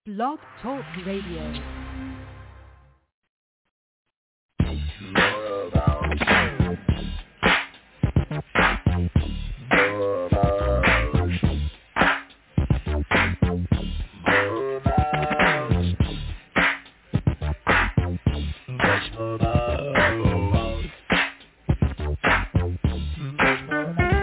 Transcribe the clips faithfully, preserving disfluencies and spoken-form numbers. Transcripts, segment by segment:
Blog Talk Radio. More about you. More about you. More about you. Much more about you. Much more about you.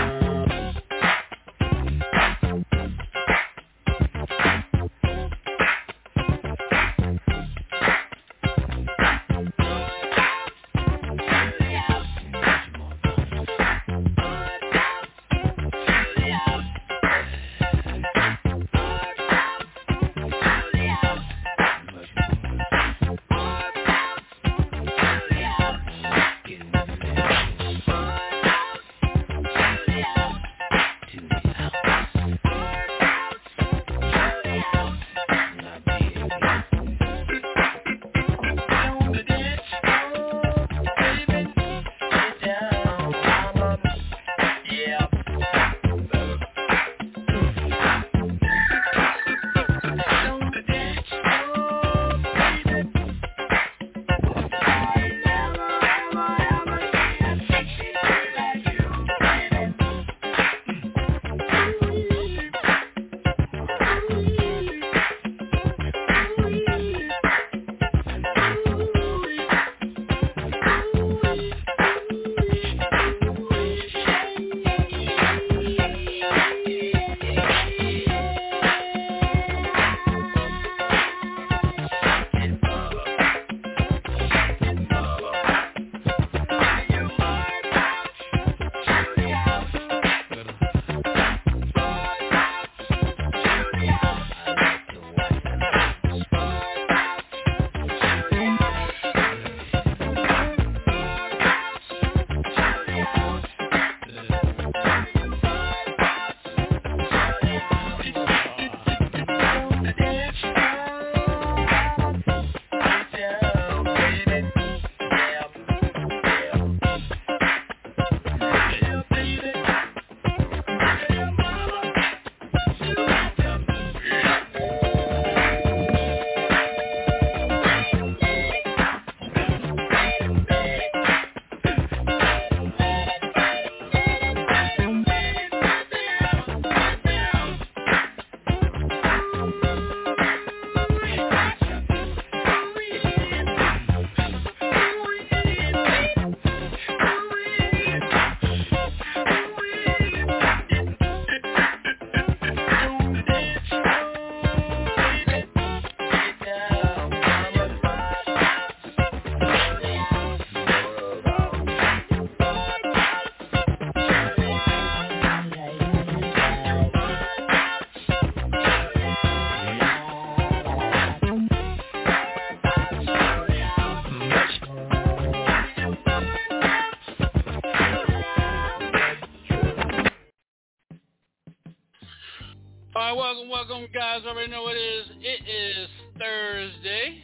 Welcome, welcome, guys. Already know what it is. It is Thursday.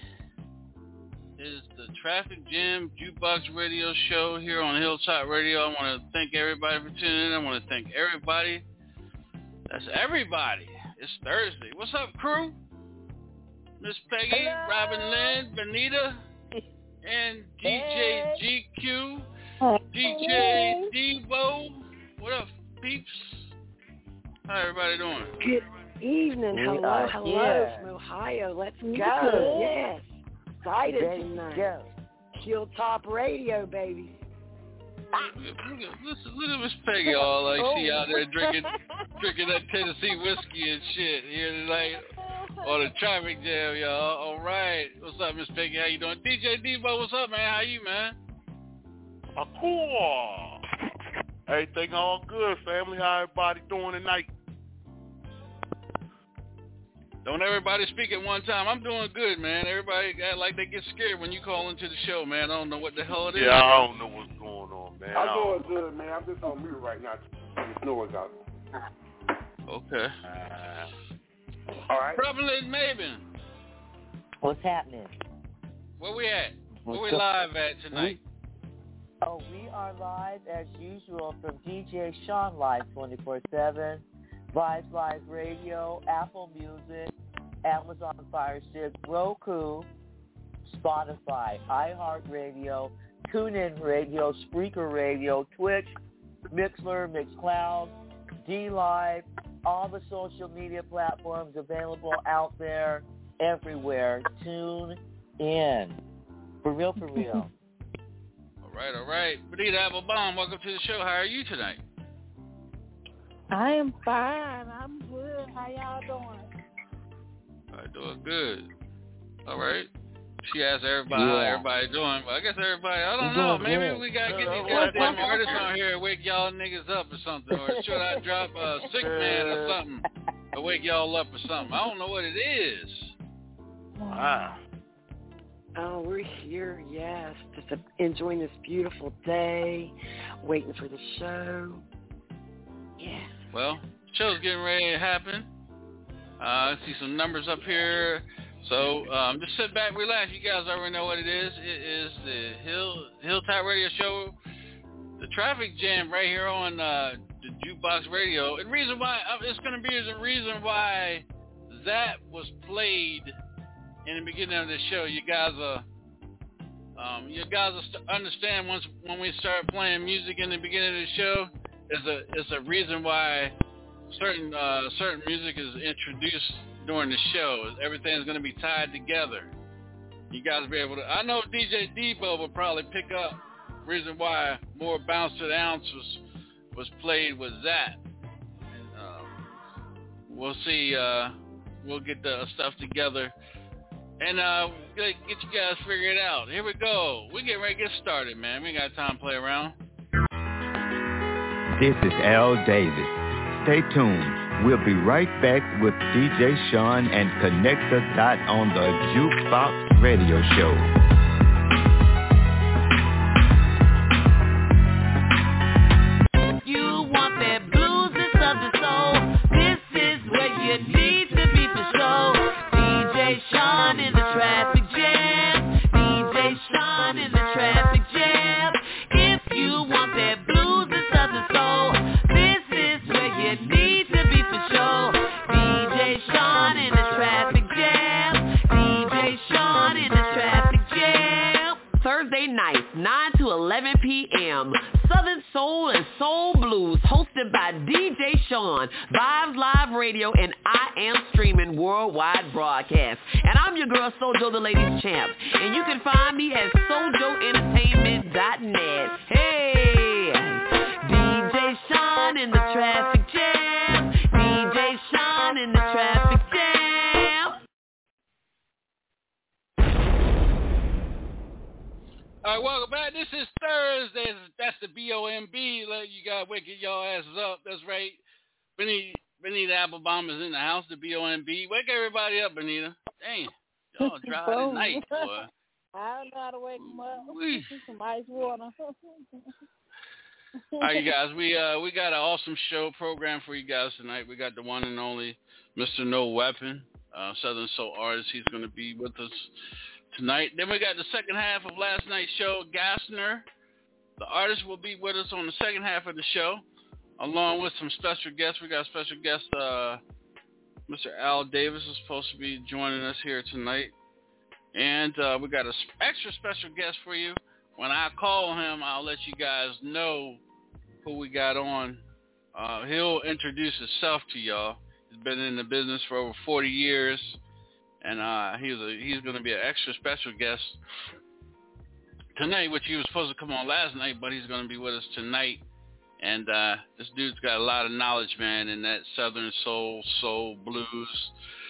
It is the Traffic Jam Jukebox Radio Show here on Hilltop Radio. I want to thank everybody for tuning in. I want to thank everybody. That's everybody. It's Thursday. What's up, crew? Miss Peggy, Hello. Robin Lynn, Benita, and D J G Q, D J Devo. What up, peeps? How everybody doing? Good evening. We Hello, are hello here. from Ohio. Let's go. Good. Yes. Excited Ready tonight. to go. Hilltop Radio, baby. Look at, look at, listen, look at Miss Peggy all like she out there drinking drinking that Tennessee whiskey and shit here tonight on the Traffic Jam, y'all. All right. What's up, Miss Peggy? How you doing? D J Devo, what's up, man? How you, man? A cool. Everything all good, family. How everybody doing tonight? Don't everybody speak at one time. I'm doing good, man. Everybody got like they get scared when you call into the show, man. I don't know what the hell it is. Yeah, I don't know what's going on, man. I'm doing good, man. I'm just on mute right now. The noise out. Okay. Uh, All right. Prevalent Maven. What's happening? Where we at? Where we What's live at tonight? Oh, we are live as usual from D J Sean Live twenty-four seven, Vibes Live Radio, Apple Music, Amazon Fire Stick, Roku, Spotify, iHeartRadio, TuneIn Radio, Spreaker Radio, Twitch, Mixler, Mixcloud, D-Live, all the social media platforms available out there, everywhere. Tune in. For real, for real. All right, all right. Benita Applebaum, welcome to the show. How are you tonight? I am fine. I'm good. How y'all doing? All right, doing good. All right. She asked everybody Yeah. how everybody doing, but I guess everybody, I don't We're know. doing Maybe good. we got to get Uh, these goddamn artists on here and wake y'all niggas up or something. Or should I drop a sick man or something to wake y'all up or something? I don't know what it is. Wow. Oh, we're here, yes. Just uh, enjoying this beautiful day, waiting for the show. Yeah. Well, show's getting ready to happen. Uh, I see some numbers up here. So um, just sit back, relax. You guys already know what it is. It is the Hill Hilltop Radio Show, the traffic jam right here on uh, the Jukebox Radio. And reason why uh, it's going to be is the reason why that was played in the beginning of the show. You guys are, um, you guys will st- understand once when we start playing music in the beginning of the show. It's a it's a reason why certain uh, certain music is introduced during the show. Everything's going to be tied together. You guys will be able to... I know D J Debo will probably pick up reason why more Bounce to the Ounce was, was played was that. And, uh, we'll see. Uh, we'll get the stuff together. And uh, get, get you guys figured out. Here we go. We get ready to get started, man. We ain't got time to play around. This is Al Davis. Stay tuned. We'll be right back with D J Sean and Connect the Dot on the Jukebox Radio Show. You want that blues of the soul. This is where you need to be for sure. D J Sean in the traffic jam. D J Sean in the traffic jam. If you want that blues of the soul, this is where you need to be for sure. D J Sean in the traffic jam. D J Sean in the traffic jam. Thursday nights, nine to eleven p.m. Southern Soul and Soul Blues, hosted by D J Sean, Vibes Live Radio, and I Am Streaming Worldwide Broadcast. And I'm your girl, Sojo the Ladies Champ. And you can find me at sojo entertainment dot net. Hey! D J Sean in the traffic jam. D J Sean in the traffic jam. All right, welcome back. This is Thursday. That's the B O M B. Let you guys wake y'all asses up. That's right. Benita, Benita Applebaum is in the house, the B O M B. Wake everybody up, Benita. Dang, y'all dry tonight, boy. I don't know how to wake them up. Wee. Some ice water. All right, you guys. We uh we got an awesome show program for you guys tonight. We got the one and only Mister No Weapon, uh, Southern Soul artist. He's going to be with us tonight. Then we got the second half of last night's show, Gassner. The artist will be with us on the second half of the show, along with some special guests. We got special guest, uh, Mister Al Davis is supposed to be joining us here tonight. And uh, we got an extra special guest for you. When I call him, I'll let you guys know who we got on. Uh, he'll introduce himself to y'all. He's been in the business for over forty years. And uh, he's a, he's going to be an extra special guest tonight, which he was supposed to come on last night, but he's going to be with us tonight. And uh, this dude's got a lot of knowledge, man, in that Southern soul, soul, blues,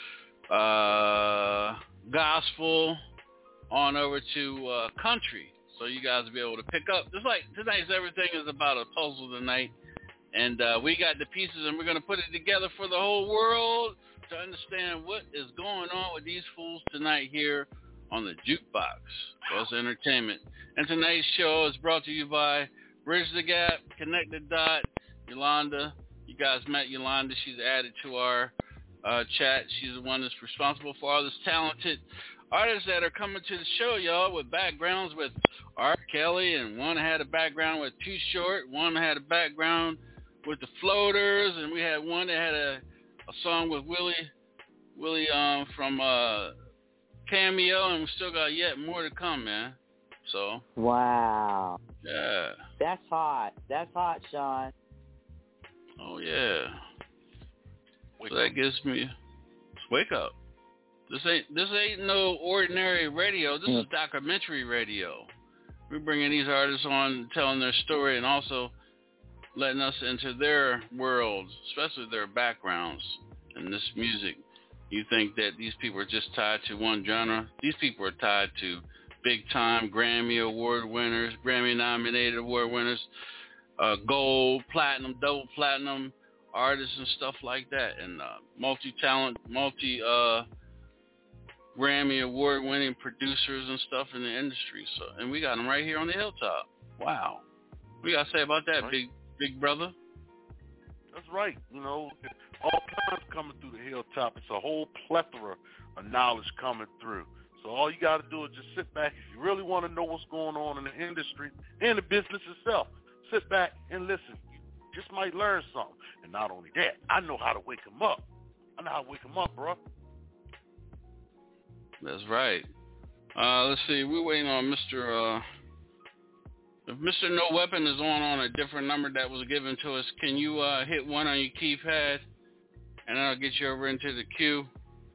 uh, gospel, on over to uh, country. So you guys will be able to pick up. Just like tonight's everything is about a puzzle tonight. And uh, we got the pieces, and we're going to put it together for the whole world to understand what is going on with these fools tonight here on the Jukebox. So it's entertainment. And tonight's show is brought to you by Bridge the Gap, Connect the Dot, Yolanda. You guys met Yolanda. She's added to our uh, chat. She's the one that's responsible for all this talented artists that are coming to the show, y'all, with backgrounds with R. Kelly, and one had a background with Too Short, one had a background with the Floaters, and we had one that had a, a song with Willie Willie um, from uh, Cameo, and we still got yet more to come, man. So. Wow. Yeah. That's hot. That's hot, Sean. Oh yeah. So that gives me wake up. This ain't this ain't no ordinary radio. This is documentary radio. We're bringing these artists on, telling their story, and also letting us into their worlds, especially their backgrounds in this music. You think that these people are just tied to one genre? These people are tied to big-time Grammy Award winners, Grammy-nominated award winners, uh, gold, platinum, double platinum artists and stuff like that, and uh, multi-talent, multi uh, Grammy award-winning producers and stuff in the industry. So, and we got them right here on the Hilltop. Wow, what you got to say about that, right. big big brother? That's right. You know, all kinds coming through the Hilltop. It's a whole plethora of knowledge coming through. So all you got to do is just sit back. If you really want to know what's going on in the industry and the business itself, sit back and listen. You just might learn something. And not only that, I know how to wake them up. I know how to wake them up, bro. That's right. Uh, let's see. We're waiting on Mister Uh, if Mister No Weapon is on on a different number that was given to us, can you uh, hit one on your keypad, and I'll get you over into the queue.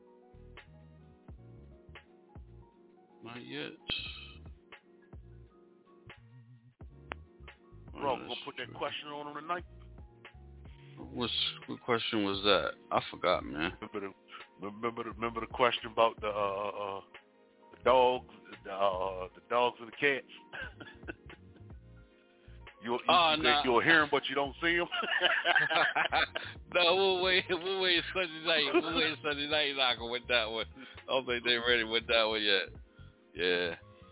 Not yet. Bro, we're going to put that question on him tonight. What's, what question was that? I forgot, man. Remember the, remember the, remember the question about the, uh, uh, the dogs, the, uh, the dogs and the cats? you, you, oh, you nah. You'll hear them, but you don't see them? No, we'll wait. We'll wait Sunday night. We'll wait Sunday night. You're not going with that one. I don't think they're ready with that one yet. Yeah.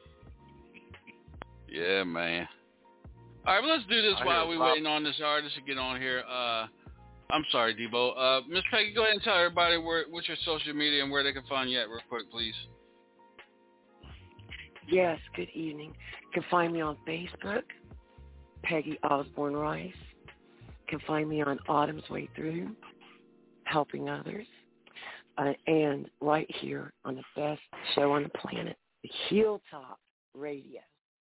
Yeah, man. All right, well, let's do this I while we're waiting on this artist to get on here. Uh, I'm sorry, Debo. Uh, Miss Peggy, go ahead and tell everybody where, what's your social media and where they can find you at real quick, please. Yes, good evening. You can find me on Facebook, Peggy Osborne Rice. You can find me on Autumn's Way Through, Helping Others. Uh, and right here on the best show on the planet, the Hilltop Radio.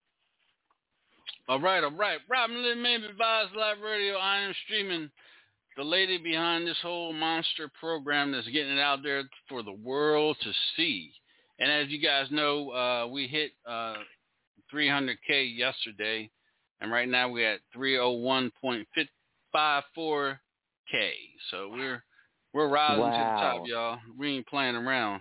All right, all right. Robin Lynn Mabry Vibes Live Radio. I am streaming the lady behind this whole monster program that's getting it out there for the world to see. And as you guys know, uh, we hit uh, three hundred K yesterday, and right now we're at three oh one point five four K. So we're we're rising wow. to the top, y'all. We ain't playing around.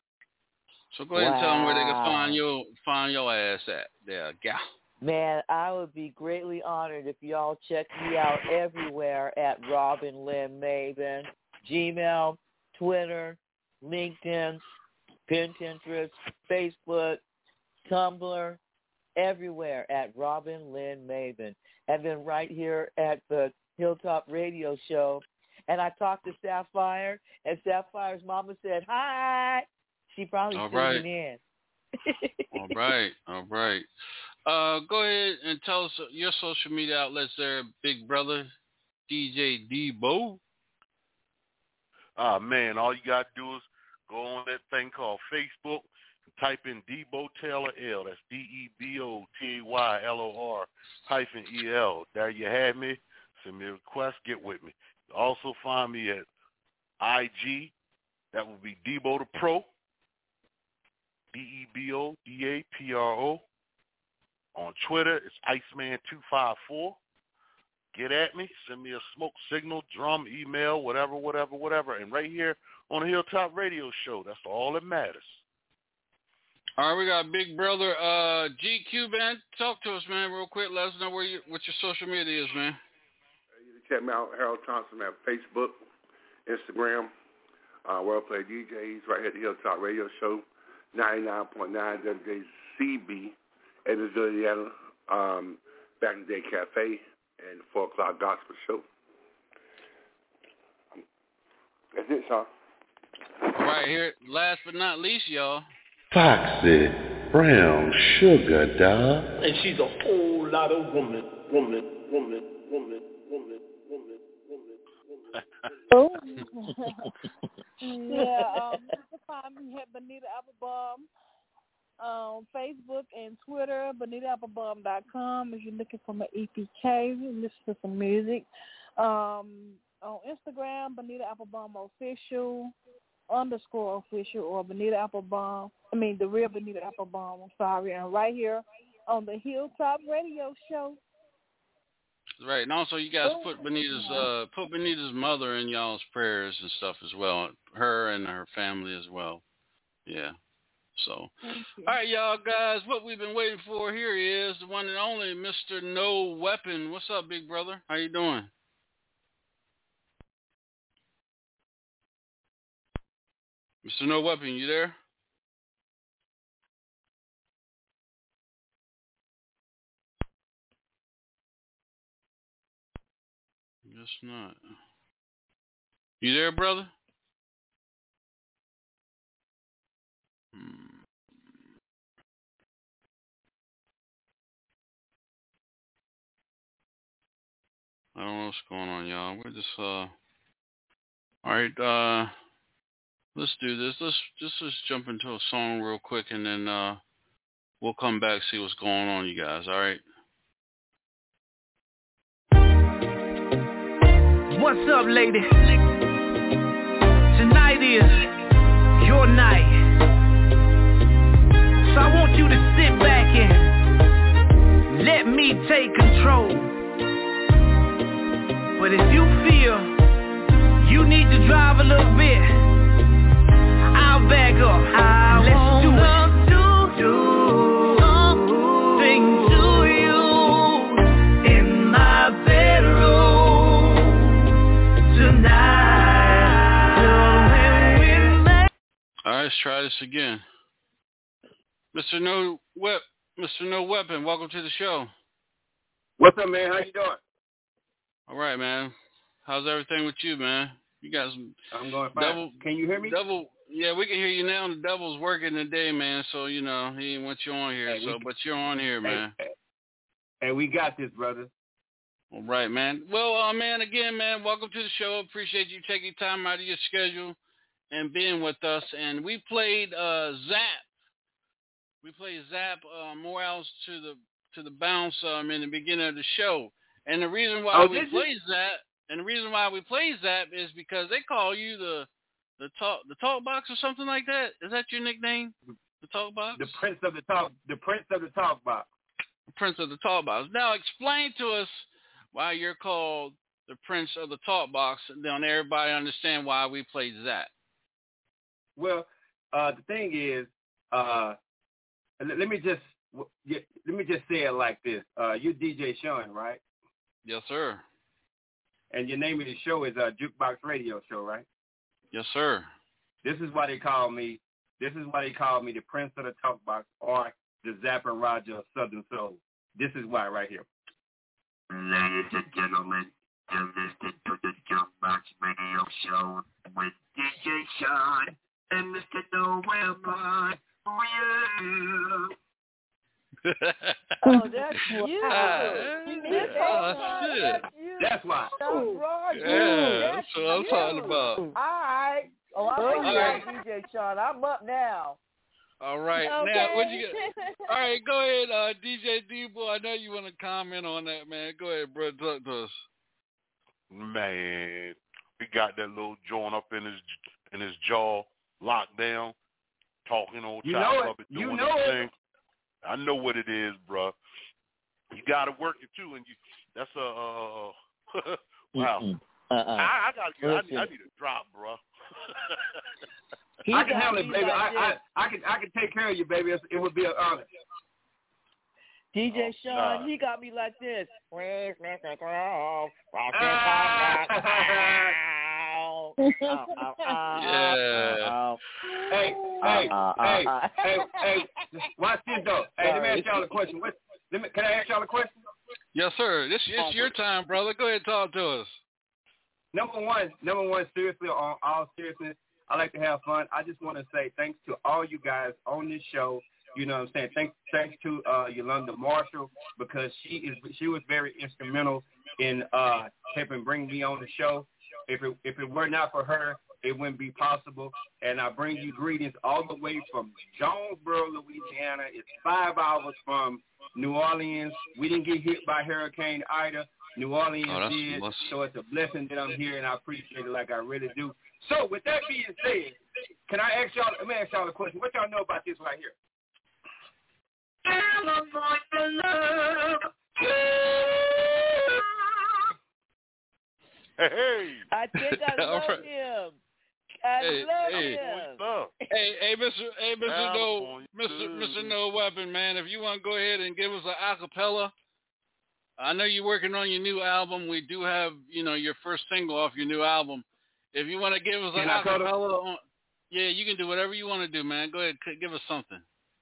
So go ahead wow. and tell them where they can find your find your ass at there, gal. Man, I would be greatly honored if y'all check me out everywhere at Robin Lynn Mabin, Gmail, Twitter, LinkedIn, Pinterest, Facebook, Tumblr, everywhere at Robin Lynn Mabin. And then right here at the Hilltop Radio Show. And I talked to Sapphire, and Sapphire's mama said, hi. She probably all tuning right. in. all right, all right. Uh, go ahead and tell us your social media outlets there, big brother, D J Debo. Ah, man, all you got to do is go on that thing called Facebook and type in Debo Taylor L. That's D E B O T A Y L O R hyphen E L. There you have me. Send me a request. Get with me. You also find me at I G. That will be Debo the Pro. D E B O D A P R O. On Twitter, it's Iceman two five four. Get at me. Send me a smoke signal, drum, email, whatever, whatever, whatever. And right here on the Hilltop Radio Show, that's all that matters. All right, we got Big Brother uh, G Q, man. Talk to us, man, real quick. Let us know where you, what your social media is, man. You can check me out, Harold Thompson, at Facebook, Instagram, uh, Wordplay D Js, right here at the Hilltop Radio Show, ninety-nine point nine W J C B. Edwardsville, Indiana, um, Back in the Day Cafe, and the four o'clock Gospel Show. That's it, Sean. All right, here, last but not least, y'all. Foxy Brown Sugar, dog. And she's a whole lot of woman, woman, woman, woman, woman, woman, woman, woman. Oh. yeah, um, you can find me at Bonita Applebaum on Facebook and Twitter, bonita applebaum dot com if you're looking for my E P K, listen to some music. Um, on Instagram, Bonita Applebaum Official, underscore official, or Bonita Applebaum, I mean, the real Bonita Applebaum, I'm sorry, and right here on the Hilltop Radio Show. Right, and also you guys put Bonita's uh, put Bonita's mother in y'all's prayers and stuff as well. Her and her family as well. Yeah. So, all right, y'all guys, what we've been waiting for here is the one and only Mister No Weapon. What's up, big brother? How you doing? Mister No Weapon, you there? Guess not. You there, brother? Hmm. I don't know what's going on, y'all. We're just uh. All right, uh, let's do this. Let's just let's jump into a song real quick, and then uh, we'll come back see what's going on, you guys. All right. What's up, lady? Tonight is your night. So I want you to sit back and let me take control. But if you feel you need to drive a little bit, I'll back up. I Let's do it. To do something to you in my bedroom tonight. All right, let's try this again. Mister No Wep, Mister No Weapon, welcome to the show. What's up, man? How you doing? All right, man. How's everything with you, man? You got some. I'm going fine. Devil, can you hear me? Devil, yeah, we can hear you now. The devil's working today, man. So you know he didn't want you on here. Hey, so, we, but you're on here, man. Hey, hey, we got this, brother. All right, man. Well, uh, man, again, man, welcome to the show. Appreciate you taking time out of your schedule and being with us. And we played uh, Zap. We played Zap uh, Morales to the to the bounce um, in the beginning of the show. And the reason why oh, we played Zap, and the reason why we played Zap is because they call you the the talk the talk box or something like that. Is that your nickname? The talk box? The Prince of the talk. The Prince of the talk box. The Prince of the talk box. Now explain to us why you're called the Prince of the talk box, and then everybody understand why we played Zap. Well, uh, the thing is, uh, let, let me just let me just say it like this. Uh, you're D J Sean, right? Yes, sir. And your name of the show is uh, Jukebox Radio Show, right? Yes, sir. This is why they call me. This is why they call me the Prince of the Talk Box, or the Zapper Roger of Southern Soul. This is why right here. Ladies and gentlemen, you're listening to the Jukebox Radio Show with D J Sean and Mister November. Real. Oh, that's you. Ah, That's, oh, shit. That's you. That's why. That's Yeah, that's that's what I'm you. talking about. All right. Oh, I'm All ready, right. D J Sean. I'm up now. All right. Okay. Now, what you get? All right, go ahead, uh, D J D-Boy. I know you want to comment on that, man. Go ahead, bro. Talk to us. Man, we got that little joint up in his in his jaw, locked down, talking on You top know of it. it, You doing know his it. thing. I know what it is, bro. You got to work it too, and you. That's a uh, wow. Uh-uh. I, I got. I, Listen. I need a drop, bro. He I can got handle it, me baby. like I, I this. I can I can take care of you, baby. It's, it would be an honor. D J Oh, Sean, God. he got me like this. Please, Mister Grove. Yeah. Hey, hey, hey, hey, hey. Watch this though. Hey, let me ask y'all a question. What, let me, can I ask y'all a question? Yes, sir. This it's your time, brother. Go ahead and talk to us. Number one, number one, seriously, on all seriousness, I like to have fun. I just want to say thanks to all you guys on this show. You know what I'm saying? Thanks, thanks to uh, Yolanda Marshall, because she is she was very instrumental in uh, helping bring me on the show. If it if it were not for her, it wouldn't be possible. And I bring you greetings all the way from Jonesboro, Louisiana. It's five hours from New Orleans. We didn't get hit by Hurricane Ida. New Orleans Oh, that's did. must- So it's a blessing that I'm here, and I appreciate it like I really do. So with that being said, can I ask y'all, let me ask y'all a question. What y'all know about this right here? California love. Hey, I think I All love right. him. I Hey, love hey. him. Hey, hey, Mister Hey, Mister No, California. Mister Mister No Weapon, man. If you want to go ahead and give us an acapella, I know you're working on your new album. We do have, you know, your first single off your new album. If you want to give us an Can I cut acapella, on, yeah, you can do whatever you want to do, man. Go ahead, c- give us something.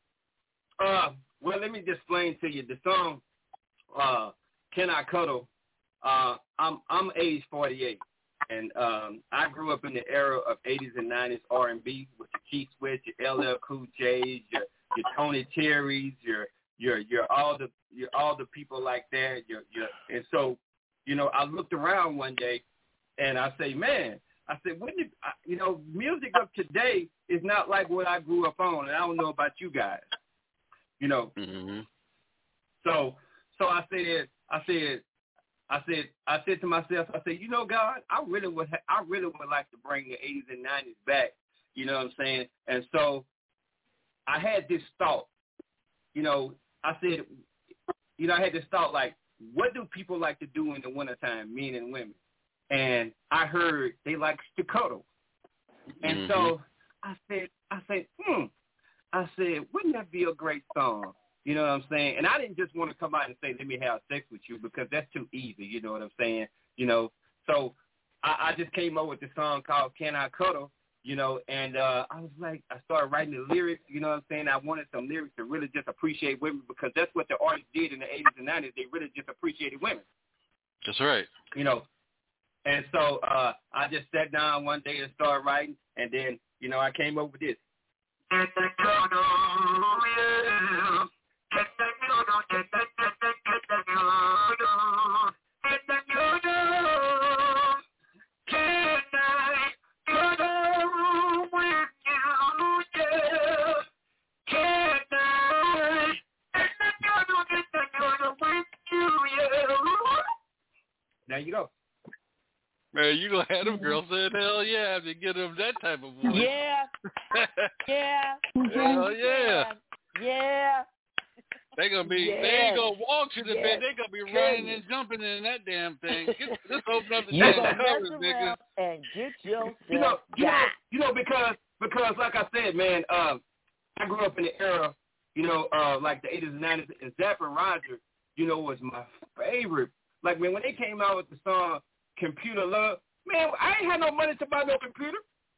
Uh, well, let me just explain to you the song. Uh, Can I Cuddle? Uh, I'm I'm age forty-eight, and um, I grew up in the era of eighties and nineties R and B with your Keith Sweat, your L L Cool J's, your your Tony Terry's, your your your all the your all the people like that. Your your and so, you know, I looked around one day, and I say, man, I said, wouldn't it, I- you know, music of today is not like what I grew up on, and I don't know about you guys, you know. Mm-hmm. So, so I said, I said, I said, I said to myself, I said, you know, God, I really would, ha- I really would like to bring the eighties and nineties back. You know what I'm saying? And so, I had this thought. You know, I said, you know, I had this thought like, what do people like to do in the wintertime, men and women? And I heard they like to cuddle. And Mm-hmm. so I said, I said, hmm. I said, wouldn't that be a great song? You know what I'm saying? And I didn't just want to come out and say, let me have sex with you, because that's too easy. You know what I'm saying? You know, so I, I just came up with this song called Can I Cuddle? You know, and uh, I was like, I started writing the lyrics. You know what I'm saying? I wanted some lyrics to really just appreciate women, because that's what the artists did in the eighties and nineties. They really just appreciated women. That's right. You know, and so uh, I just sat down one day and started writing, and then, you know, I came up with this. Can I cuddle? Yeah. Can I cuddle? Can I cuddle? Can I cuddle? Can I cuddle? Can I cuddle with you? Yeah. Can I? Can I cuddle? Can I cuddle with you? Yeah. There you go. Man, you gonna have them girls saying, hell yeah, to get them that type of voice. Yeah. Yeah. Hell yeah. Yeah. They gonna be, Yes. they ain't gonna walk to the Yes. bed. They gonna be running and jumping in that damn thing. Get, just open up the You damn gonna covers, mess nigga. around and get yourself You know, you know, got. you know, because because like I said, man, um, I grew up in the era, you know, uh, like the eighties and nineties, and Zapp and Roger, you know, was my favorite. Like, man, when they came out with the song Computer Love, man, I ain't had no money to buy no computer.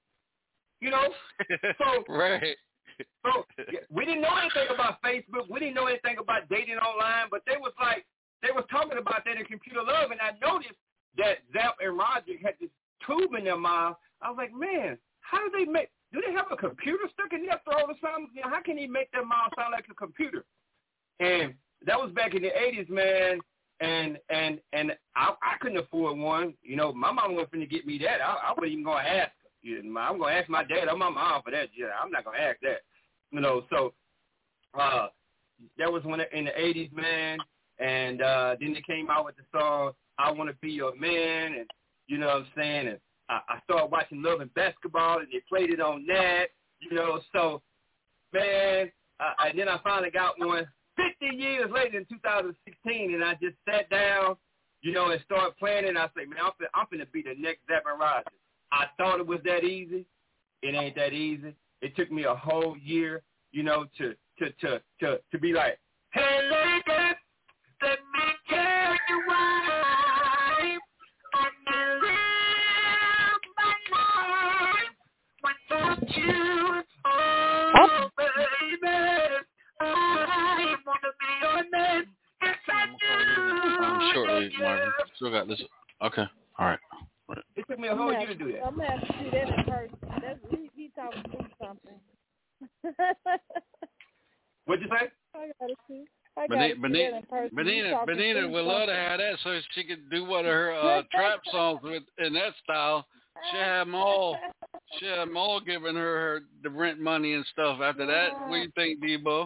You know, so right. So yeah, we didn't know anything about Facebook. We didn't know anything about dating online, but they was like, they was talking about that in Computer Love, and I noticed that Zapp and Roger had this tube in their mouth. I was like, man, how do they make, do they have a computer stuck in their throat or something? You know, how can they make their mouth sound like a computer? And that was back in the eighties, man, and and and I, I couldn't afford one. You know, my mom wasn't going to get me that. I, I wasn't even going to ask her. You know, I'm going to ask my dad or my mom for that. Yeah, I'm not going to ask that. You know, so uh, that was when in the eighties, man. And uh, then they came out with the song "I Want to Be Your Man," and you know what I'm saying. And I, I started watching Love and Basketball, and they played it on that. You know, so man, uh, and then I finally got one fifty years later in two thousand sixteen, and I just sat down, you know, and started playing it. And I said, man, I'm finna, I'm finna be the next Zapp and Roger. I thought it was that easy. It ain't that easy. It took me a whole year, you know, to to to to, to be like, hey, lady, let me tell you why I live my life without you. Oh, baby, I want to be your man. Yes, I do. Um, shortly, Marvin. Still got this. Okay. All right. It took me a whole year to do that. I'm gonna have to see that in person. That's he, he talking through something. What'd you say? I gotta see. I Benita, gotta see Benita, that in person. You Benita, talking Benita through would love to something. have that so she could do one of her uh, trap songs with in that style. She'll have them all, she'll have them all giving her, her the rent money and stuff. After that, what do you think, Debo?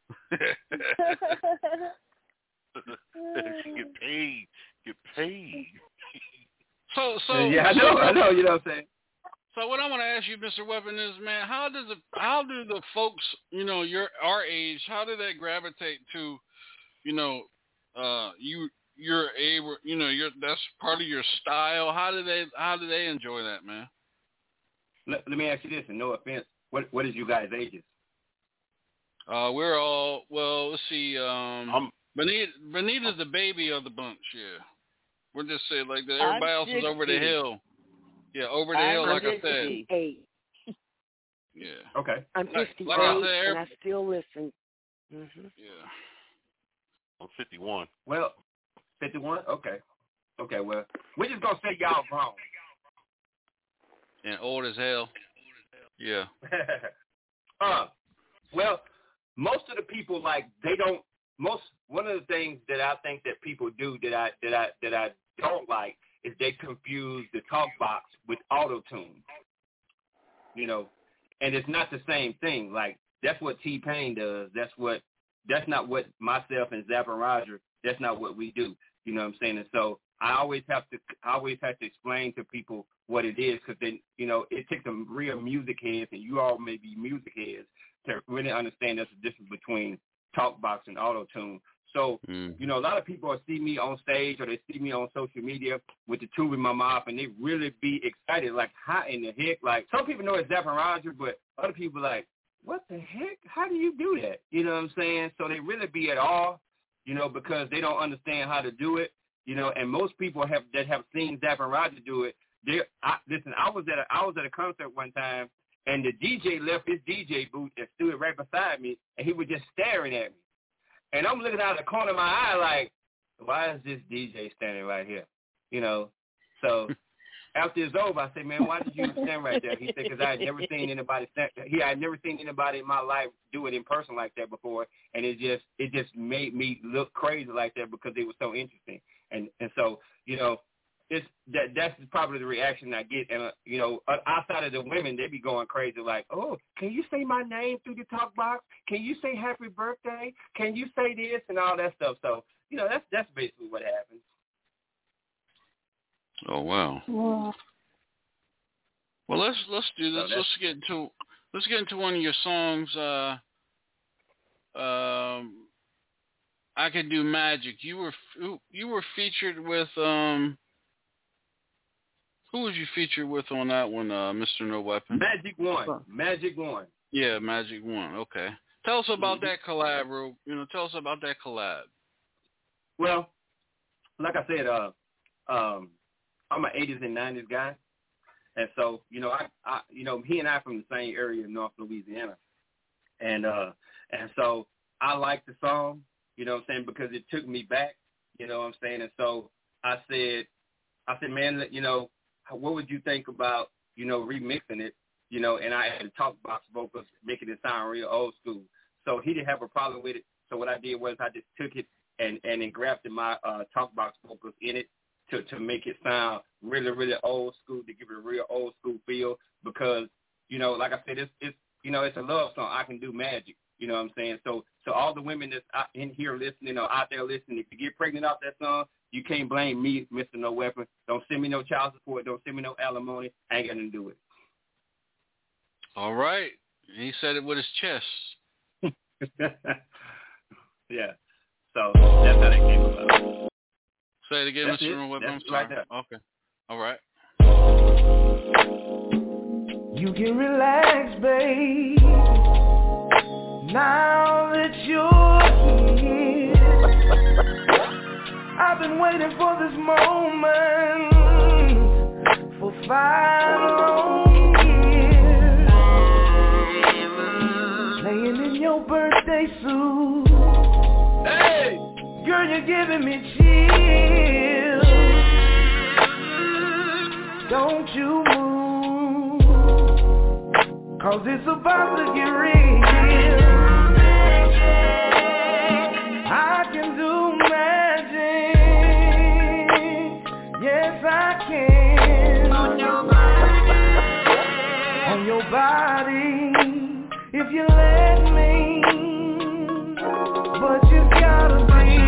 Get paid. Get paid. So, so yeah, I know, so, I know. You know what I'm saying? So what I want to ask you, Mister Weapon, is, man, how does it, how do the folks, you know, your our age, how do they gravitate to, you know, uh, you you're able, you know, you're that's part of your style. How do they how do they enjoy that, man? Let, let me ask you this, and no offense, what what is you guys' ages? Uh, we're all well. Let's see. Um, I'm, Benita, Benita's the baby of the bunch. Yeah, we'll just say it like that. Everybody I'm else is over the sixty. hill. Yeah, over the I'm hill, like fifty. I said. Eight. Yeah. Okay. I'm Like- fifty-eight, like I said, and I still listen. hmm Yeah. I'm fifty-one. Well, fifty-one? Okay. Okay, well, we're just going to say y'all grown. And old as hell. Yeah. uh, well, most of the people, like, they don't, most, one of the things that I think that people do that I, that I, that I don't like is they confuse the talk box with auto-tune. You know, and it's not the same thing. Like, that's what T-Pain does. That's what, that's not what myself and Zapp and Roger, that's not what we do. You know what I'm saying? And so I always have to, I always have to explain to people what it is, because then, you know, it takes some real music heads, and you all may be music heads, to really understand there's a difference between talk box and auto-tune. So, mm. you know, a lot of people see me on stage or they see me on social media with the tube in my mouth, and they really be excited, like, how in the heck? Like, some people know it's Zapp and Roger, but other people like, what the heck? How do you do that? You know what I'm saying? So they really be at awe, you know, because they don't understand how to do it, you know, and most people have that have seen Zapp and Roger do it. They, I, listen, I was at a, I was at a concert one time, and the D J left his D J booth and stood right beside me, and he was just staring at me. And I'm looking out of the corner of my eye like, why is this D J standing right here? You know, so after it's over, I said, man, why did you stand right there? He said, because I had never seen anybody stand, he I had never seen anybody in my life do it in person like that before, and it just it just made me look crazy like that because it was so interesting. And and so, you know, it's that that's probably the reaction I get. And uh, you know, outside of the women, they be going crazy like, oh, can you say my name through the talk box? Can you say happy birthday? Can you say this and all that stuff? So, you know, that's that's basically what happens. Oh wow. Wow. Well, let's let's do this. So let's get into let's get into one of your songs. Uh, um, I Can Do Magic. You were you were featured with um. Who was you featured with on that one, uh, Mister No Weapon? Magic One. Magic One. Yeah, Magic One. Okay. Tell us about mm-hmm. that collab, bro. You know, tell us about that collab. Well, like I said, uh, um, I'm an eighties and nineties guy, and so you know, I, I, you know, he and I from the same area in North Louisiana, and uh, and so I like the song, you know what I'm saying, because it took me back, you know what I'm saying, and so I said, I said, man, you know, what would you think about, you know, remixing it, you know, and I had talk box vocals, making it sound real old school. So he didn't have a problem with it. So what I did was I just took it and and engrafted my uh, talk box vocals in it. To, to make it sound really, really old school, to give it a real old school feel, because, you know, like I said, it's, it's you know, it's a love song. I Can Do Magic, you know what I'm saying? So so all the women that's out in here listening or out there listening, if you get pregnant off that song, you can't blame me, Mister No Weapon. Don't send me no child support. Don't send me no alimony. I ain't going to do it. All right. He said it with his chest. Yeah. So that's how that came about. Say it again, That's Mister it. No Weapon. That's I'm sorry. right there. Okay. All right. You can relax, babe, now that you're here. I've been waiting for this moment for five long years. Laying in your birthday suit, hey, girl, you're giving me chills. Don't you move, cause it's about to get real. I don't mean, but you gotta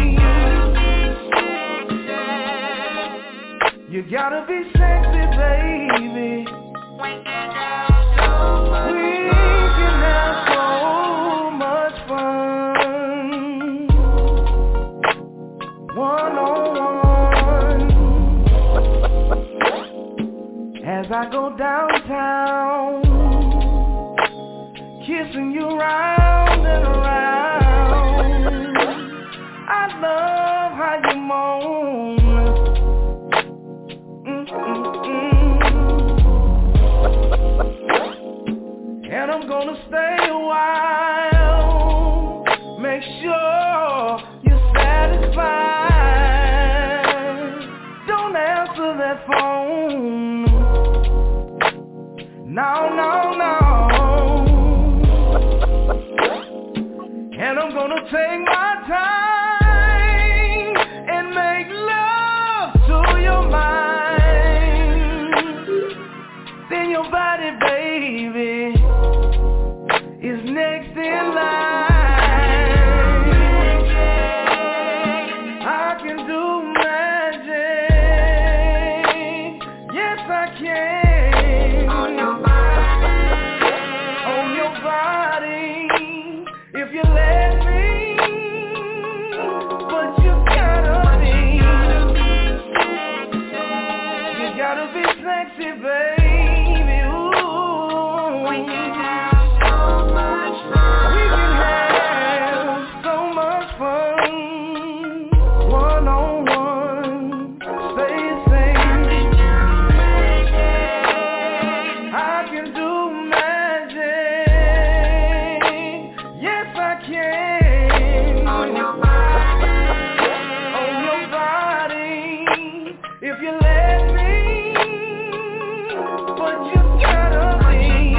be, you gotta be sexy, baby. We can have so much fun, one on one, as I go downtown, kissing you round and around. I love how you moan. Mm-mm-mm. And I'm gonna stay a while, make sure you're satisfied. Don't answer that phone. No, no, no. And I'm gonna take my time and make love to your mind. Then your body, baby, is next in line. I can do magic. Yes, I can. On your body. On your body. If you let me, but you gotta be, you gotta be sexy, baby. Ooh, we can have so much fun. We can have so much fun. One on one, stay safe. I can do magic. Yes, I can. On your body, on your body, if you let me, but you gotta be,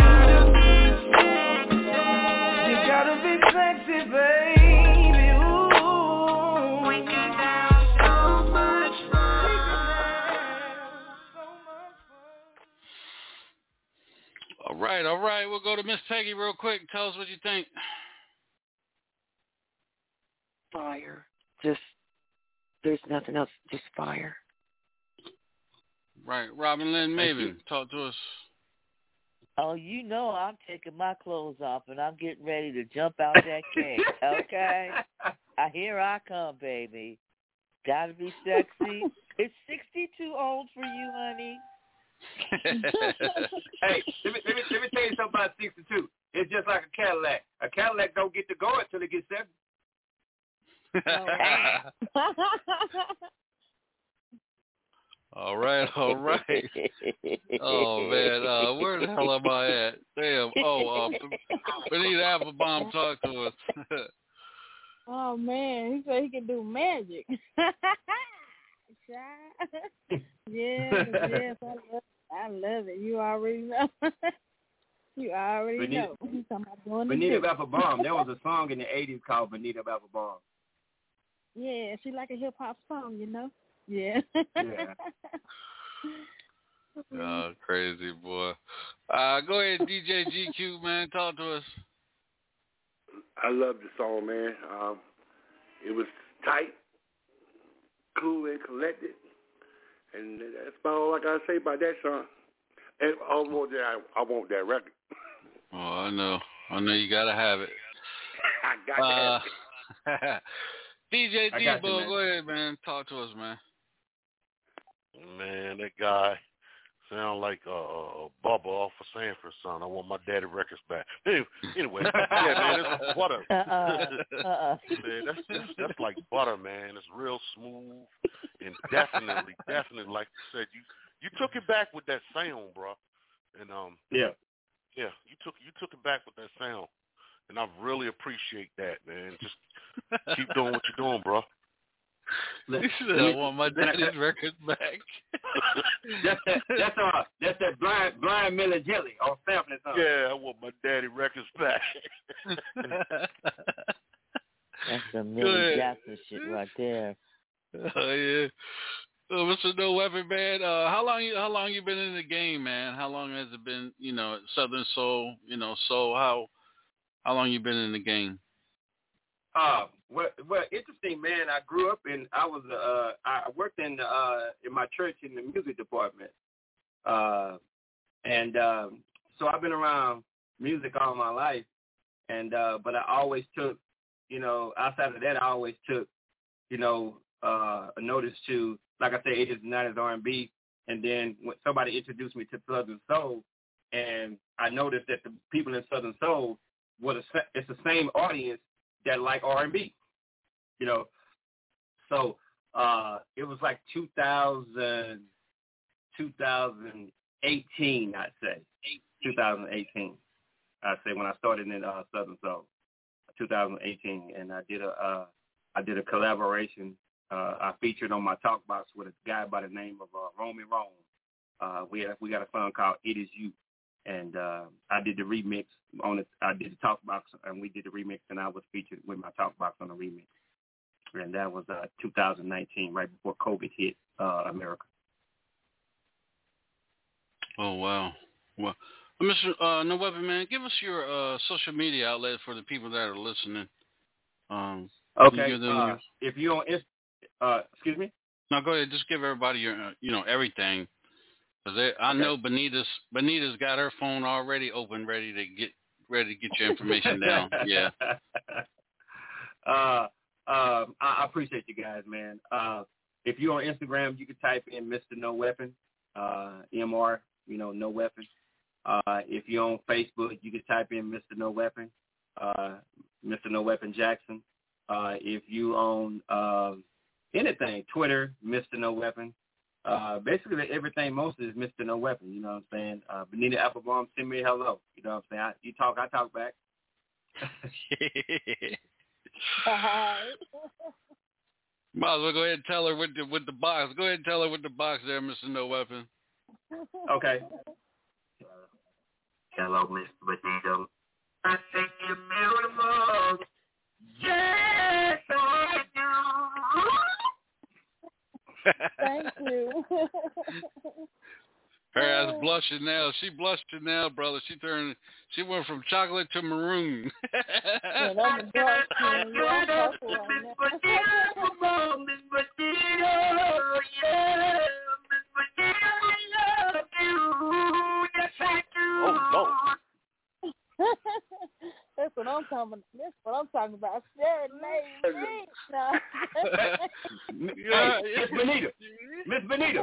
you gotta be sexy, baby. Ooh, we can have so much fun. All right, all right. We'll go to Miss Peggy real quick. Tell us what you think. Fire. Just, there's nothing else, just fire. Right. Robin Lynn Maven, talk to us. Oh, you know I'm taking my clothes off and I'm getting ready to jump out that cage, okay? Uh, here I come, baby. Gotta be sexy. Is sixty-two old for you, honey? Hey, let me, let me let me tell you something about sixty-two. It's just like a Cadillac. A Cadillac don't get to go until it gets seventy. All right, all right. Oh man, uh, where the hell am I at? Damn. Oh, uh, Benita Applebaum, talk to us. Oh man, he said he can do magic. Yes, yes, I love it. I love it. You already know. You already Benita, know. He's talking about doing the Benita trick. Applebaum. There was a song in the eighties called Benita Applebaum. Yeah, she like a hip hop song, you know. Yeah. Yeah. Oh, crazy boy. Uh, go ahead, D J G Q, man. Talk to us. I love the song, man. Um, it was tight, cool, and collected, and that's about all I gotta say about that song. And I want that. I want that record. Oh, I know. I know you gotta have it. I got uh, that. D J I G got you, Bo, man. go ahead, man. Talk to us, man. Man, that guy sound like a uh, Bubba off of Sanford, son. I want my daddy records back. Anyway, anyway yeah, man, it's butter. Uh-uh. Uh-uh. Man, that's, that's that's like butter, man. It's real smooth and definitely, definitely, like you said, you you took it back with that sound, bro. And um, Yeah. yeah, you took you took it back with that sound, and I really appreciate that, man. Just keep doing what you're doing, bro. He said, I want my daddy's records back. that's that. That's uh. That's that blind blind Miller Jelly on sampling something. Yeah, I want my daddy records back. That's some Millie Jackson shit right there. Oh yeah. So, Mister No Weapon, man. Uh, how long you how long you been in the game, man? How long has it been? You know, Southern Soul. You know, soul. How How long you been in the game? Uh, well, well, interesting, man. I grew up in. I was. Uh, I worked in. Uh, in my church in the music department. Uh, and um, so I've been around music all my life. And uh, but I always took, you know, outside of that, I always took, you know, uh, a notice to, like I said, eighties and nineties R and B. And then when somebody introduced me to Southern Soul, and I noticed that the people in Southern Soul were the, it's the same audience that like R and B, you know. So uh, it was like two thousand, two thousand eighteen, I'd say, two thousand eighteen. I'd say when I started in uh, Southern Soul, two thousand eighteen, and I did a uh, I did a collaboration. Uh, I featured on my talk box with a guy by the name of uh, Romy Rome. Uh, we had, we got a song called "It Is You," and uh, I did the remix on it. I did the talk box, and we did the remix, and I was featured with my talk box on the remix. And that was uh, two thousand nineteen, right before COVID hit uh, America. Oh wow, well. Mister Uh, No Weapon Man, give us your uh, social media outlet for the people that are listening. Um, okay. You Uh, your... If you on, uh, excuse me. No, go ahead. Just give everybody your, uh, you know, everything. Cause they, I okay. know Benita's Benita's got her phone already open, ready to get ready to get your information down. Yeah. Uh, uh, I appreciate you guys, man. Uh, if you're on Instagram, you can type in Mister No Weapon, uh, M R, you know, No Weapon. Uh, if you're on Facebook, you can type in Mister No Weapon, uh, Mister No Weapon Jackson. Uh, if you own uh, anything, Twitter, Mister No Weapon. Uh, basically, everything most is Mister No Weapon. You know what I'm saying? Uh, Benita Applebaum, send me a hello. You know what I'm saying? I, you talk, I talk back. Might as well go ahead and tell her with the with the box. Go ahead and tell her with the box there, Mister No Weapon. Okay. Hello, Mister Benito. I think you're beautiful. Yes, I do. Thank you. Her ass blushing now. She blushing now, brother. She turned. She went from chocolate to maroon. Yeah, that's a dark skin. You're on purple right now. Miss Benito, yeah. Miss Benito, I love you. Yes, I do. Oh, no. That's what I'm talking. That's what I'm talking about. Serenade me. No. Hey, Miss Benita. Miss Benita.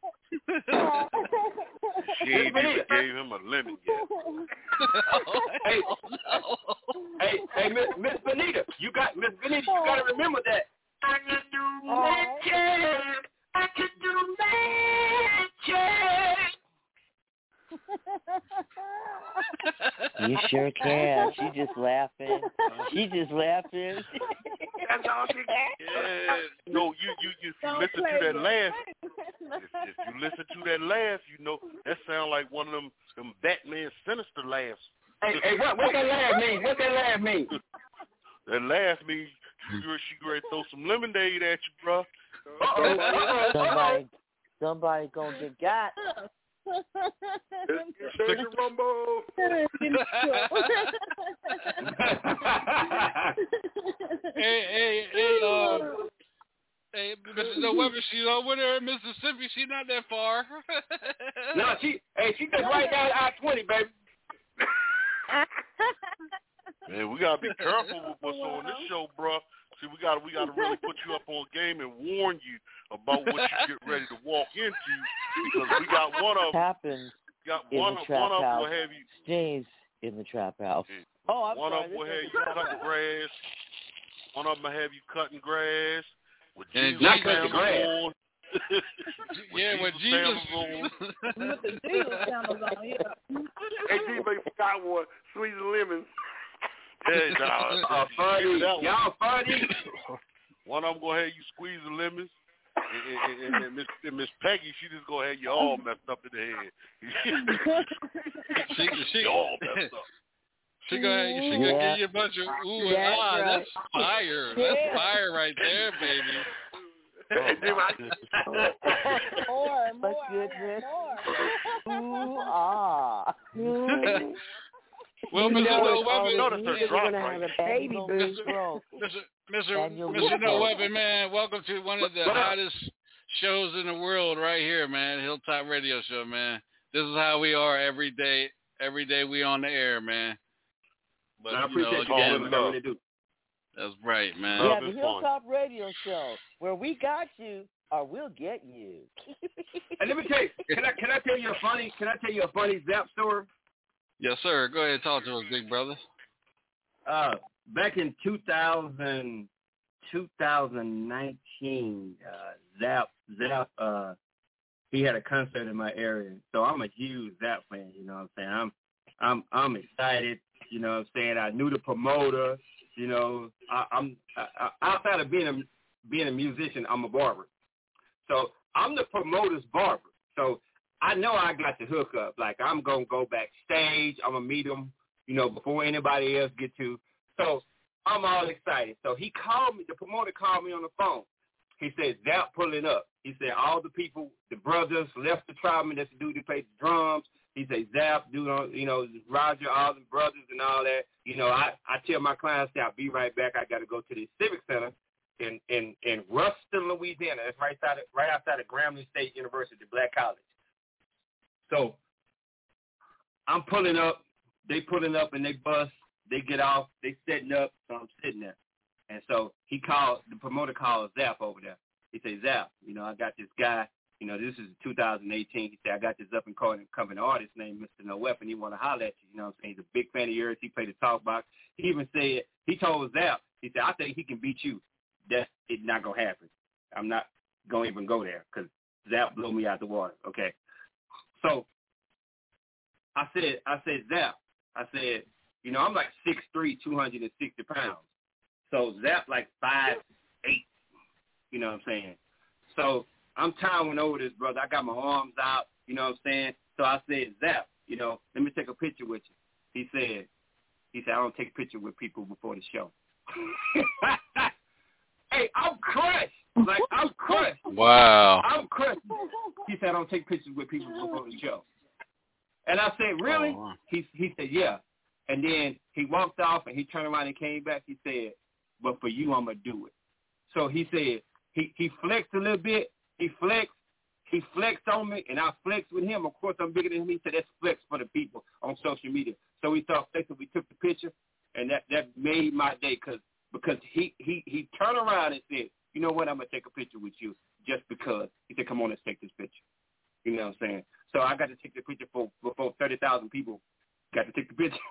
She ain't even gave him a lemon yet. Hey, hey, hey, Miss Miss Benita. You got Miss Benita. You got to remember that. I can do magic. I can do magic. You sure can. She just laughing. She just laughing. That's all she yeah. No, you you you, you listen to that laugh. If, if you listen to that laugh, you know that sound like one of them them Batman sinister laughs. Hey, hey, what what that laugh mean? What that laugh mean? That laugh means you she ready to throw some lemonade at you, bro. Somebody, somebody gonna get got. Stick Rumbo. hey, hey, hey, uh, hey, Mister No Weapon, she's over there in Mississippi. She's not that far. No, she, hey, she just right down I twenty, baby. Man, we gotta be careful with what's on this show, bro. See, we gotta we gotta really put you up on game and warn you about what you get ready to walk into, because we got one of them. Happens got in one, the trap one of them house. will have you. James in the trap house. Oh, I'm one sorry. of them will This have is you cutting grass. One of them will have you cutting grass. With And Jesus not cutting grass. on. Yeah, with Jesus. With the Jesus sandals on, yeah. Hey, G, but you forgot one. Squeeze the lemons. Hey, nah, Uh, funny. Y'all funny. One of them gonna have you squeeze the lemons, and, and, and, and Miss and Miss Peggy, she just gonna have you all messed up in the head. she she all messed up. She gonna she gonna Yeah. give you a bunch of ooh and That's ah. right. That's fire. That's Yeah. fire right there, baby. More, My more, goodness. more. Ooh, ah. Well, You Mister know No it's all Weapon, this Notice her music, drop, you're gonna right? have a baby And boo. you'll be broke. Mister Mister And you'll Mister be No broke. Weapon, man. Welcome to one of the What up? hottest shows in the world, right here, man. Hilltop Radio Show, man. This is how we are every day. Every day we on the air, man. But I you know, appreciate you, again, William. I really do. that's right, man. Yeah, Love the and fun. Hilltop Radio Show, where we got you or we'll get you. And let me tell you, can I can I tell you a funny can I tell you a funny Zap story? Yes, sir. Go ahead and talk to us, big brother. Uh, back in two thousand, twenty nineteen, uh, Zap Zap uh, he had a concert in my area, so I'm a huge Zap fan. You know what I'm saying? I'm I'm I'm excited. You know what I'm saying? I knew the promoter. You know, I, I'm I, I, outside of being a being a musician, I'm a barber. So I'm the promoter's barber. So I know I got the hook up. Like, I'm going to go backstage. I'm going to meet him, you know, before anybody else get to. So I'm all excited. So he called me. The promoter called me on the phone. He said, Zap pulling up. He said, all the people, the brothers, Lester Troutman, that's the dude who played the drums. He said, Zap, dude, you know, Roger, all the brothers and all that. You know, I, I tell my clients, I'll be right back. I got to go to the Civic Center in, in, in Ruston, Louisiana. That's right outside of, right outside of Grambling State University, Black College. So I'm pulling up. They pulling up and they bus. They get off. They setting up. So I'm sitting there. And so he called, the promoter called Zap over there. He said, Zap, you know, I got this guy. You know, this is two thousand eighteen. He said, I got this up-and-coming artist named Mister No Weapon. He want to holler at you. You know what I'm saying? He's a big fan of yours. He played the talk box. He even said, he told Zap, he said, I think he can beat you. That's it's not going to happen. I'm not going to even go there because Zap blew me out the water. Okay. So I said, I said, Zap, I said, you know, I'm like six three, two hundred sixty pounds. So Zap like five eight, you know what I'm saying? So I'm towering over this, brother. I got my arms out, you know what I'm saying? So I said, Zap, you know, let me take a picture with you. He said, he said, I don't take a picture with people before the show. Hey, I'm crushed. Like, I'm crushed. Wow. I'm crushed. He said, I don't take pictures with people before the show. And I said, really? Oh, wow. He he said, yeah. And then he walked off and he turned around and came back. He said, but for you, I'm going to do it. So he said, he, he flexed a little bit. He flexed. He flexed on me, and I flexed with him. Of course, I'm bigger than him. He said, that's flex for the people on social media. So we started flexing. We took the picture, and that, that made my day cause, because he, he, he turned around and said, you know what, I'm going to take a picture with you just because. He said, come on, let's take this picture. You know what I'm saying? So I got to take the picture for before thirty thousand people got to take the picture.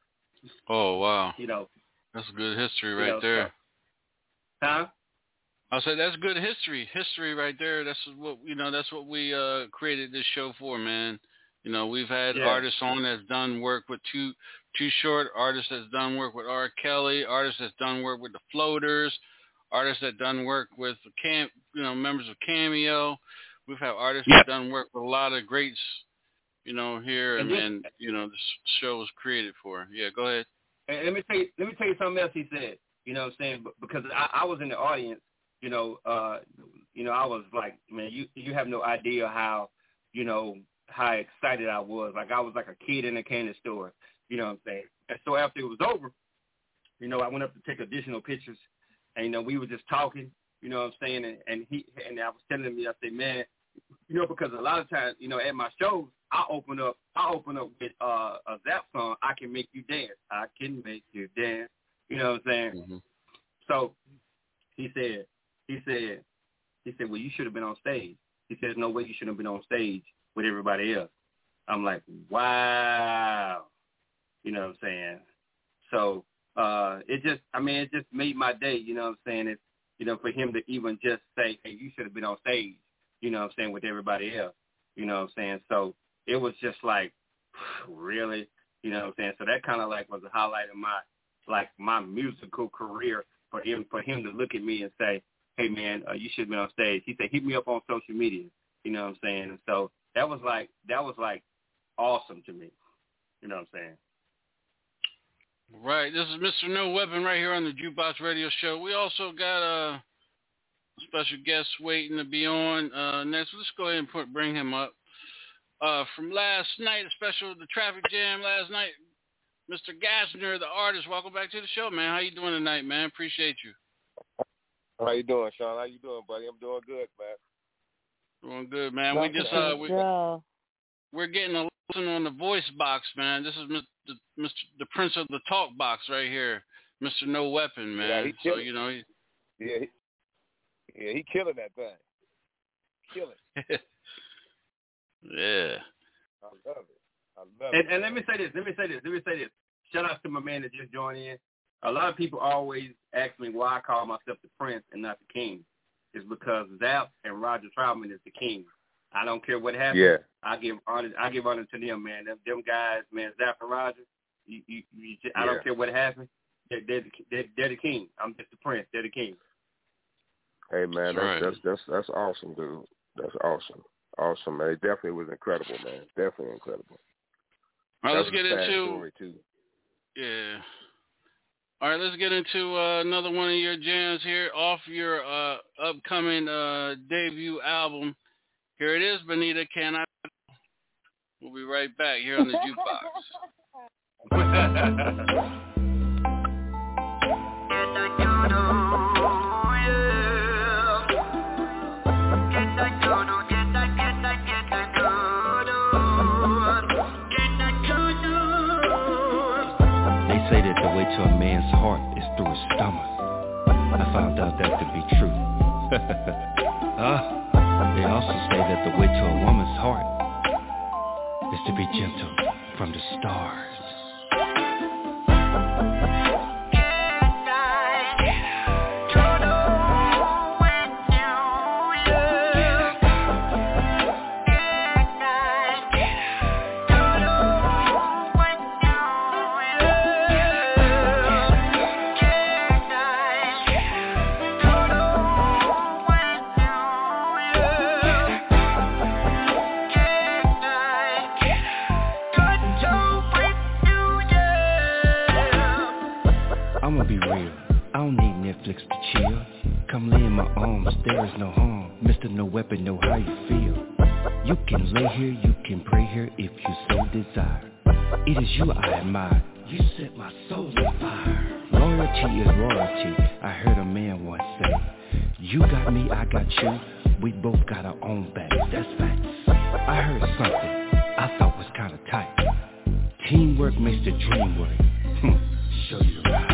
Oh, wow. You know. That's good history right you know, there. So, huh? I said that's good history. History right there. That's what you know. That's what we uh, created this show for, man. You know, we've had Yeah. artists on that's done work with Too Too Short, artists that's done work with R. Kelly, artists that's done work with the Floaters, artists that done work with Cam, you know, members of Cameo. We've had artists Yep. that done work with a lot of greats, you know, here, and, And this- and you know, this show was created for. Yeah, go ahead. And let me tell you, let me tell you something else he said. You know what I'm saying? Because I, I was in the audience. You know, uh, you know, I was like, man, you you have no idea how, you know, how excited I was. Like I was like a kid in a candy store. You know what I'm saying? And so after it was over, you know, I went up to take additional pictures, and you know, we were just talking. You know what I'm saying? And, and he and I was telling him, I said, man, you know, because a lot of times, you know, at my shows, I open up, I open up with uh, a Zap song, I Can Make You Dance. I Can Make You Dance. You know what I'm saying? Mm-hmm. So he said, he said, he said, well, you should have been on stage. He said, there's no way you should have been on stage with everybody else. I'm like, wow. You know what I'm saying? So uh, it just, I mean, it just made my day, you know what I'm saying? It's, you know, for him to even just say, hey, you should have been on stage, you know what I'm saying, with everybody else. You know what I'm saying? So it was just like, really? You know what I'm saying? So that kind of like was a highlight of my, like my musical career for him, for him to look at me and say, hey man, uh, you should have been on stage. He said, hit me up on social media. You know what I'm saying? And so that was like, that was like awesome to me. You know what I'm saying? Right. This is Mister No Weapon right here on the Jukebox Radio Show. We also got a special guest waiting to be on uh, next. Let's go ahead and put, bring him up. Uh, from last night, a special, the traffic jam last night. Mister Gassner, the artist. Welcome back to the show, man. How you doing tonight, man? Appreciate you. How you doing, Sean? How you doing, buddy? I'm doing good, man. Doing good, man. We just uh, we, we're getting a listen on the voice box, man. This is Mister Mister the Prince of the Talk Box right here, Mister No Weapon, man. Yeah, he so you know, he, yeah, he, yeah, he killing that thing. Killing. Yeah. I love it. I love and, it. And let me say this. Let me say this. Let me say this. Shout out to my man that just joined in. A lot of people always ask me why I call myself the Prince and not the King. It's because Zap and Roger Troutman is the king. I don't care what happens. Yeah. I give honor. I give honor to them, man. Them, them guys, man. Zap and Roger. You, you, you just, I Yeah. don't care what happens. They're, they're, the, they're, they're the king. I'm just the Prince. They're the king. Hey, man, That's right. that's, that's that's that's awesome, dude. That's awesome. Awesome, man. It definitely was incredible, man. Definitely incredible. All right, That let's was get a sad into story, too. yeah. All right, let's get into uh, another one of your jams here off your uh, upcoming uh, debut album. Here it is, Benita. Can I? We'll be right back here on the Jukebox. They say that the way to a man's heart is through his stomach. I found out that to be true. uh, they also say that the way to a woman's heart is to be gentle from the stars. I'ma be real, I don't need Netflix to chill. Come lay in my arms, there is no harm. Mister No Weapon, know how you feel. You can lay here, you can pray here if you so desire. It is you I admire, you set my soul on fire. Loyalty is royalty, I heard a man once say. You got me, I got you, we both got our own bags, that's facts. I heard something I thought was kinda tight. Teamwork makes the dream work. Hmm, show you right.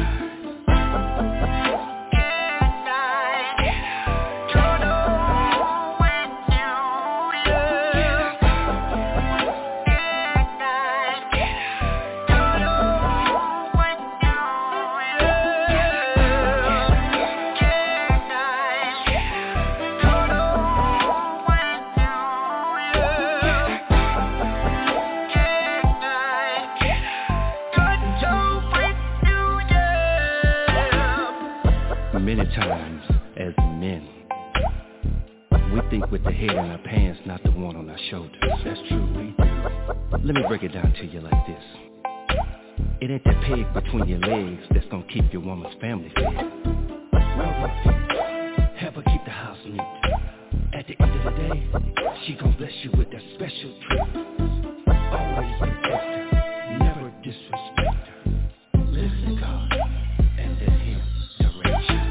Many times, as men, we think with the head in our pants, not the one on our shoulders. That's true, we do. Let me break it down to you like this. It ain't that peg between your legs that's gonna keep your woman's family fed. Well, her feet, have her keep the house neat. At the end of the day, she gon' bless you with that special treat. Always protect her, never disrespect her. Listen to God, and let Him direct you.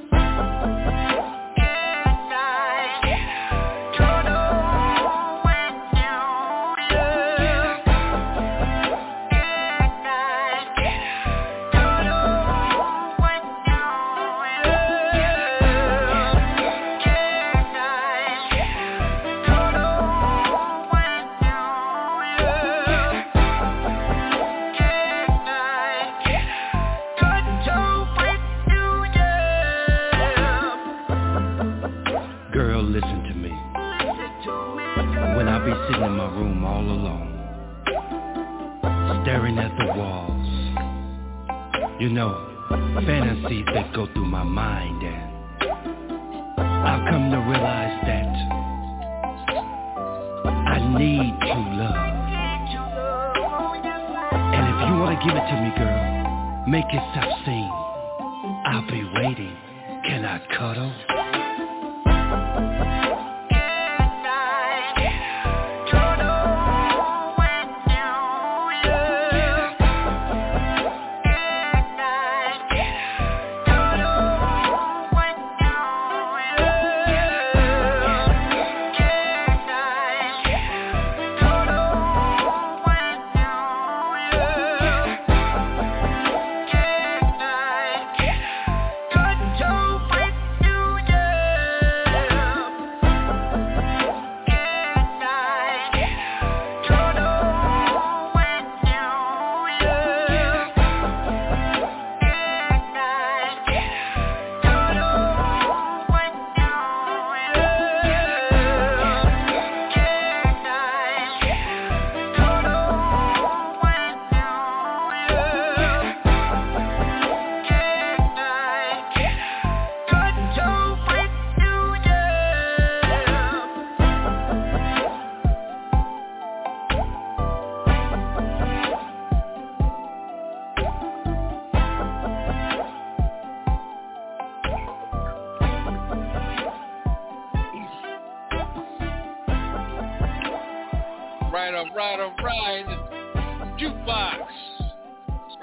Girl, listen to me. When I be sitting in my room all alone, staring at the walls, you know, fantasies that go through my mind, and I've come to realize that I need true love. And if you want to give it to me, girl, make yourself seen. I'll be waiting. Can I cuddle?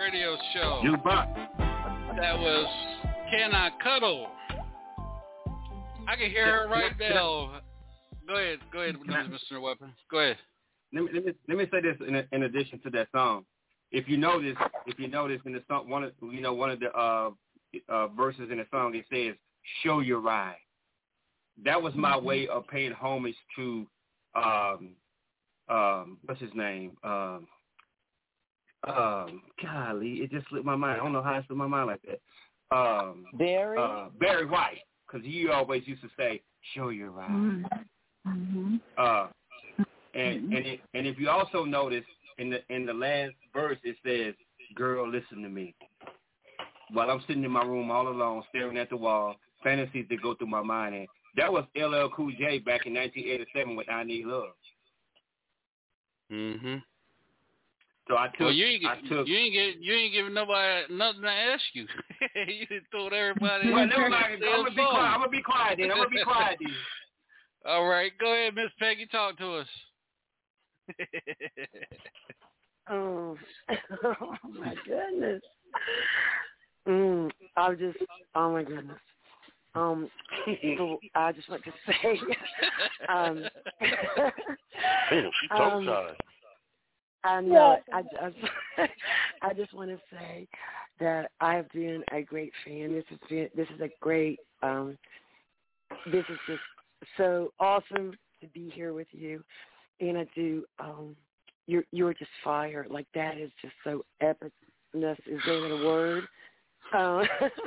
Radio Show. Jukebox. That was Can I Cuddle? I can hear her right now. Go ahead. Go ahead, Mister Weapon. Go ahead. Let me, let me let me say this in, in addition to that song. If you notice, if you notice in the song, one of you know one of the uh, uh, verses in the song, it says "Show your ride." That was my way of paying homage to um, um, what's his name? Um, um, golly, it just slipped my mind. I don't know how it slipped my mind like that. Um, Barry. Uh, Barry White, because he always used to say, "Show your ride." Mm-hmm. Uh, and and it, and if you also notice in the in the last verse, it says, "Girl, listen to me." While I'm sitting in my room all alone, staring at the wall, fantasies that go through my mind, and that was L L Cool J back in nineteen eighty-seven with "I Need Love." Mhm. So I took. Well, you ain't, I took. you ain't get, you ain't giving nobody nothing to ask you. You just told everybody. Well, never mind. I'm gonna be quiet. I'm gonna be quiet then. I'm gonna be quiet then. All right, go ahead, Miss Peggy. Talk to us. Oh, oh my goodness. Mm, I was just, oh my goodness. Um, so I just want to say, um, Damn, she um, tongue-tied. I know. I just, I just want to say that I have been a great fan. This has been, this is a great, um, this is just so awesome to be here with you, and I do. Um, you're you're just fire. Like that is just so epicness. Is there even a word? Um,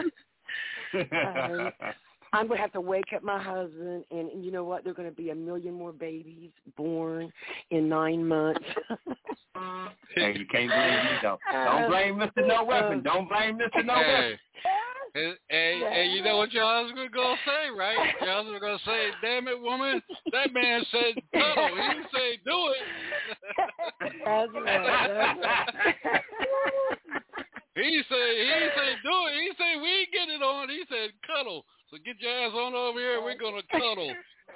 um, I'm going to have to wake up my husband, and, and you know what? There are going to be a million more babies born in nine months. Hey, you can't blame me, though. Don't blame Mister No Weapon. Don't blame Mister No Weapon. Hey, hey, hey, you know what your husband going to say, right? Your husband going to say, damn it, woman, that man said cuddle. He didn't say do it. That's right. That's right. He said, he didn't say do it. He said, we ain't getting it on. He said cuddle. So get your ass on over here. We're going to cuddle.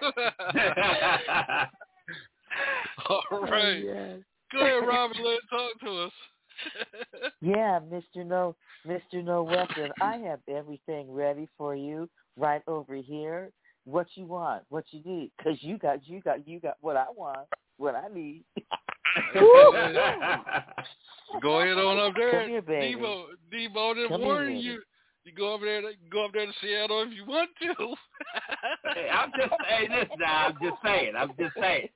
All right. Oh, yes. Go ahead, Robert. Let's talk to us. Yeah, Mister No, Mister No Weapon. I have everything ready for you right over here. What you want, what you need, because you got, you got, you got what I want, what I need. Go ahead on up there. Come here, baby. Debo, Debo didn't Come warn here, you. You go over there, go up there to Seattle if you want to. Hey, I'm just saying this now. I'm just saying. I'm just saying.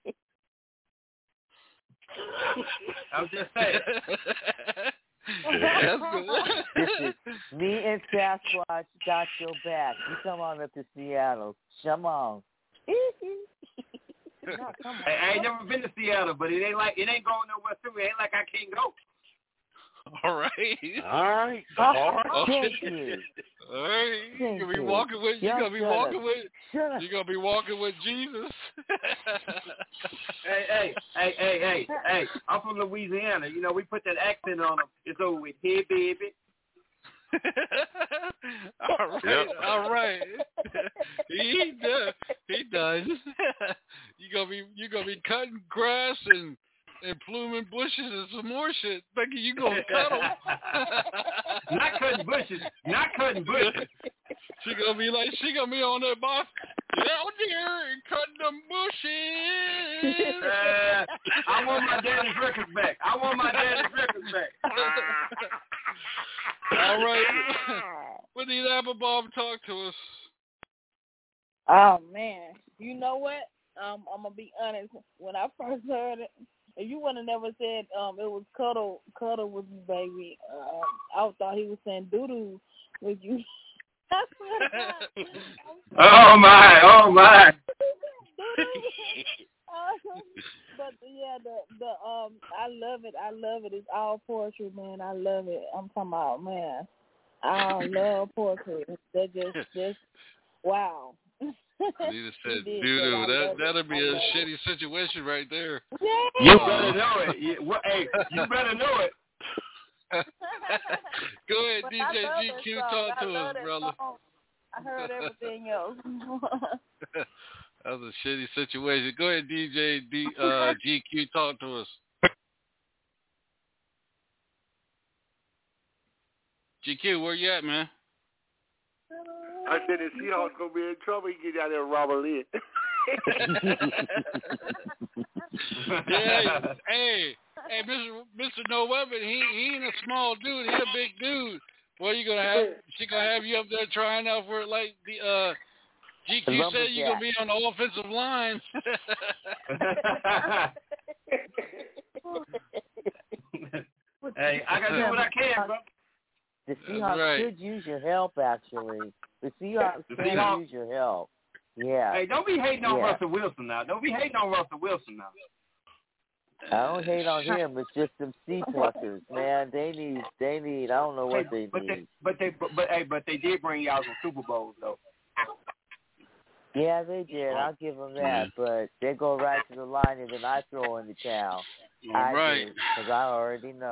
I'm just saying. That's good. This is me and Sasquatch got your back. You come on up to Seattle. Come on. No, come on. Hey, I ain't never been to Seattle, but it ain't like it ain't going nowhere through. It ain't like I can't go. All right. All right. All right. Thank you. All right. You're Thank gonna be you. walking with you're Y'all gonna be shut walking up. with Shut up. you're gonna be walking with Jesus. Hey, hey, hey, hey, hey, hey. I'm from Louisiana. You know, we put that accent on them. It's over with. Hey, baby. all right, Yep. all right. he does. He does. you gonna be you gonna be cutting grass and and pluming bushes and some more shit. Becky, you gonna cuddle? Not cutting bushes. Not cutting bushes. She gonna be like she gonna be on that box. Get out there and cut them bushes. Uh, I want my daddy's records back. I want my daddy's records back. All right. We need Applebaum talk to us. Oh man, you know what? Um, I'm gonna be honest. When I first heard it, if you would have never said um it was cuddle, cuddle with me, baby. Um, I thought he was saying doo doo with you. Oh my! Oh my! But yeah, the the um, I love it. I love it. It's all poetry, man. I love it. I'm talking about, man. I love poetry. That just just wow. Nita said doo doo. That that'll be a shitty situation right there. You better know it. You, what, hey, you better know it. Go ahead, D J G Q, talk to us, brother. Song. I heard everything else. That was a shitty situation. Go ahead, D J D, uh, G Q, talk to us. G Q, where you at, man? I said the Seahawks gonna be in trouble. He get out there and rob a lid. Yeah, hey, hey, Mister Mister No Weapon, he he ain't a small dude. He a big dude. What are you gonna have? She gonna have you up there trying out for like the uh, G Q said you gonna be on the offensive line. Hey, I gotta do what I can, bro. The Seahawks right. could use your help, actually. The Seahawks The could Seahawks- use your help. Yeah. Hey, don't be hating on Yeah. Russell Wilson now. Don't be hating on Russell Wilson now. I don't hate on him. It's just some C pluckers, man. They need, they need. I don't know what Hey, they but need. they, but they, but, but hey, but they did bring y'all some Super Bowls though. Yeah, they did. I'll give them that. But they go right to the line, and then I throw in the towel. I Right. do, because I already know.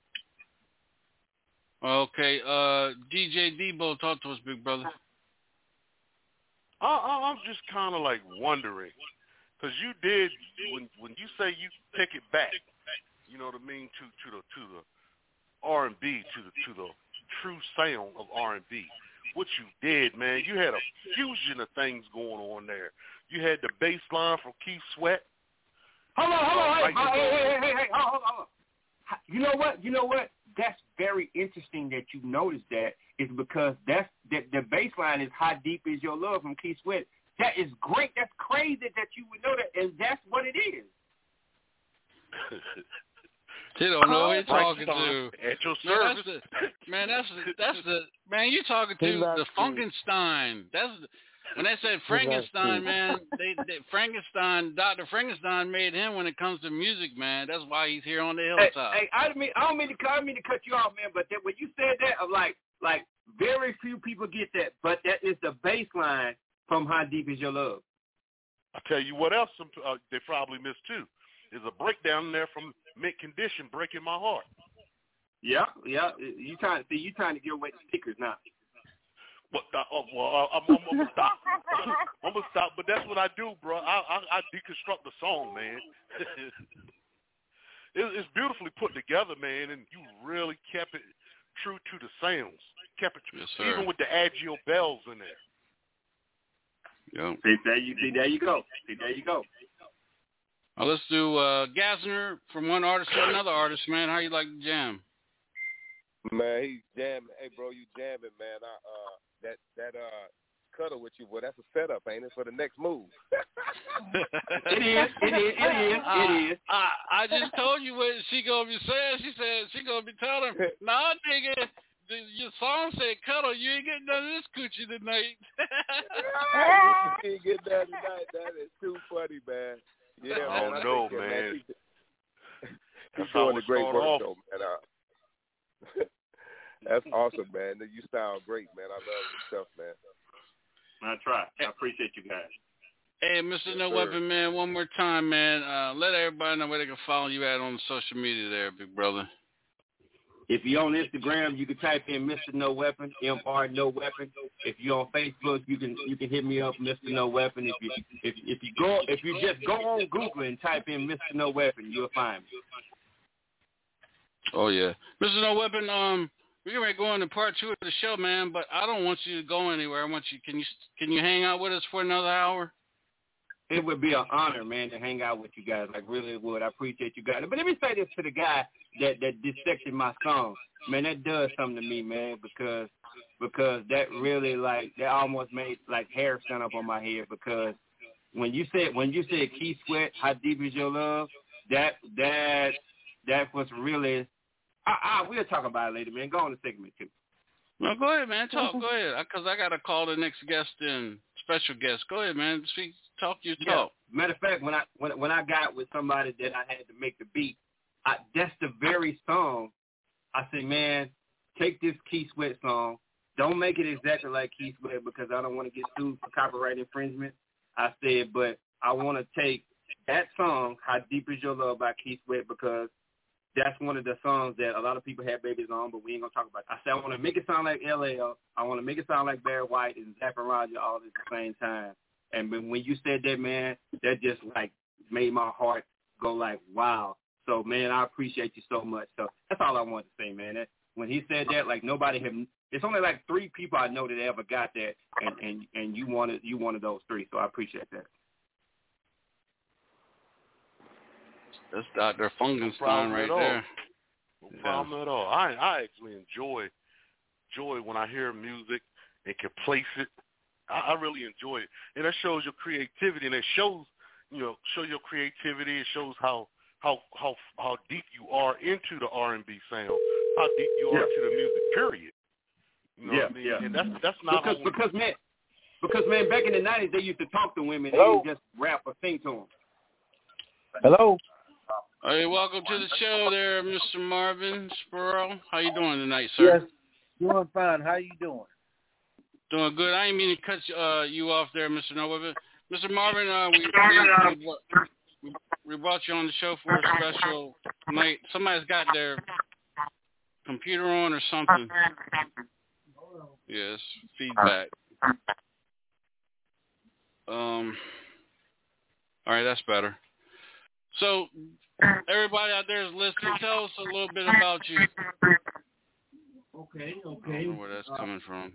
Okay, uh, D J Debo, talk to us, big brother. I, I, I'm just kind of like wondering, because you did when when you say you pick it back, you know what I mean, to to the to the R and B, to the to the true sound of R and B. What you did, man, you had a fusion of things going on there. You had the bass line from Keith Sweat. Hold on, hold on, hey, Right hey, before- hey, hey, hey, hey, hold on, hold on. You know what? You know what? That's very interesting that you noticed that. Is because that's that the bass line is "How Deep Is Your Love" from Keith Sweat. That is great. That's crazy that you would know that, and that's what it is. He don't know who Oh, he's talking right, to. At your Man, service. that's the man. That's the, that's the man. You talking He to loves the Frankenstein? That's the, when they said He Frankenstein, loves man. They, they Frankenstein, Doctor Frankenstein made him when it comes to music, man. That's why he's here on the Hey, hilltop. hey, I don't mean I don't mean to I don't mean to cut you off, man. But that, when you said that, I'm like like very few people get that. But that is the bass line from "How Deep Is Your Love." I'll tell you what else some, uh, they probably missed too. There's a breakdown in there from Mint Condition, "Breaking My Heart." Yeah, yeah. You trying to see? You trying to give away the speakers now? But uh, oh, well, I'm, I'm, I'm gonna stop. I'm gonna stop. But that's what I do, bro. I I, I deconstruct the song, man. it, it's beautifully put together, man, and you really kept it true to the sounds. Kept it Yes, sir. even with the agile bells in there. Yep. See, there you see, there you go. See, there you go. Well, let's do uh, Gassner from one artist to another artist, man. How you like the jam? Man, he's jamming. Hey, bro, you jamming, man. I, uh, that that uh, cuddle with you, boy, that's a setup, ain't it, for the next move? It is. It is. It is. It is. I, I just told you what she gonna be saying. She said she gonna be telling him, "Nah, nigga, the, your song said cuddle. You ain't getting none of this coochie tonight." You ain't getting that tonight. That is too funny, man. Yeah, I man. don't I know, think that, man. He's, That's he's how doing it a great start work, off. though, man. Uh, that's awesome, man. You sound great, man. I love your stuff, man. I try. I appreciate you guys. Hey, Mister Yes, No sir. Weapon, man, one more time, man. Uh, let everybody know where they can follow you at on social media there, big brother. If you're on Instagram, you can type in Mister No Weapon, M R No Weapon. If you're on Facebook, you can you can hit me up, Mister No Weapon. If you if if you go if you just go on Google and type in Mister No Weapon, you'll find me. Oh, yeah. Mister No Weapon, um, we're going to go into part two of the show, man, but I don't want you to go anywhere. I want you, can you, can you hang out with us for another hour? It would be an honor, man, to hang out with you guys. Like, really it would. I appreciate you guys. But let me say this to the guy that, that dissected my song. Man, that does something to me, man, because because that really, like, that almost made, like, hair stand up on my head because when you said, when you said Keith Sweat, How Deep Is Your Love, that, that, that was really, I, I, we'll talk about it later, man. Go on to segment two. No, go ahead, man. Talk. Go ahead. Because I got to call the next guest in, special guest. Go ahead, man. Speak. Talk your Yeah. talk. Matter of fact, when I when when I got with somebody that I had to make the beat, I, that's the very song. I said, man, take this Keith Sweat song. Don't make it exactly like Keith Sweat because I don't want to get sued for copyright infringement. I said, but I want to take that song, How Deep Is Your Love by Keith Sweat, because that's one of the songs that a lot of people have babies on, but we ain't going to talk about it. I said, I want to make it sound like L L. I want to make it sound like Barry White and Zapp and Roger all at the same time. And when you said that, man, that just, like, made my heart go like, wow. So, man, I appreciate you so much. So that's all I wanted to say, man. That, when he said that, like nobody have. It's only like three people I know that ever got that, and and and you wanted you one of those three. So I appreciate that. That's Doctor Funkenstein problem right at all. there. No Yeah. problem at all. I I actually enjoy enjoy when I hear music and can place it. I, I really enjoy it, and that shows your creativity, and it shows you know show your creativity. It shows how how how how deep you are into the R and B sound, how deep you are Yeah. into the music. Period. You know yeah, what I mean? yeah. And that's that's not because always, because man, because man, back in the nineties they used to talk to women. They Hello? didn't just rap or sing to them. Hello. Hey, welcome to the show there, Mister Marvin Sparrow. How you doing tonight, sir? Yes, doing fine. How you doing? Doing good. I didn't mean to cut uh, you off there, Mister Nova. Mister Marvin, uh, we, we, we, we brought you on the show for a special night. Somebody's got their computer on or something. Yes, feedback. Um. All right, that's better. So, everybody out there is listening. Tell us a little bit about you. Okay, I okay. don't know where that's coming from.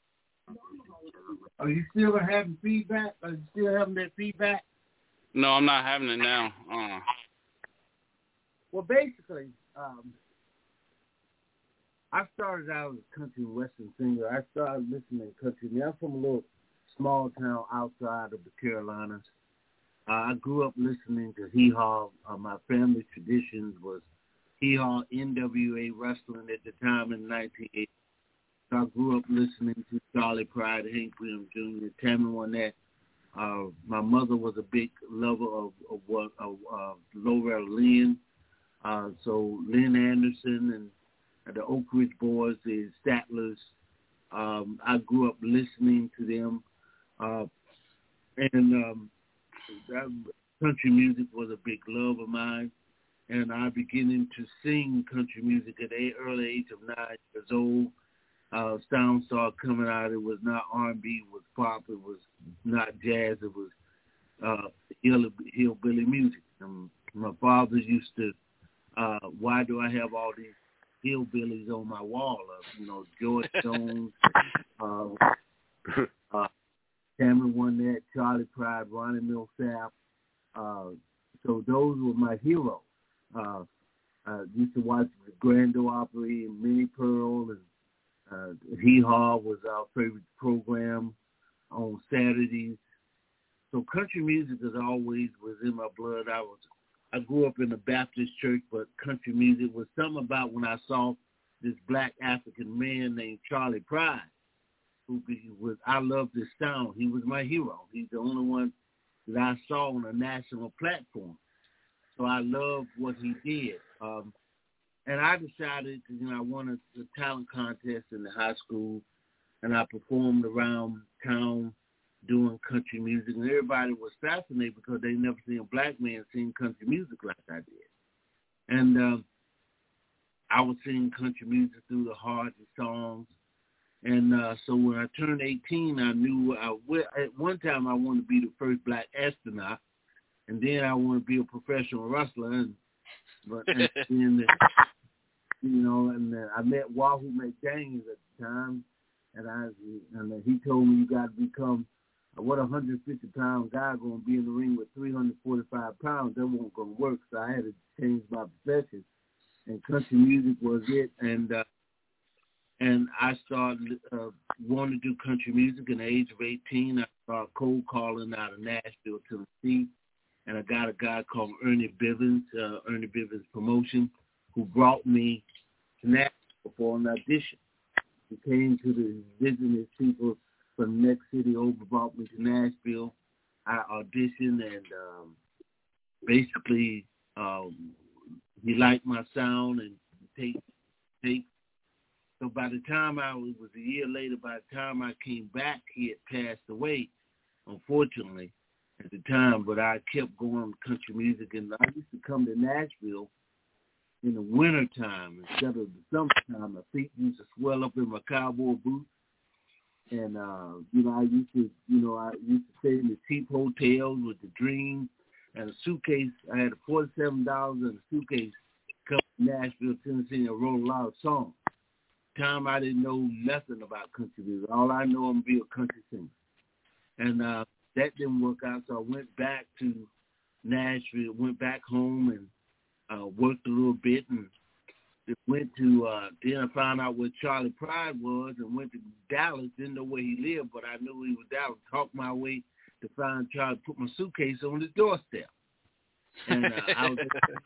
Are you still having feedback? Are you still having that feedback? No, I'm not having it now. Uh. Well, basically, um, I started out as a country and western singer. I started listening to country. I'm from a little small town outside of the Carolinas. Uh, I grew up listening to hee haw. Uh, my family traditions was hee haw, N W A wrestling at the time in nineteen eighty. So I grew up listening to Charlie Pride, Hank Williams Junior, Tammy Wynette. Uh, my mother was a big lover of of, of, of uh, Loretta Lynn. Uh, so Lynn Anderson and the Oak Ridge Boys, the Statlers. Um, I grew up listening to them, uh, and um, that, country music was a big love of mine. And I beginning to sing country music at the early age of nine years old. Uh, sound started coming out. It was not R and B, it was pop. It was not jazz. It was uh, hill, hillbilly music. Um, my father used to, uh, why do I have all these hillbillies on my wall? Of, you know, George Jones, uh, uh, Tammy Wynette, Charlie Pride, Ronnie Millsap. Uh, so those were my heroes. Uh, I used to watch the Grand Ole Opry and Minnie Pearl, and uh, Hee Haw was our favorite program on Saturdays. So country music is always was in my blood. I was I grew up in a Baptist church, but country music was something about when I saw this black African man named Charlie Pride, who was I loved his sound. He was my hero. He's the only one that I saw on a national platform. So I loved what he did. Um, and I decided, you know, I won a, a talent contest in the high school, and I performed around town doing country music. And everybody was fascinated because they never seen a black man sing country music like I did. And um, I was singing country music through the heart and songs. And uh, so when I turned eighteen, I knew I, at one time I wanted to be the first black astronaut. And then I want to be a professional wrestler, and but and then, you know, and uh, I met Wahoo McDaniels at the time, and I and uh, he told me you got to become uh, what a one hundred fifty pound guy going to be in the ring with three hundred forty-five pounds. That won't going to work, so I had to change my profession, and country music was it, and uh, and I started uh, wanting to do country music. At the age of eighteen, I started cold calling out of Nashville, Tennessee. And I got a guy called Ernie Bivens, uh, Ernie Bivens Promotion, who brought me to Nashville for an audition. He came to the visiting people from the next city over, brought me to Nashville. I auditioned, and um, basically um, he liked my sound and take take. So by the time I was, it was a year later, by the time I came back, he had passed away, unfortunately. At the time, but I kept going with country music, and I used to come to Nashville in the wintertime instead of the summertime. My feet used to swell up in my cowboy boots, and uh, you know, I used to, you know, I used to stay in the cheap hotels with the Dream and a suitcase. I had forty-seven dollars in a suitcase, come to Nashville, Tennessee, and wrote a lot of songs. time I didn't know nothing about country music. All I know, I'm be a country singer. And uh, that didn't work out, so I went back to Nashville, went back home and uh, worked a little bit, and went to, uh, then I found out where Charlie Pride was and went to Dallas. Didn't know where he lived, but I knew he was Dallas. Talked my way to find Charlie, put my suitcase on his doorstep. And uh, I was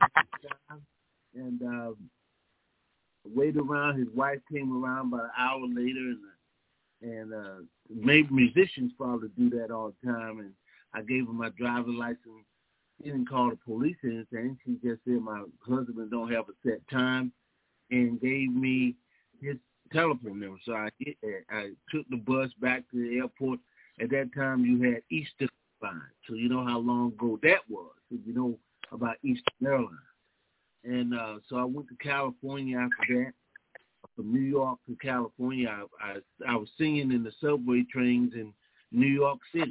and uh, waited around. His wife came around about an hour later, and and uh, maybe musicians probably do that all the time. And I gave him my driver's license. He didn't call the police or anything. She just said my husband don't have a set time, and gave me his telephone number. So I I took the bus back to the airport. At that time, you had Eastern Airlines, so you know how long ago that was. So you know about Eastern Airlines. And uh, so I went to California after that. From New York to California, I, I, I was singing in the subway trains in New York City.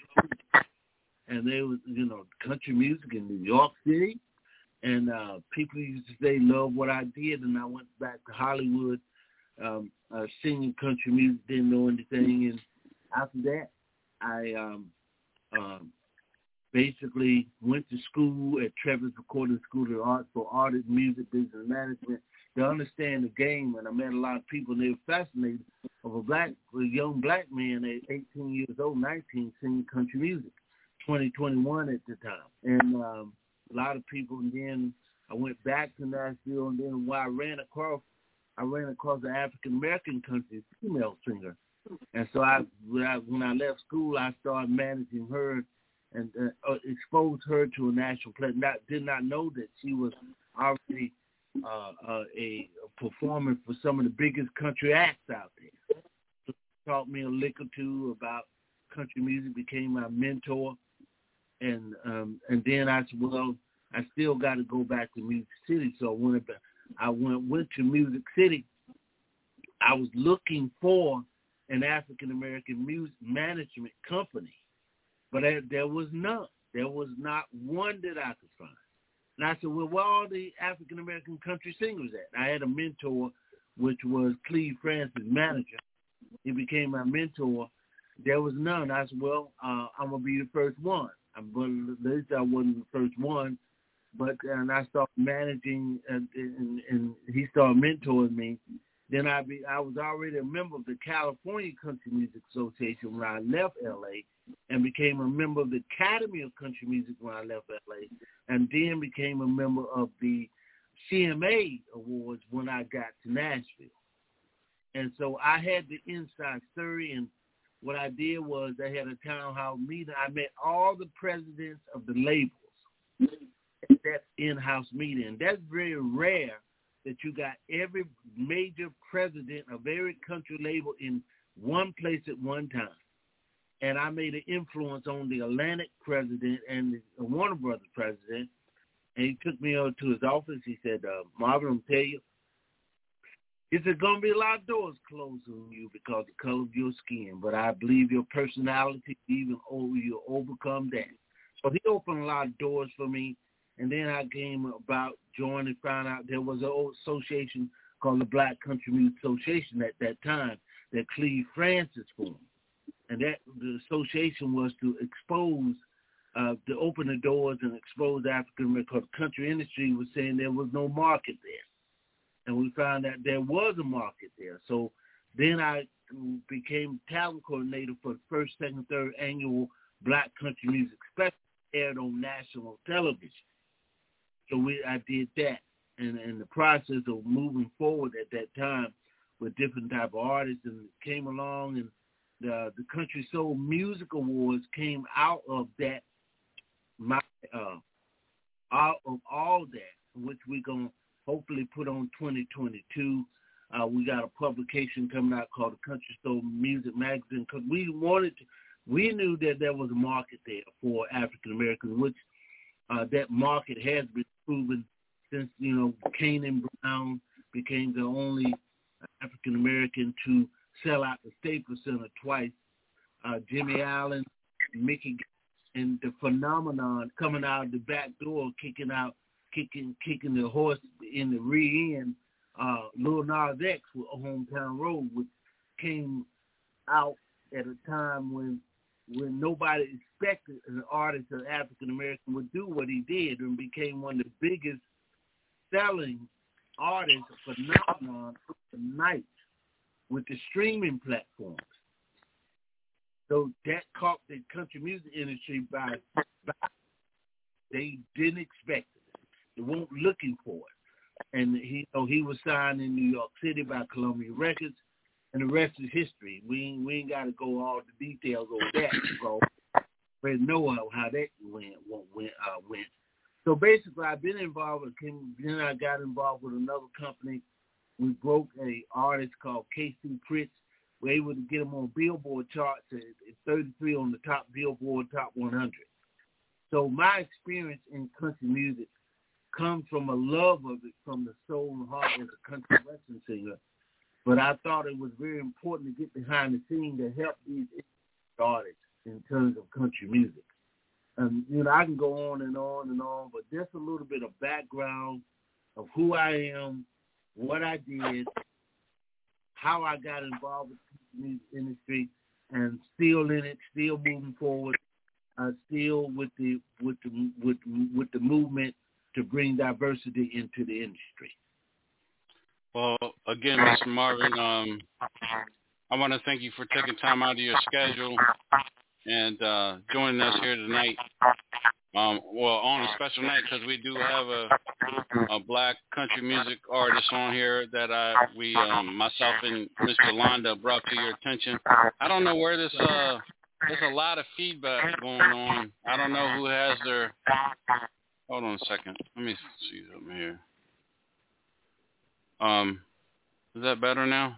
And there was, you know, country music in New York City. And uh, people used to say, love what I did. And I went back to Hollywood um, uh, singing country music, didn't know anything. And after that, I um, um, basically went to school at Travis Recording School of Art for art and music business management to understand the game. And I met a lot of people, and they were fascinated of a black, a young black man at eighteen years old, nineteen, singing country music, twenty, twenty-one at the time. And um, a lot of people, and then I went back to Nashville, and then while I ran across, I ran across an African-American country female singer. And so I, when I, when I left school, I started managing her and uh, exposed her to a national play. Not, did not know that she was already uh, uh, a performer for some of the biggest country acts out there. So she taught me a lick or two about country music, became my mentor. And um, and then I said, well, I still got to go back to Music City. So I went, I went, went to Music City. I was looking for an African-American music management company, but there, there was none. There was not one that I could find. And I said, well, where are all the African-American country singers at? I had a mentor, which was Cleve Francis' manager. He became my mentor. There was none. I said, well, uh, I'm going to be the first one. But at least I wasn't the first one. But and I started managing, and, and, and he started mentoring me. Then I be I was already a member of the California Country Music Association when I left L A, and became a member of the Academy of Country Music when I left L A, and then became a member of the C M A Awards when I got to Nashville. And so I had the inside story, and what I did was I had a town hall meeting. I met all the presidents of the labels at that in-house meeting, and that's very rare that you got every major president of every country label in one place at one time. And I made an influence on the Atlantic president and the Warner Brothers president. And he took me over to his office. He said, uh, Marvin, I'll tell you, he said, going to be a lot of doors closed on you because of the color of your skin. But I believe your personality, even over you overcome that. So he opened a lot of doors for me. And then I came about joining, found out there was an old association called the Black Country Music Association at that time that Cleve Francis formed. And that the association was to expose, uh, to open the doors and expose African American, because the country industry was saying there was no market there. And we found that there was a market there. So then I became talent coordinator for the first, second, third annual Black Country Music Special, aired on national television. So we, I did that, and in the process of moving forward at that time with different type of artists, and came along, and the the Country Soul Music Awards came out of that, my uh, out of all that, which we're gonna hopefully put on twenty twenty-two. Uh, we got a publication coming out called the Country Soul Music Magazine, because we wanted to, we knew that there was a market there for African Americans, which uh, that market has been proven since, you know, Canaan Brown became the only African American to sell out the Staples Center twice. Uh, Jimmy Allen, Mickey, and the phenomenon coming out of the back door, kicking out, kicking, kicking the horse in the rear end uh, Lil Nas X with Hometown Road, which came out at a time when when nobody expected an artist, an African American, would do what he did, and became one of the biggest selling artists, phenomenon overnight with the streaming platforms. So that caught the country music industry by, by they didn't expect it. They weren't looking for it. And he so he was signed in New York City by Columbia Records, and the rest is history. We ain't, we ain't got to go all the details over that. So we know how that went. went, uh, went. So basically, I've been involved with him. Then I got involved with another company. We broke a artist called K C Pritz. We were able to get him on Billboard charts at, at thirty-three on the top Billboard Top one hundred. So my experience in country music comes from a love of it, from the soul and heart as a country western singer. But I thought it was very important to get behind the scenes to help these artists in terms of country music. And, you know, I can go on and on and on, but just a little bit of background of who I am, what I did, how I got involved with the music industry, and still in it, still moving forward, uh, still with the with the with with the movement to bring diversity into the industry. Well, again, Mister Marvin, um, I want to thank you for taking time out of your schedule and uh, joining us here tonight. Um, well, on a special night, because we do have a, a black country music artist on here that I we um, myself and Mister Londa brought to your attention. I don't know where this. Uh, there's a lot of feedback going on. I don't know who has their. Hold on a second. Let me see something here. Um, is that better now?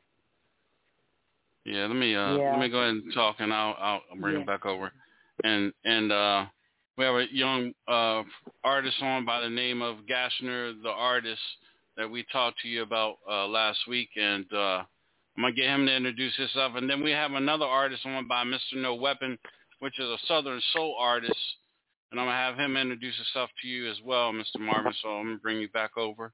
Yeah. Let me uh, yeah. let me go ahead and talk, and I'll I'll bring yeah. it back over. And and uh, we have a young uh, artist on by the name of Gashner, the artist that we talked to you about uh, last week, and uh, I'm gonna get him to introduce himself. And then we have another artist on by Mister No Weapon, which is a Southern soul artist. And I'm going to have him introduce himself to you as well, Mister Marvin, so I'm going to bring you back over.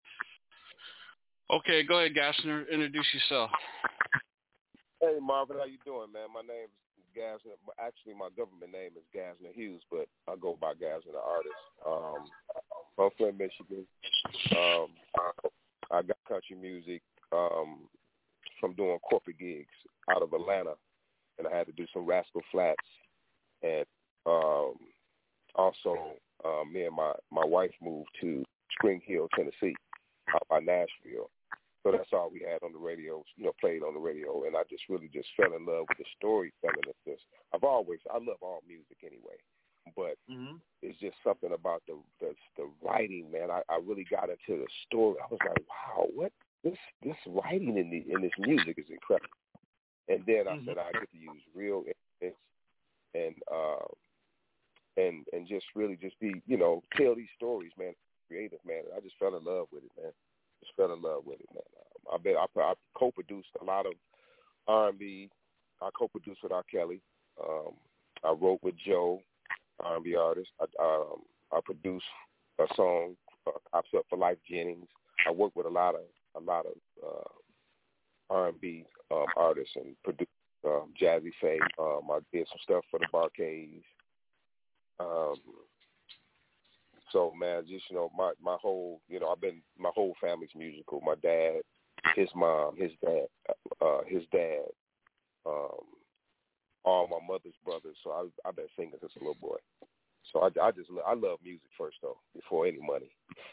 Okay, go ahead, Gashner. Introduce yourself. Hey, Marvin, how you doing, man? My name is Gashner. Actually, my government name is Gashner Hughes, but I go by Gashner, the artist. Um, I'm from Michigan. Um, I got country music um, from doing corporate gigs out of Atlanta, and I had to do some Rascal Flatts and um, Also, uh, me and my, my wife moved to Spring Hill, Tennessee, out by Nashville. So that's all we had on the radio, you know, played on the radio. And I just really just fell in love with the storytelling of this. I've always, I love all music anyway, but mm-hmm. it's just something about the the, the writing, man. I, I really got into the story. I was like, wow, what this this writing in the in this music is incredible. And then I mm-hmm. said I get to use real instruments and. Uh, And and just really just be, you know, tell these stories, man, creative, man. I just fell in love with it, man. Just fell in love with it, man. Um, I bet I, I co-produced a lot of R and B. I co-produced with R. Kelly. Um, I wrote with Joe, R and B artist. I, um, I produced a song, uh, "Cops Up for Life," Jennings. I worked with a lot of a lot of uh, R and B um, artists and produced um, Jazzy Faye. Um, I did some stuff for the Barcades. Um, so man, just, you know, my, my whole, you know, I've been, my whole family's musical. My dad, his mom, his dad, uh, his dad, um, all my mother's brothers. So I, I've been singing since a little boy. So I, I just, I love music first though, before any money.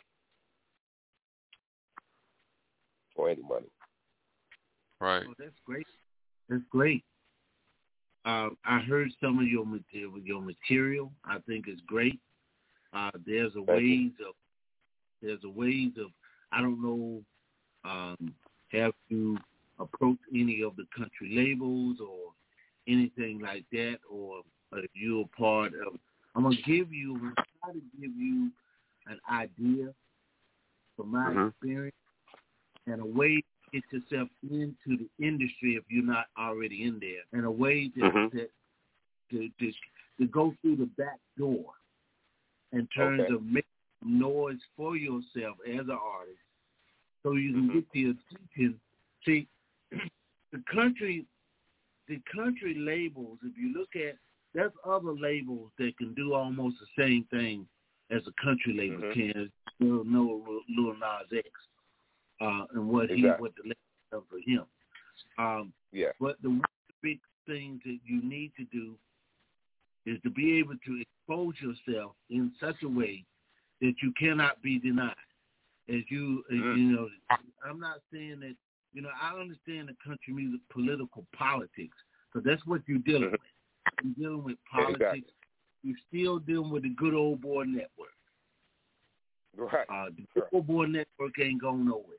Before any money. Right. Oh, that's great. That's great. Uh, I heard some of your material. Your material, I think, is great. Uh, there's a ways of, there's a ways of, I don't know, um, have you approached any of the country labels or anything like that, or if you're a part of? I'm gonna give you, I'm gonna try to give you an idea from my mm-hmm. experience and a way. Get yourself into the industry if you're not already in there, and a way to mm-hmm. to, to, to to go through the back door in terms okay. of making noise for yourself as an artist so you can get the attention. See, the country, the country labels, if you look at, there's other labels that can do almost the same thing as a country label mm-hmm. can. You'll know Lil Nas X uh, and what exactly. he, what the label does for him. Um, yeah. But the one of the big things that you need to do is to be able to expose yourself in such a way that you cannot be denied. As you, mm-hmm. you know, I'm not saying that, you know, I understand the country music political politics, because that's what you're dealing with. You're dealing with politics. Exactly. You're still dealing with the good old boy network. Right. Uh, the good old boy network ain't going nowhere.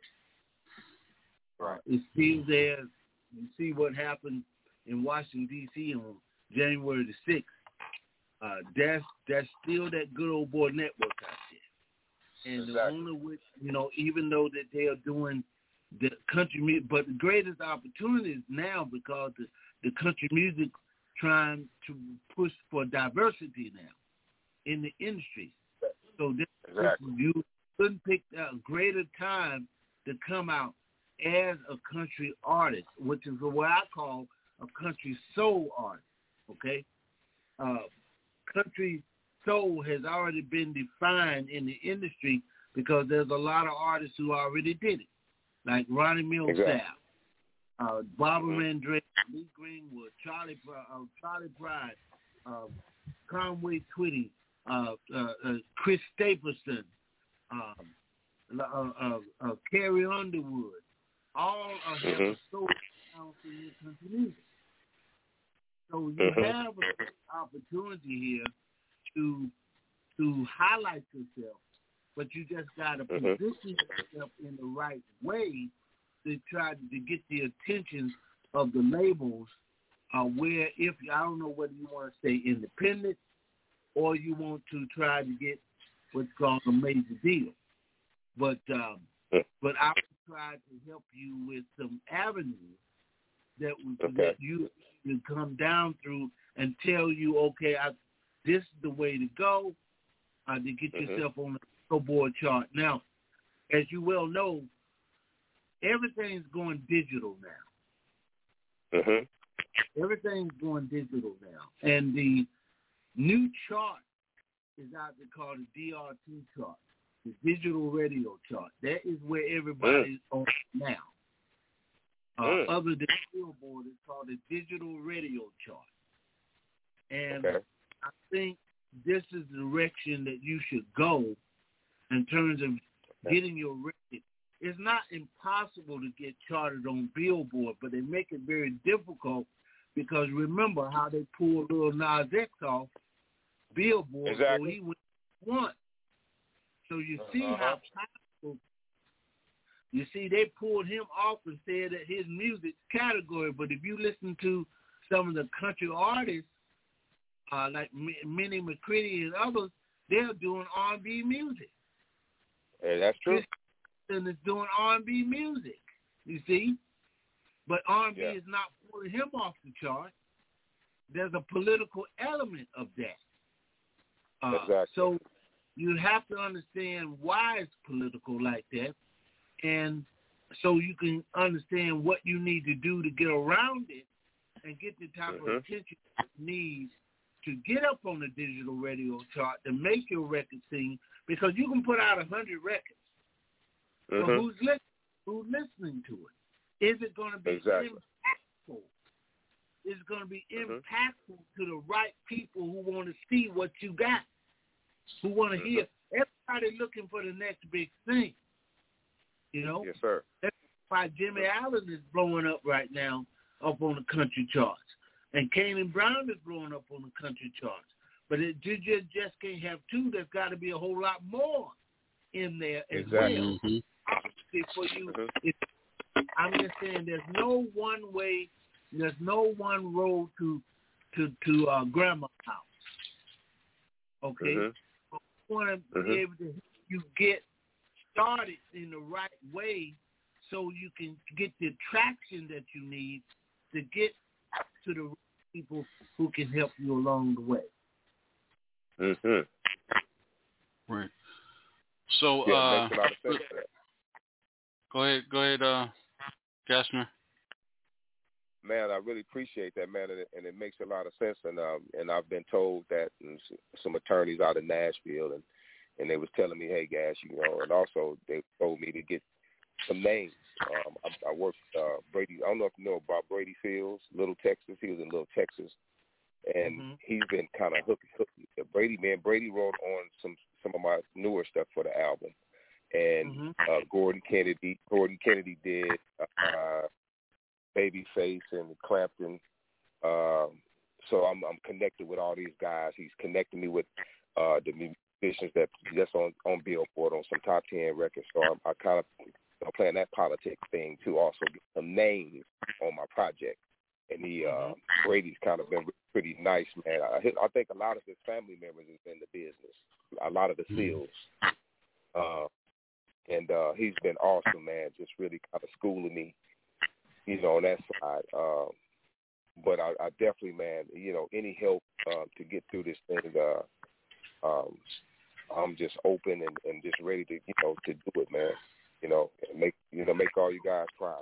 Right. It's still there. You see what happened in Washington, D C on January the sixth. Uh, that's that's still that good old boy network out there. And exactly. the only way, you know, even though that they are doing the country music, but the greatest opportunity is now because the, the country music trying to push for diversity now in the industry. So this, exactly. this, you couldn't pick a greater time to come out as a country artist, which is what I call a country soul artist, okay? Uh, country soul has already been defined in the industry because there's a lot of artists who already did it, like Ronnie Milsap, exactly. uh, Barbara mm-hmm. Mandrell, Lee Greenwood, Charlie uh, Charlie Pride, uh, Conway Twitty, uh, uh, uh, Chris Stapleton, um, uh, uh, uh, Carrie Underwood. All are mm-hmm. have a soul in country music. So you mm-hmm. have an opportunity here to to highlight yourself, but you just got to mm-hmm. position yourself in the right way to try to get the attention of the labels. Uh, where if I don't know whether you want to stay independent or you want to try to get what's called a major deal, but um, but I will try to help you with some avenues that okay. that you can come down through and tell you, okay, I, this is the way to go uh, to get mm-hmm. yourself on the Billboard chart. Now, as you well know, everything's going digital now. Mm-hmm. Everything's going digital now. And the new chart is out there called the D R T chart, the digital radio chart. That is where everybody's mm. on now. Uh, mm. Other than Billboard, it's called the digital radio chart. And okay. I think this is the direction that you should go in terms of getting your record. It's not impossible to get charted on Billboard, but they make it very difficult because remember how they pulled Lil Nas X off Billboard, exactly. so he went once. So you see uh-huh. how powerful. You see, they pulled him off and said that his music category. But if you listen to some of the country artists, uh, like Minnie McCready and others, they're doing R and B music. Hey, that's true. And is doing R and B music. You see, but R and B yeah. is not pulling him off the chart. There's a political element of that. Uh, exactly. So you have to understand why it's political like that, and so you can understand what you need to do to get around it and get the type mm-hmm. of attention you need to get up on the digital radio chart to make your record sing, because you can put out a hundred records. Mm-hmm. But who's listening? Who's listening to it? Is it going to be exactly. impactful? Is it going to be mm-hmm. impactful to the right people who want to see what you got, who want to mm-hmm. hear? Everybody looking for the next big thing. You know? Yes, sir. That's why Jimmy Allen is blowing up right now up on the country charts. And Kanan Brown is blowing up on the country charts. But it, you just, just can't have two. There's got to be a whole lot more in there as exactly. well. Mm-hmm. For you, mm-hmm. it, I'm just saying there's no one way, there's no one road to to, to uh, grandma's house. Okay? Mm-hmm. I want to mm-hmm. be able to help you get started in the right way so you can get the traction that you need to get to the people who can help you along the way. Mm-hmm. Right. So, yeah, uh, makes a lot of sense. Go ahead, go ahead, uh, Gassman. Man, I really appreciate that, man, and it, and it makes a lot of sense. And um, and I've been told that and some attorneys out of Nashville, and, and they was telling me, hey, Gas, you know, and also they told me to get some names. Um, I, I worked uh, Brady. I don't know if you know about Brady Fields, Little Texas. He was in Little Texas, and mm-hmm. he's been kind of hooked. Hook, Brady, man, Brady wrote on some some of my newer stuff for the album, and mm-hmm. uh, Gordon Kennedy. Gordon Kennedy did. Uh, Babyface and Clapton. Um, so I'm, I'm connected with all these guys. He's connecting me with uh, the musicians that that's on, on Billboard on some top ten records. So I'm, I kind of I'm playing that politics thing too. Also get some names on my project. And the uh, Brady's kind of been pretty nice, man. I, I think a lot of his family members is in the business. A lot of the SEALs. Uh, and uh, he's been awesome, man. Just really kind of schooling me, you know, on that side. Um, but I, I definitely, man, you know, any help uh, to get through this thing, uh, um, I'm just open and, and just ready to, you know, to do it, man. You know, and make you know, make all you guys proud.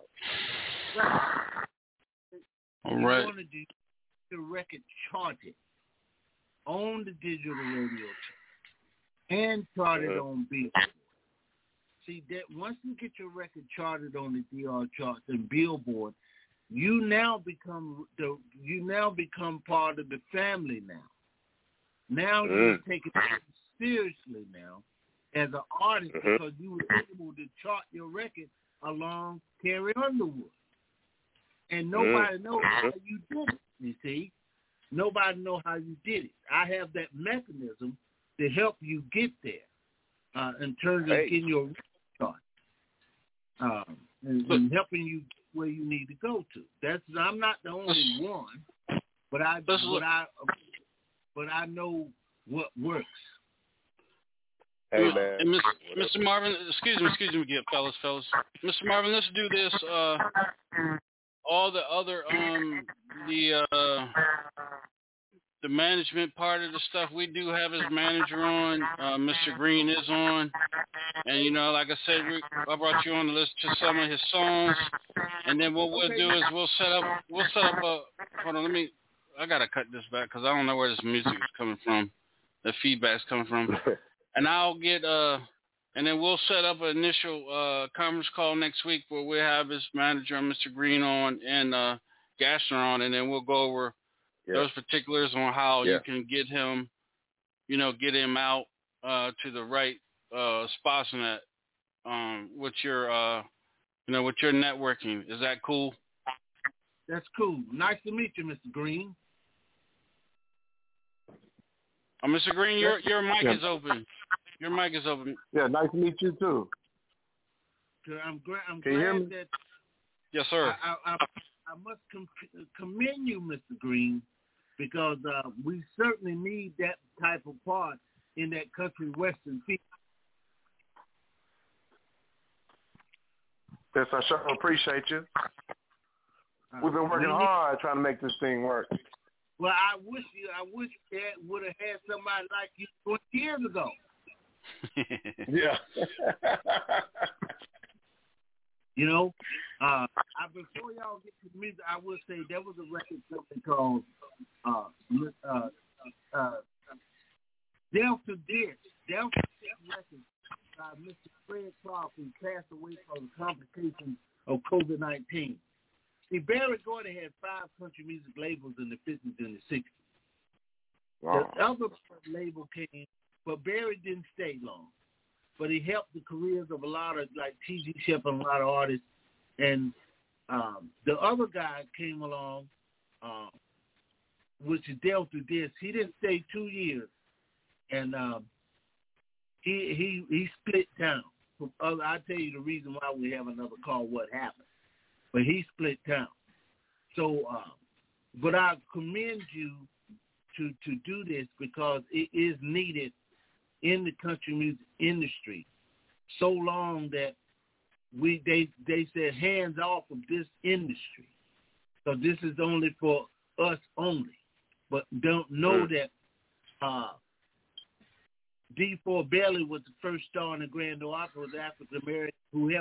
All right. You want to do the record charted on the digital radio and charted mm-hmm. on Billboard. See that once you get your record charted on the D R charts and Billboard, you now become the you now become part of the family now. Now mm. you take it seriously now as an artist mm-hmm. because you were able to chart your record along Carrie Underwood, and nobody mm. knows how you did it. You see, nobody knows how you did it. I have that mechanism to help you get there uh, in terms of hey. getting your Um, and, and helping you where you need to go to. That's I'm not the only one, but I but I but I know what works. Hey man, and Mister Marvin, excuse me, excuse me, get fellas, fellas. Mister Marvin, let's do this. Uh, all the other um the uh the management part of the stuff we do have his manager on. Uh, Mister Green is on. And, you know, like I said, we, I brought you on to listen to some of his songs. And then what we'll do is we'll set up, we'll set up a, hold on, let me, I got to cut this back because I don't know where this music is coming from. The feedback's coming from. And I'll get, uh, and then we'll set up an initial uh, conference call next week where we'll have his manager, Mister Green, on and uh, Gassner on. And then we'll go over yeah. those particulars on how yeah. you can get him, you know, get him out uh, to the right uh, spots in that um, with your, uh, you know, with your networking. Is that cool? That's cool. Nice to meet you, Mister Green. Uh, Mister Green, your your mic yeah. is open. Your mic is open. Yeah, nice to meet you too. I'm, gra- I'm Can you hear glad me? that. Yes, sir. I, I, I, I must com- commend you, Mister Green, because uh, we certainly need that type of part in that country western field. Yes, I sure appreciate you. We've been working uh, hard trying to make this thing work. Well, I wish you, I wish Dad would have had somebody like you twenty years ago. Yeah. You know, uh, I, before y'all get to music, I will say there was a record company called uh, uh, uh, Delta Disc. Delta Disc Records by Mister Fred Clark, who passed away from the complications of COVID nineteen. See, Barry Gordy had five country music labels in the fifties and the sixties. Wow. The other label came, but Barry didn't stay long. But he helped the careers of a lot of, like T G Shepard and a lot of artists. And um, the other guy came along, uh, which is Delta Disc. He didn't stay two years. And um, he he he split town. I'll tell you the reason why we have another call, what happened. But he split town. So, uh, but I commend you to, to do this because it is needed in the country music industry so long that we they they said hands off of this industry. So this is only for us only. But don't know that uh, D four Bailey was the first star in the Grand Ole Opry, was African American, who helped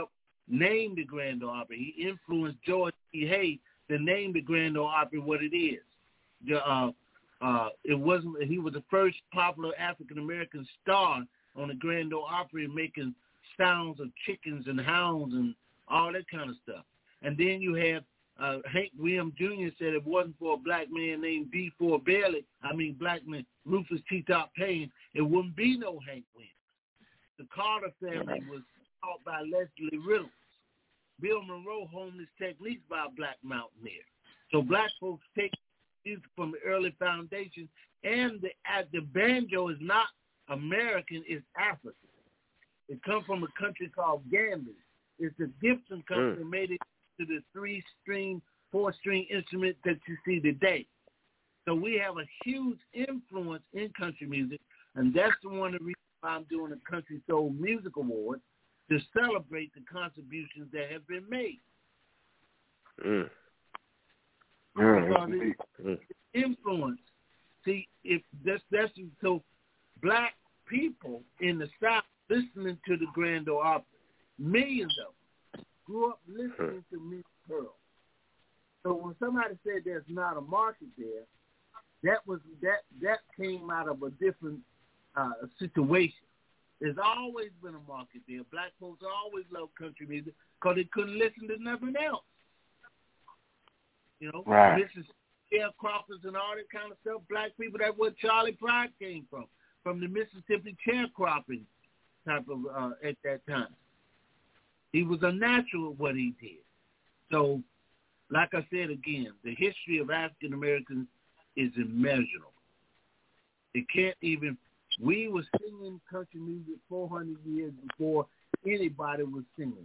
named the Grand Ole Opry. He influenced George P. Hayes to name the Grand Ole Opry what it is. The, uh, uh, it wasn't. He was the first popular African American star on the Grand Ole Opry, making sounds of chickens and hounds and all that kind of stuff. And then you have uh, Hank Williams Junior said if it wasn't for a black man named D. four Bailey, I mean black man Rufus T-Top Payne, it wouldn't be no Hank Williams. The Carter family was taught by Leslie Riddle. Bill Monroe honed his techniques by a black mountaineer. So black folks take music from the early foundation, and the, uh, the banjo is not American, it's African. It comes from a country called Gambia. It's the Gibson company mm. made it to the three-string, four-string instrument that you see today. So we have a huge influence in country music, and that's the one of the reasons why I'm doing the Country Soul Music Award, to celebrate the contributions that have been made. Mm. Because mm. it's influence. See, if that's that's so black people in the South listening to the Grand Ole Opry, millions of them grew up listening to Miss Pearl. So when somebody said there's not a market there, that was that that came out of a different uh, situation. There's always been a market there. Black folks always love country music because they couldn't listen to nothing else. You know, right. Missus Sharecroppers and all that kind of stuff. Black people, that's where Charlie Pride came from, from the Mississippi sharecropping type of uh, at that time. He was a natural at what he did. So, like I said again, the history of African Americans is immeasurable. It can't even. We were singing country music four hundred years before anybody was singing.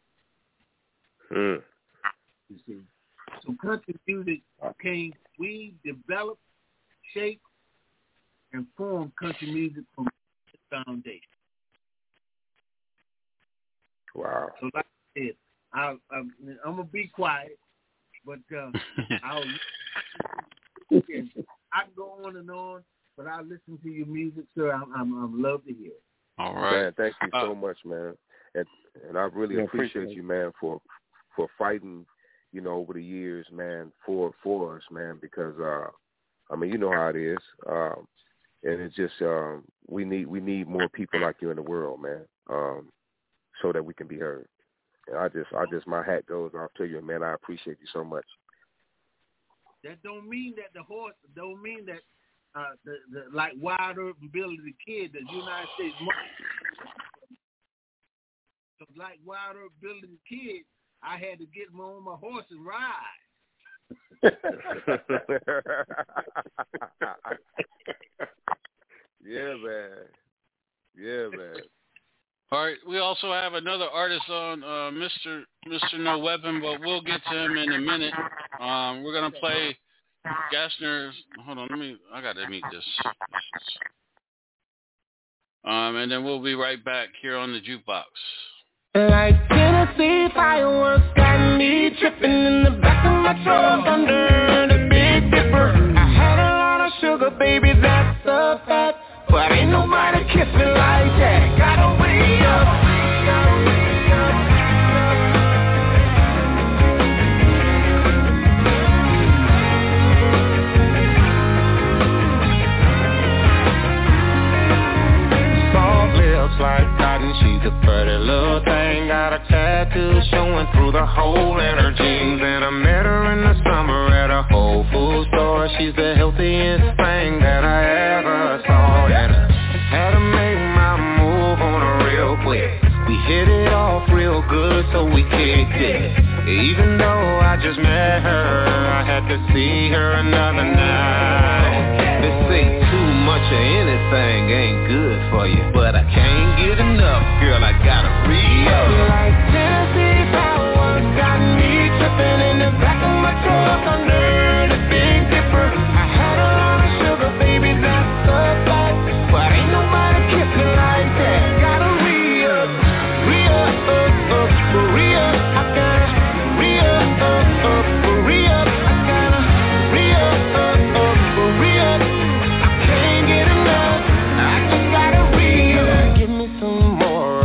Mm. You see, so country music came. We developed, shaped, and formed country music from the foundation. Wow. So, like I said, I, I, I'm gonna be quiet, but uh, I'll. I can go on and on. But I listen to your music, sir. I'm, I'm, I'm love to hear it. All right. Man, thank you so uh, much, man. And and I really yeah, appreciate, appreciate you, man, for for fighting, you know, over the years, man, for for us, man. Because uh, I mean, you know how it is, um, and it's just um, we need we need more people like you in the world, man, um, so that we can be heard. And I just I just my hat goes off to you, man. I appreciate you so much. That don't mean that the horse don't mean that. Uh, the, the, like Wide Earp and Billy the Kid, the United States Marshal. So like Wide Earp, Billy the Kid, I had to get him on my horse and ride. Yeah, man. Yeah, man. All right, we also have another artist on, uh, Mister Mister No Weapon, but we'll get to him in a minute. Um, we're gonna play Gassner's. Hold on, let me. I gotta mute this. Um, and then we'll be right back here on the jukebox. Like Tennessee fireworks got me tripping in the back of my truck under the Big Dipper. I had a lot of sugar, baby, that's a fact. But ain't nobody kiss me like that. Gotta wake up. Like cotton, she's a pretty little thing. Got a tattoo showing through the whole inner jeans. And I met her in the summer at a Whole Foods store. She's the healthiest thing that I ever saw. And I had to make my move on her real quick. We hit it off real good, so we kicked it. Even though I just met her, I had to see her another night. They say too much of anything ain't good for you, but I can't get enough, girl, I gotta re-up. Like Tennessee fireworks got me tripping in the back of my truck under the Big Dipper. I had a lot of sugar, baby, that's a fact. But ain't nobody kiss me like that. Gotta re-up, re-up, up, up, re-up. I gotta re-up, up, up, re-up. I gotta re-up, up, up, re-up. I can't get enough. I just gotta re-up. Give me some more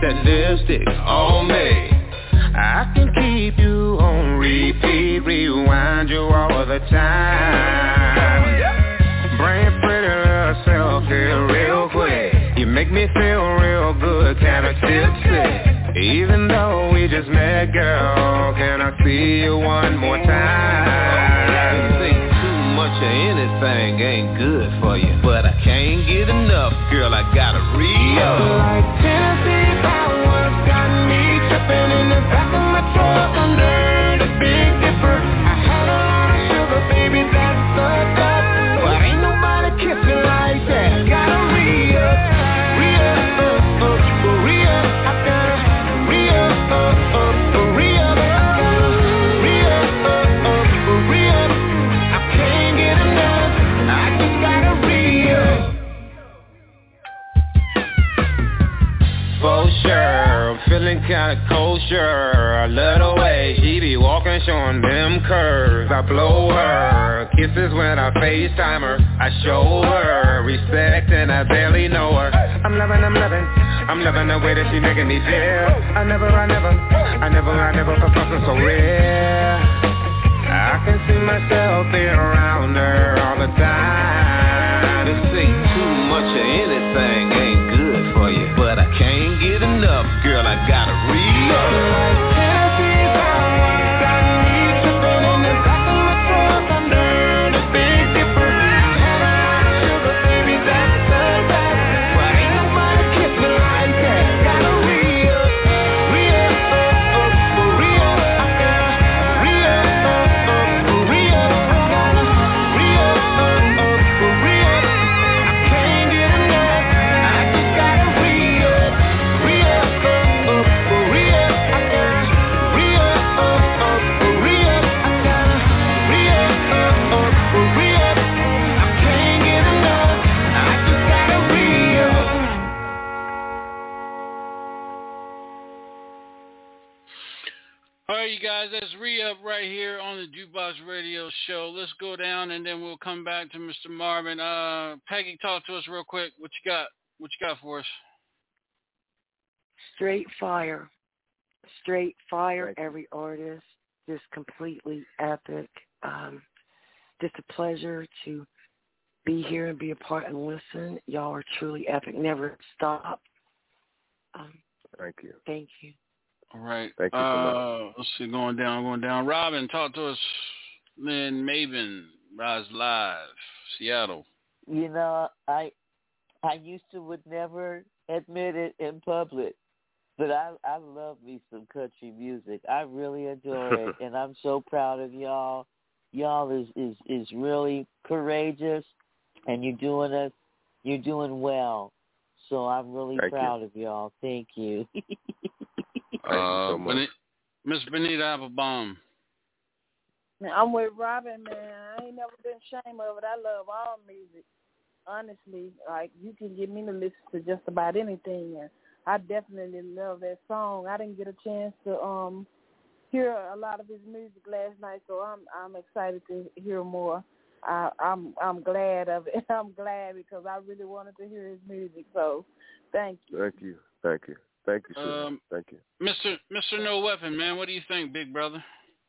that lipstick on me. I can keep you on repeat, rewind you all the time. Bring pretty little self here real quick. You make me feel real good, kinda tipsy. Even though we just met, girl, can I see you one more time? See, too much of anything ain't good for you, but I can't get enough, girl, I gotta re-up. Like Tennessee powers got me tripping in the back of my truck under the Big Dipper. I had a lot of sugar, baby, that's sucked up, but ain't nobody kissing like that. Gotta re-up, re-up, up, up, re-up. I gotta re-up, up, up, re-up. I gotta re-up, up, up, re-up. I can't get enough, I just gotta re-up. For sure, I'm feeling kinda kosher. I love the way she be walking, showing them curves. I blow her kisses when I FaceTime her. I show her respect and I barely know her. I'm loving, I'm loving, I'm loving the way that she making me feel. I never, I never, I never, I never felt something so real. I can see myself there around her all the time. To see too much of anything ain't good for you, but I can't get enough, girl, I gotta re-up. That's re-up right here on the Jukebox Radio Show. Let's go down and then we'll come back to Mister Marvin. Uh, Peggy, talk to us real quick. What you got? What you got for us? Straight fire. Straight fire. Every artist. Just completely epic. Um, just a pleasure to be here and be a part and listen. Y'all are truly epic. Never stop. Um, thank you. Thank you. All right. Thank you so uh, much. Let's see, going down, going down. Robin, talk to us. Lynn Maven, Rise Live, Seattle. You know, I I used to would never admit it in public, but I I love me some country music. I really enjoy it, and I'm so proud of y'all. Y'all is is is really courageous, and you're doing it. You're doing well. So I'm really Thank proud you. of y'all. Thank you. Thank uh, you so much. Miss Benita Applebaum. I'm with Robin, man. I ain't never been ashamed of it. I love all music. Honestly, like, you can get me to listen to just about anything, and I definitely love that song. I didn't get a chance to um hear a lot of his music last night, so I'm I'm excited to hear more. I, I'm I'm glad of it. I'm glad because I really wanted to hear his music. So, thank you. Thank you. Thank you. Thank you, Susan. Um, Thank you. Mister Mister No Weapon, man, what do you think, big brother?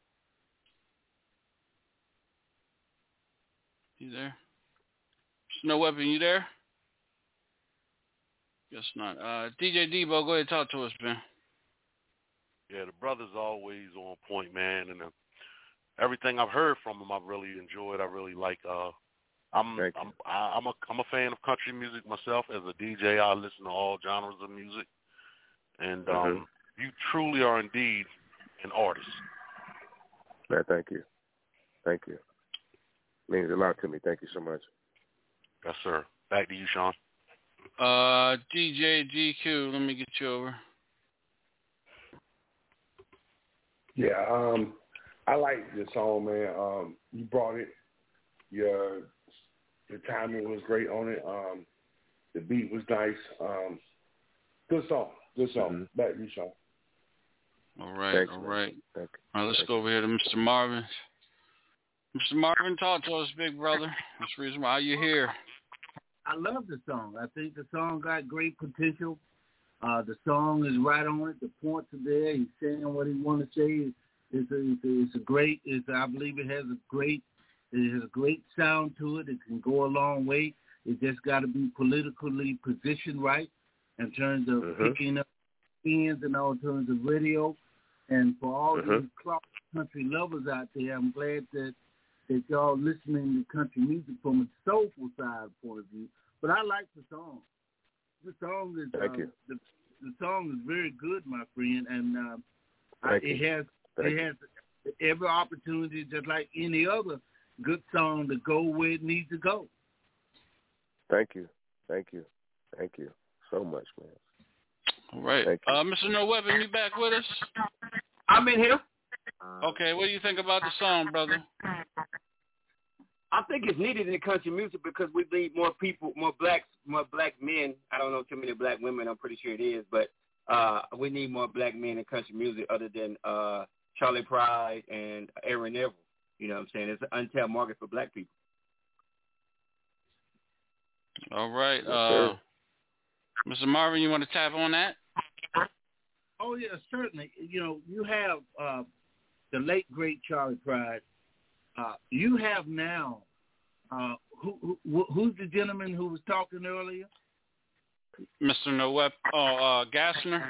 You there? Mister No Weapon, you there? Guess not. Uh, D J Debo, go ahead and talk to us, man. Yeah, the brother's always on point, man, and uh, everything I've heard from him, I've really enjoyed. I really like. Uh, I'm I'm I, I'm a I'm a fan of country music myself. As a D J, I listen to all genres of music, and um, mm-hmm. you truly are indeed an artist. Man, thank you, thank you. It means a lot to me. Thank you so much. Yes, sir. Back to you, Sean. Uh, D J G Q, let me get you over. Yeah, um, I like this song, man. Um, you brought it. Your the timing was great on it. Um, the beat was nice. Um, good song. Good song. Mm-hmm. Back to you, Sean. All right, Thanks, all man. right. Thank All right, let's Thank go over here to Mister Marvin. Mister Marvin, talk to us, big brother. That's the reason why you're here. I love the song. I think the song got great potential. Uh, the song is right on it. The points are there. He's saying what he want to say. It's a, it's a, it's a great. It's, I believe it has a great. It has a great sound to it. It can go a long way. It just got to be politically positioned right in terms of mm-hmm. picking up ends and all terms of radio. And for all mm-hmm. these cross country lovers out there, I'm glad that that y'all listening to country music from a soulful side point of view. But I like the song. The song is Thank uh, you. The, the song is very good, my friend, and uh, I, Thank it you. has Thank it you. has every opportunity, just like any other good song, to go where it needs to go. Thank you. Thank you. Thank you so much, man. All right. Uh, Mister No Weapon, you back with us? I'm in here. Okay, what do you think about the song, brother? I think it's needed in country music because we need more people, more blacks, more black men. I don't know too many black women. I'm pretty sure it is, but uh, we need more black men in country music other than uh, Charlie Pride and Aaron Neville. You know what I'm saying? It's an untapped market for black people. All right. Yes, uh, Mister Marvin, you want to tap on that? Oh, yeah, certainly. You know, you have uh, the late, great Charlie Pride. Uh, you have now, uh, who, who who's the gentleman who was talking earlier? Mister No Weapon, oh, uh, Gassner?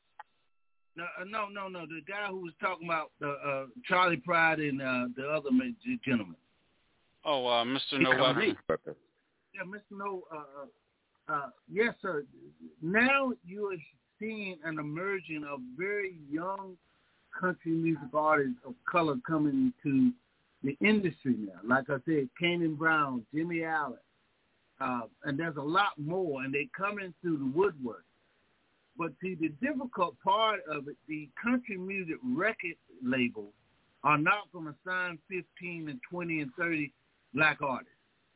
No, no, no, no. The guy who was talking about the uh, Charlie Pride and uh, the other man, gentleman. Oh, uh, Mister No Weapon. Yeah, Mister No. Uh, uh, yes, sir. Now you are seeing an emerging of very young country music artists of color coming into the industry now. Like I said, Canaan Brown, Jimmy Allen, uh, and there's a lot more, and they come in through the woodwork. But see, the difficult part of it, the country music record labels are not going to sign fifteen and twenty and thirty black artists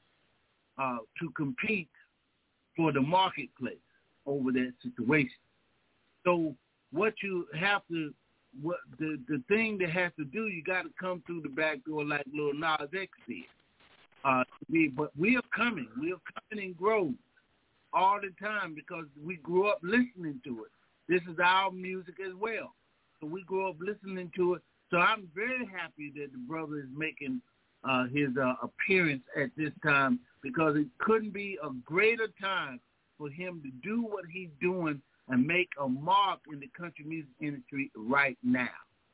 uh, to compete for the marketplace over that situation. So what you have to, what the, the thing that has to do, you got to come through the back door like Lil Nas X did. Uh, we, but we are coming. We are coming in groves all the time because we grew up listening to it. This is our music as well. So we grew up listening to it. So I'm very happy that the brother is making uh, his uh, appearance at this time because it couldn't be a greater time for him to do what he's doing and make a mark in the country music industry right now.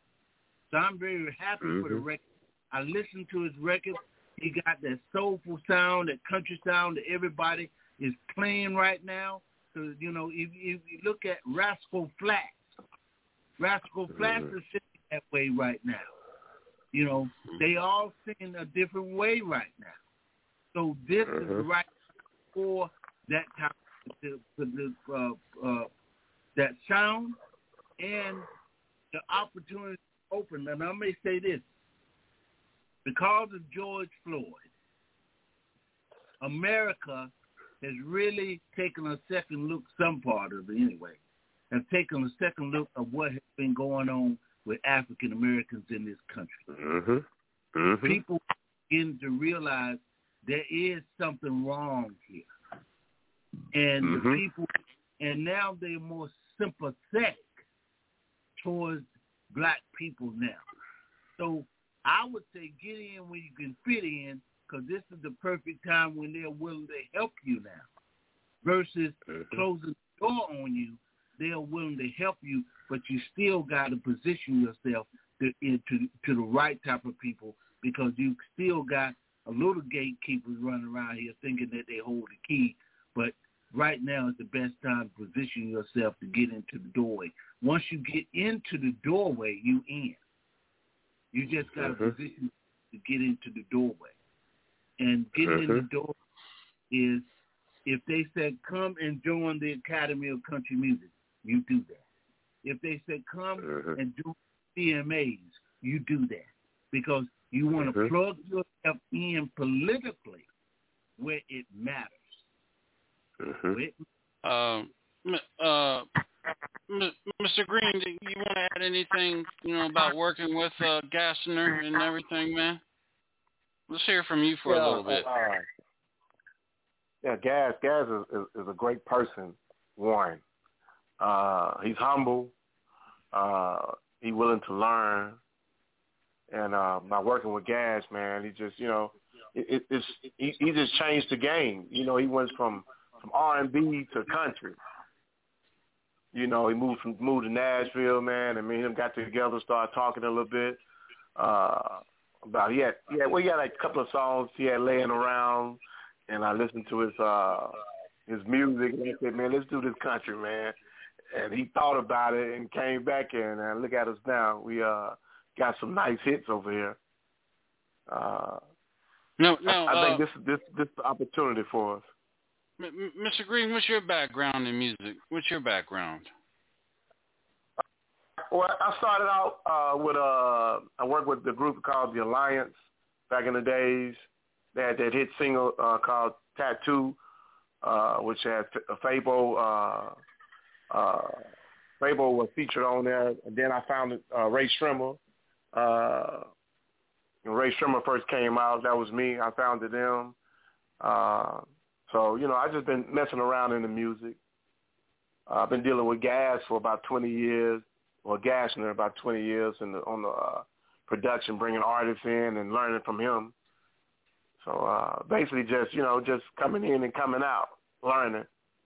So I'm very happy mm-hmm. for the record. I listened to his record. He got that soulful sound, that country sound that everybody is playing right now. So, you know, if, if you look at Rascal Flatts, Rascal Flatts mm-hmm. is singing that way right now. You know, they all sing a different way right now. So this mm-hmm. is the right for that type of the, the, uh, uh, that sound and the opportunity open. And I may say this, because of George Floyd, America has really taken a second look, some part of it anyway, have taken a second look of what has been going on with African Americans in this country. Mm-hmm. Mm-hmm. People begin to realize there is something wrong here. And mm-hmm. the people, and now they're more sympathetic towards black people now. So I would say get in when you can fit in, because this is the perfect time when they're willing to help you now. Versus mm-hmm. closing the door on you, they're willing to help you, but you still got to position yourself to, into to the right type of people, because you still got a little gatekeepers running around here thinking that they hold the key. But right now is the best time to position yourself to get into the doorway. Once you get into the doorway, you in. You just got to mm-hmm. position to get into the doorway. And getting mm-hmm. in the door is, if they said, come and join the Academy of Country Music, you do that. If they said, come mm-hmm. and do C M As, you do that. Because you want to mm-hmm. plug yourself in politically where it matters. Mm-hmm. Where it, um, uh, Mister Green, do you want to add anything, you know, about working with uh, Gassner and everything, man? Let's hear from you for yeah, a little bit. Uh, yeah, Gas, Gas is, is, is a great person, one. Uh, he's humble. Uh, he's willing to learn. And uh, by working with Gas, man, he just, you know, it, it, it's he, he just changed the game. You know, he went from, from R and B to country. You know, he moved from moved to Nashville, man, and me and him got together, started talking a little bit uh, about he had, he had well, he had like a couple of songs he had laying around, and I listened to his uh, his music, and I said, man, let's do this country, man. And he thought about it and came back, and uh, look at us now. We uh. got some nice hits over here. Uh, no, no. I, I think uh, this this this is the opportunity for us. M- Mister Green, what's your background in music? What's your background? Well, I started out uh, with uh, I worked with the group called The Alliance back in the days. They had that hit single uh, called Tattoo, uh, which had Fabo. Uh, uh, Fabo was featured on there, and then I found uh, Ray Strimmer. Uh, when Ray Strimmer first came out, that was me. I founded them. Uh, so, you know, I just been messing around in the music. Uh, I've been dealing with Gas for about twenty years, or Gassner about twenty years in the, on the uh, production, bringing artists in and learning from him. So uh, basically just, you know, just coming in and coming out, learning.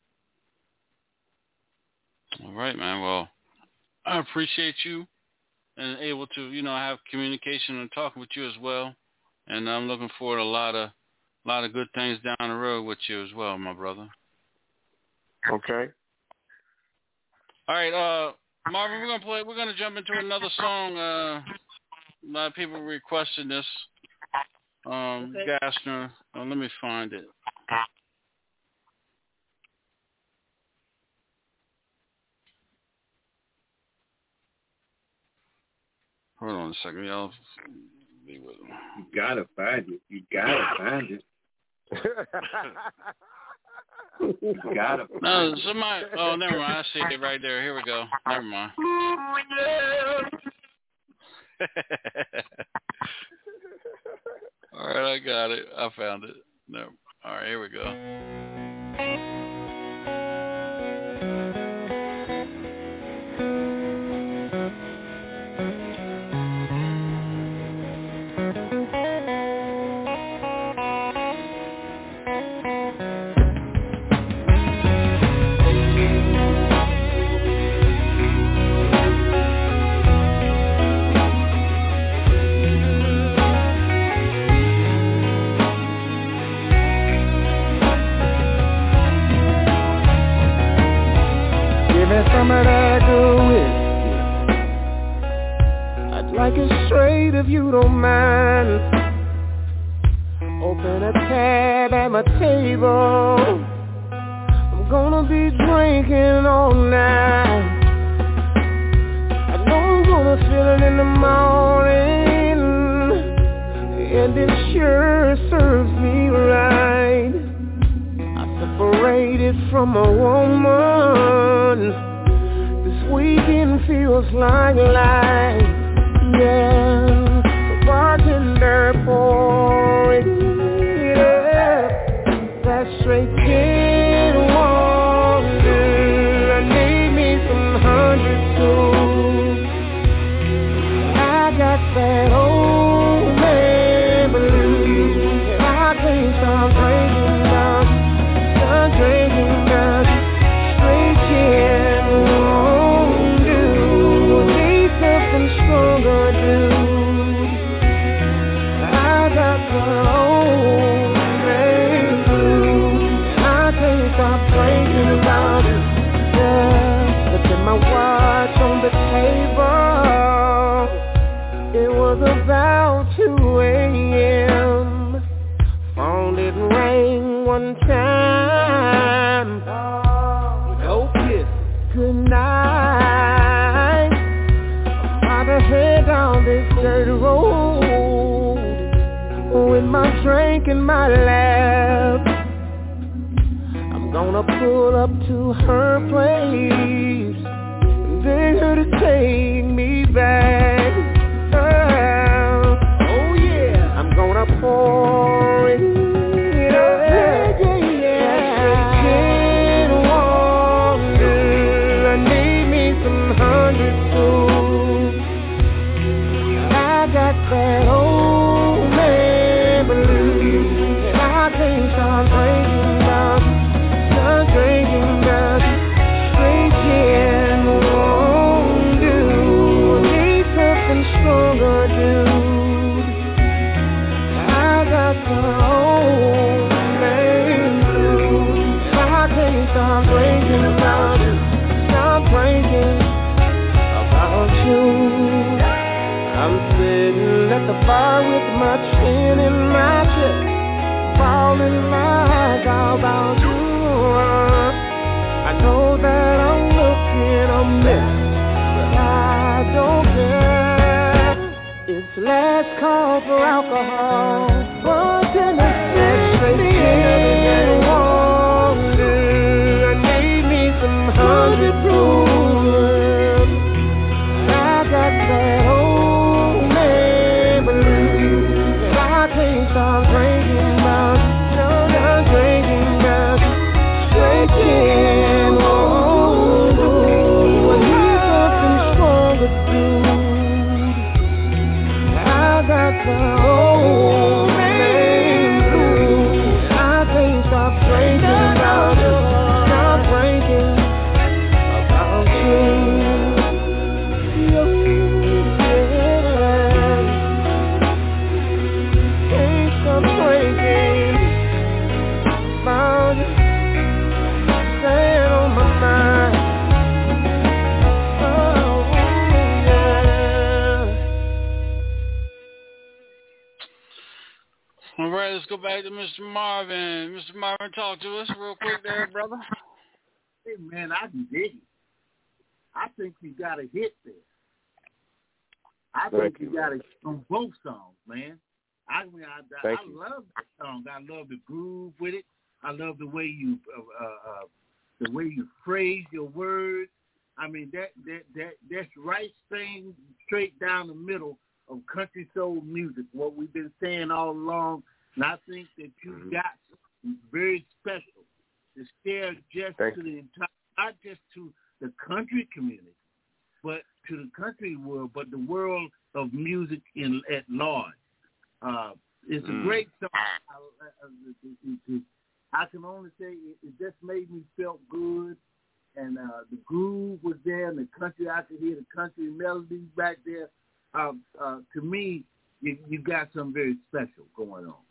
All right, man. Well, I appreciate you and able to, you know, have communication and talking with you as well. And I'm looking forward to a lot of, a lot of good things down the road with you as well, my brother. Okay. All right, uh, Marvin, we're gonna play. We're gonna jump into another song. Uh, a lot of people requested this. Um, okay. Gassner. Oh, let me find it. Hold on a second, y'all. Be with them. You gotta find it. You gotta find it. You gotta find no, it. somebody. Oh, never mind. I see it right there. Here we go. Never mind. All right, I got it. I found it. No. All right, here we go. Some of that good whiskey. I'd like it straight if you don't mind. Open a tab at my table. I'm gonna be drinking all night. I know I'm gonna feel it in the morning, and it sure serves me right. I separated from a woman. Weekend feels like life, yeah. The bartender pouring it up, that straight gin water. I need me some hundred too. I got that old man blues. I can't stop drinking now, stop drinking now. Straight gin. Stronger, dude. I got the old man blues. I can't stop thinking about it. Yeah, look at my watch on the table. It was about two a.m. Phone didn't ring one time. No kiss. Good night. Head down this dirty road with my drink in my lap. I'm gonna pull up to her place and beg her to take me back. Oh, oh yeah, I'm gonna pour it. Yeah, yeah, yeah. I my chin and my chest, falling like all about you. I know that I'm looking a mess, but I don't care. It's last call for alcohol, but in the city and water, I need me some hundred proof. I got that old man blues, and I can't stop drinking about, no, not drinking about, drinking. Oh, I need something stronger, dude. I got the old man blues, I can't stop drinking about you, stop drinking about you. All right, let's go back to Mister Marvin. Mister Marvin, talk to us real quick there, brother. Hey, man, I can dig it. I think you got a hit there. I Thank think you, you got man. it on both songs, man. I mean, I, I, Thank I you. love that song. I love the groove with it. I love the way you, uh, uh, the way you phrase your words. I mean, that that that that's right thing straight down the middle of country soul music. What we've been saying all along, and I think that you Mm-hmm. got something very special to share just Thank to the entire, not just to the country community, but to the country world, but the world of music in at large. Uh, it's Mm. a great song. I, I, I, I can only say it, it just made me feel good, and uh, the groove was there, and the country, I could hear the country melodies back there. Uh, uh, to me, you, you got something very special going on.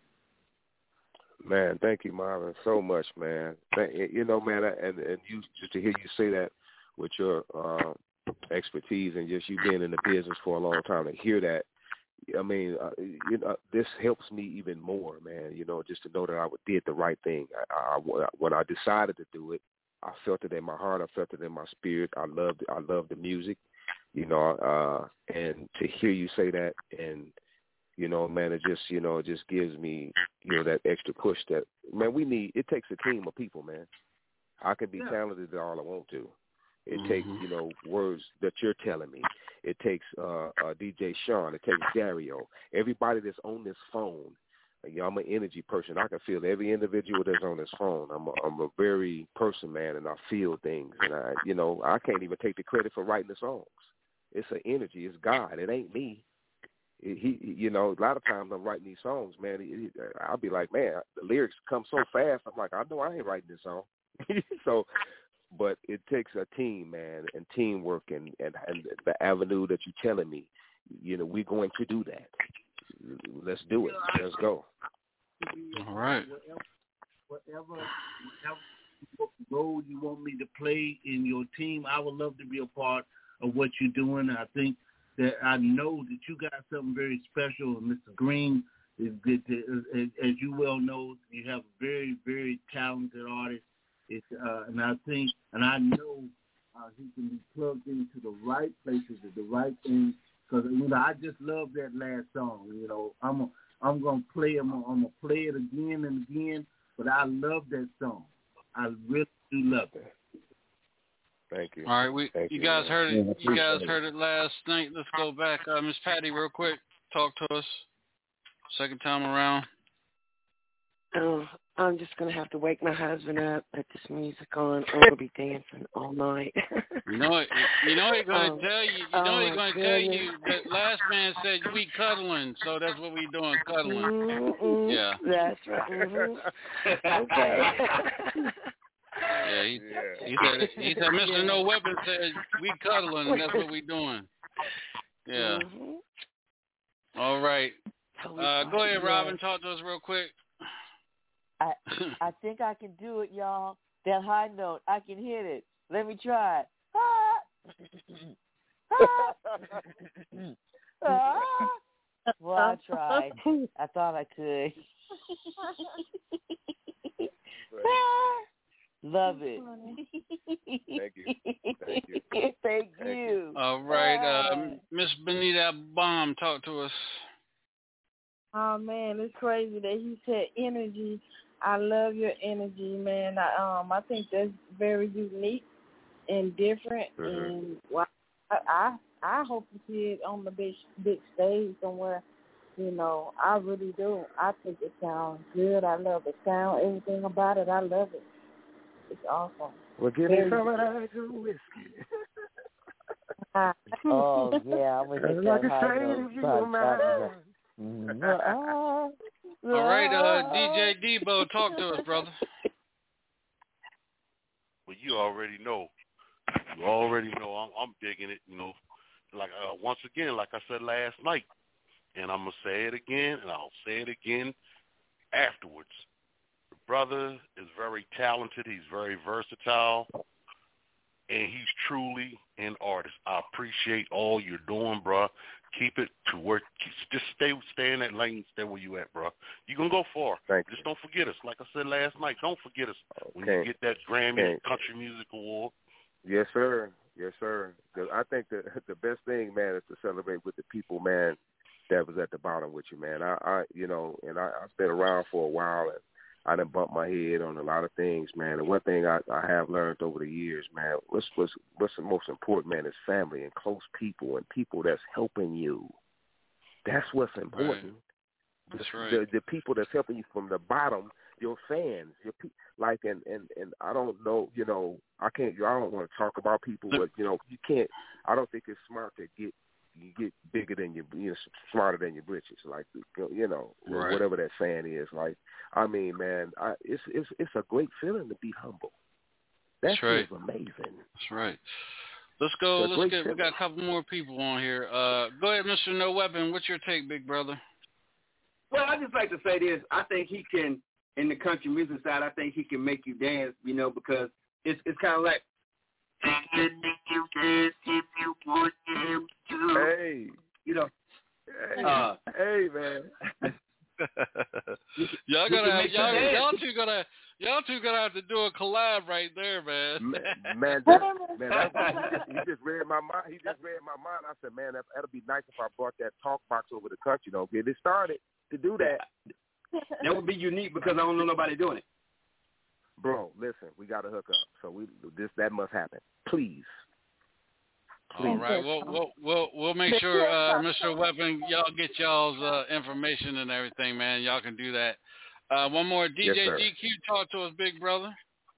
Man, thank you, Marvin, so much, man. Thank, you know, man, and and you just to hear you say that with your uh, expertise and just you being in the business for a long time, to hear that, I mean, uh, you know, this helps me even more, man. You know, just to know that I did the right thing. I, I, when I decided to do it, I felt it in my heart. I felt it in my spirit. I loved, I loved the music, you know, uh, and to hear you say that, and you know, man, it just, you know, it just gives me, you know, that extra push that, man, we need. It takes a team of people, man. I can be Yeah. talented all I want to. It Mhm. takes, you know, words that you're telling me. It takes uh, uh, D J Sean. It takes Dario. Everybody that's on this phone. You know, I'm an energy person. I can feel every individual that's on this phone. I'm a, I'm a very person, man, and I feel things. And, I, you know, I can't even take the credit for writing the songs. It's an energy. It's God. It ain't me. It, he, you know, a lot of times I'm writing these songs, man. It, it, I'll be like, man, the lyrics come so fast. I'm like, I know I ain't writing this song. So, but it takes a team, man, and teamwork, and, and, and the avenue that you're telling me, you know, we're going to do that. Let's do it. Let's go. All right. Whatever, whatever, whatever role you want me to play in your team, I would love to be a part of what you're doing. I think that I know that you got something very special. And Mister Green is good. To, as, as you well know, you have a very, very talented artist. It's, uh, and I think, and I know uh, he can be plugged into the right places at the right things. Because you know, I just love that last song. You know, I'm a, I'm gonna play I'm gonna, I'm gonna play it again and again. But I love that song. I really do love it. Thank you. All right, we Thank you you, guys man. heard it. Yeah, You guys appreciate heard it last night. Let's go back. Uh, Miss Patty, real quick, talk to us. Second time around. Oh, I'm just going to have to wake my husband up, put this music on. I'm going to be dancing all night. You know what? You know what he's going to Oh, tell you. You oh know my he's going to tell goodness. you that last man said we cuddling, so that's what we doing, cuddling. Mm-mm, Yeah. That's right. Mm-hmm. Okay. Yeah, he, Yeah. he said he said Mister Yeah. No Weapon said we cuddling, and that's what we doing. Yeah. Mhm. All right. Totally Uh, go fine. ahead, Yeah. Robin. Talk to us real quick. I I think I can do it, y'all. That high note, I can hit it. Let me try it. Ah! Ah! Ah! Well, I tried. I thought I could. Love it. Thank you. Thank you. Thank you. All right, uh, Miss Benita Bomb, talk to us. Oh man, it's crazy that he said energy. I love your energy, man. I um I think that's very unique and different, Mm-hmm. and well, I, I I hope to see it on the big big stage somewhere. You know, I really do. I think it sounds good. I love the sound, everything about it. I love it. It's awesome. Well, give Very me some good. of that good whiskey. Oh yeah, I'm gonna get Like that I high say, note. if you Sorry, don't sorry. mind. Mhm. All right, uh, D J Debo, talk to us, brother. Well, you already know. You already know I'm, I'm digging it, you know. Like uh, once again, like I said last night, and I'm going to say it again, and I'll say it again afterwards. The brother is very talented. He's very versatile, and he's truly an artist. I appreciate all you're doing, bro. Keep it to work. Just stay stay in that lane. Stay where you at, bro. You're going to go far. Thank Just don't forget us. Like I said last night, don't forget us when Okay. you get that Grammy, Okay. that Country Music Award. Yes, sir. Yes, sir. 'Cause I think the the best thing, man, is to celebrate with the people, man, that was at the bottom with you, man. I, I you know, and I, I've been around for a while, and I done bumped my head on a lot of things, man. And one thing I, I have learned over the years, man, what's, what's, what's the most important, man, is family and close people and people that's helping you. That's what's important. Right. That's right. The, the people that's helping you from the bottom, your fans, your pe- like, and, and, and I don't know, you know, I can't, I don't want to talk about people, but, you know, you can't, I don't think it's smart to get, you get bigger than your, you know, smarter than your britches, like, you know, Right. whatever that saying is. Like, I mean, man, I, it's, it's, it's a great feeling to be humble. That That's right. feels amazing. That's right. Let's go. It's a Let's great get. We feeling. got a couple more people on here. Uh, go ahead, Mister No Weapon. What's your take, big brother? Well, I just like to say this. I think he can, in the country music side, I think he can make you dance, you know, because it's it's kind of like. Hey. You know. Hey, Uh, hey man. y'all you gotta, can make y'all, some dance. y'all two gonna, y'all two gonna have to do a collab right there, man. Man, man, that, man that, he just read my mind. He just read my mind. I said, man, that, that'll be nice if I brought that talk box over the country. Don't get it started to do that. That would be unique because I don't know nobody doing it. Bro, listen, we got to hook up. So we this that must happen. Please. All right, we'll we'll we'll, we'll make sure, uh, Mister Weapon, y'all get y'all's uh, information and everything, man. Y'all can do that. Uh, one more, D J Yes, G Q, talk to us, big brother.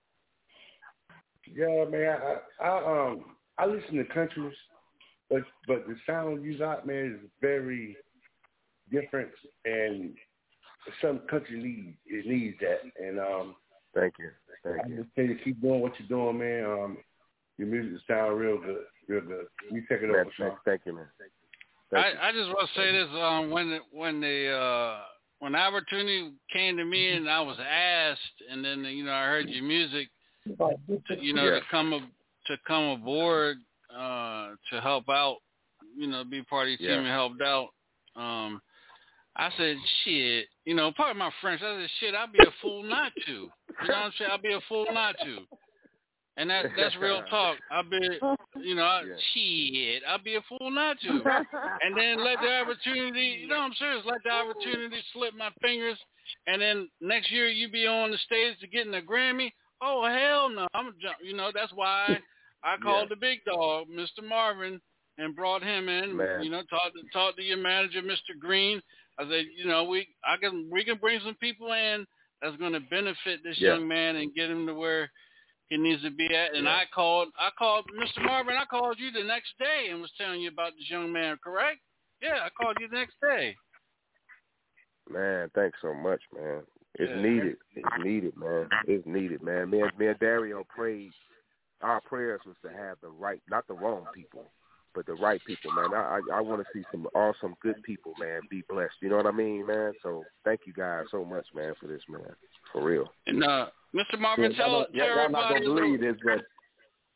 Yeah, man. I, I um I listen to countries, but but the sound you got, man, is very different, and some country needs it needs that. And um, thank you, thank I you. just tell you, keep doing what you're doing, man. Um, your music sound real good, real good. You take it Man, over, Sean. thank, thank you, man. Thank I, you. I just want to say this: um, when the, when the uh, when the opportunity came to me and I was asked, and then you know I heard your music, to, you know Yeah. to come ab- to come aboard uh, to help out, you know, be part of your Yeah. team and helped out. Um, I said, shit, you know, part of my French. I said, shit, I'd be a fool not to. You know what I'm saying? I'd be a fool not to. And that that's real talk. I'd be, you know, I, Yeah. shit, I'd be a fool not to. And then let the opportunity, you know, I'm serious, let the opportunity slip my fingers. And then next year you be on the stage to getting a Grammy. Oh hell no! I'm, a jump. You know, that's why I called Yeah. the big dog, Mister Marvin, and brought him in. Man. You know, talked to talk to your manager, Mister Green. I said, you know, we I can we can bring some people in that's going to benefit this Yeah. young man and get him to where he needs to be at. And Yeah. I called, I called Mister Marvin. I called you the next day and was telling you about this young man. Correct? Yeah, I called you the next day. Man, thanks so much, man. It's Yeah. needed. It's needed, man. It's needed, man. Me and, me and Dario prayed. Our prayers was to have the right, not the wrong people, but the right people, man. I I, I want to see some awesome, good people, man, be blessed. You know what I mean, man? So thank you guys so much, man, for this, man. For real. And uh, Mister Marvin, Yeah, tell, y'all, tell y'all not everybody. gonna believe this, but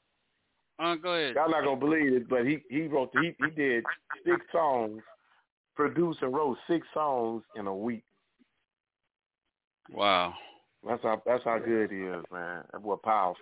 Uh, go ahead. y'all not gonna believe this, but he he wrote he he did six songs produced and wrote six songs in a week. Wow. That's how that's how good he is, man. That boy powerful.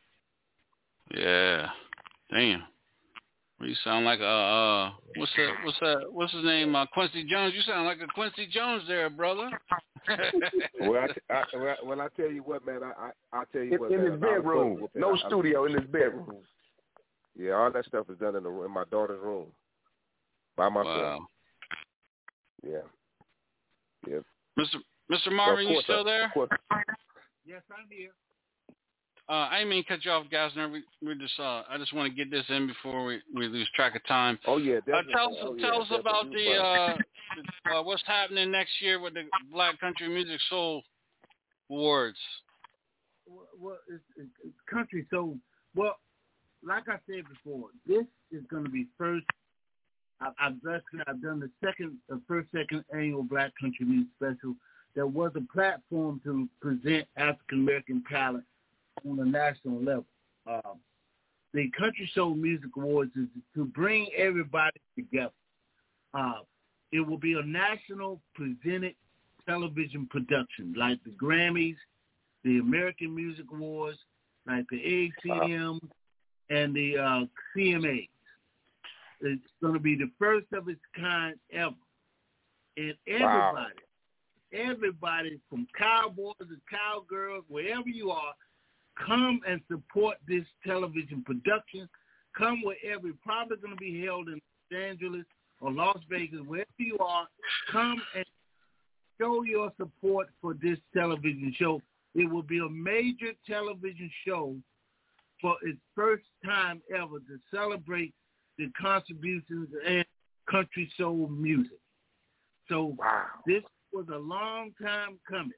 Yeah. Damn. You sound like a uh, what's that? What's that? What's his name? Uh, Quincy Jones. You sound like a Quincy Jones there, brother. well, I, I, well, when I tell you what, man, I I, I tell you In, what, in man, his bedroom, no I, studio, in his bedroom. Yeah, all that stuff is done in the in my daughter's room by myself. Wow. Yeah. Yeah. Mister Mister Marvin, well, you still I, there? Yes, I'm here. Uh, I didn't mean to cut you off, guys. We, we just, uh, I just want to get this in before we, we lose track of time. Oh yeah, uh, tell us, oh, tell yeah, us about the, uh, the uh, what's happening next year with the Black Country Music Soul Awards. Well, well it's, it's, it's country soul. Well, like I said before, this is going to be first. I, I've, I've done the second, the first, second annual Black Country Music Special. There was a platform to present African American talent on a national level. Uh, the Country Soul Music Awards is to bring everybody together. Uh, it will be a national presented television production, like the Grammys, the American Music Awards, like the A C M, and the uh, C M As. It's going to be the first of its kind ever. And everybody, wow. everybody from cowboys to cowgirls, wherever you are, come and support this television production. Come wherever. It's probably going to be held in Los Angeles or Las Vegas, wherever you are. Come and show your support for this television show. It will be a major television show for its first time ever to celebrate the contributions and country soul music. So wow. This was a long time coming.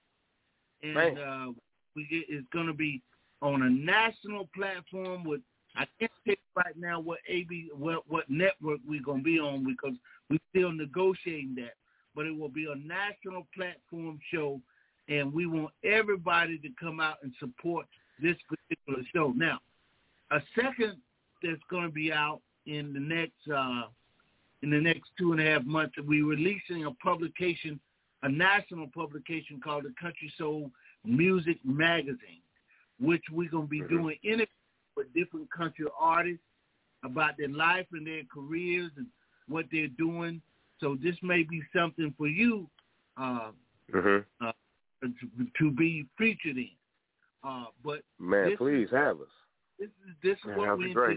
And uh, we get, it's going to be on a national platform with, I can't say right now what A B, what, what network we're going to be on because we're still negotiating that. But it will be a national platform show, and we want everybody to come out and support this particular show. Now, a second that's going to be out in the next uh, in the next two and a half months, we're releasing a publication, a national publication called the Country Soul Music Magazine, which we're going to be mm-hmm. doing interviews with different country artists about their life and their careers and what they're doing. So this may be something for you uh, mm-hmm. uh, to, to be featured in. Uh, but man, this please is, have us. This is this is man, what we great. intend.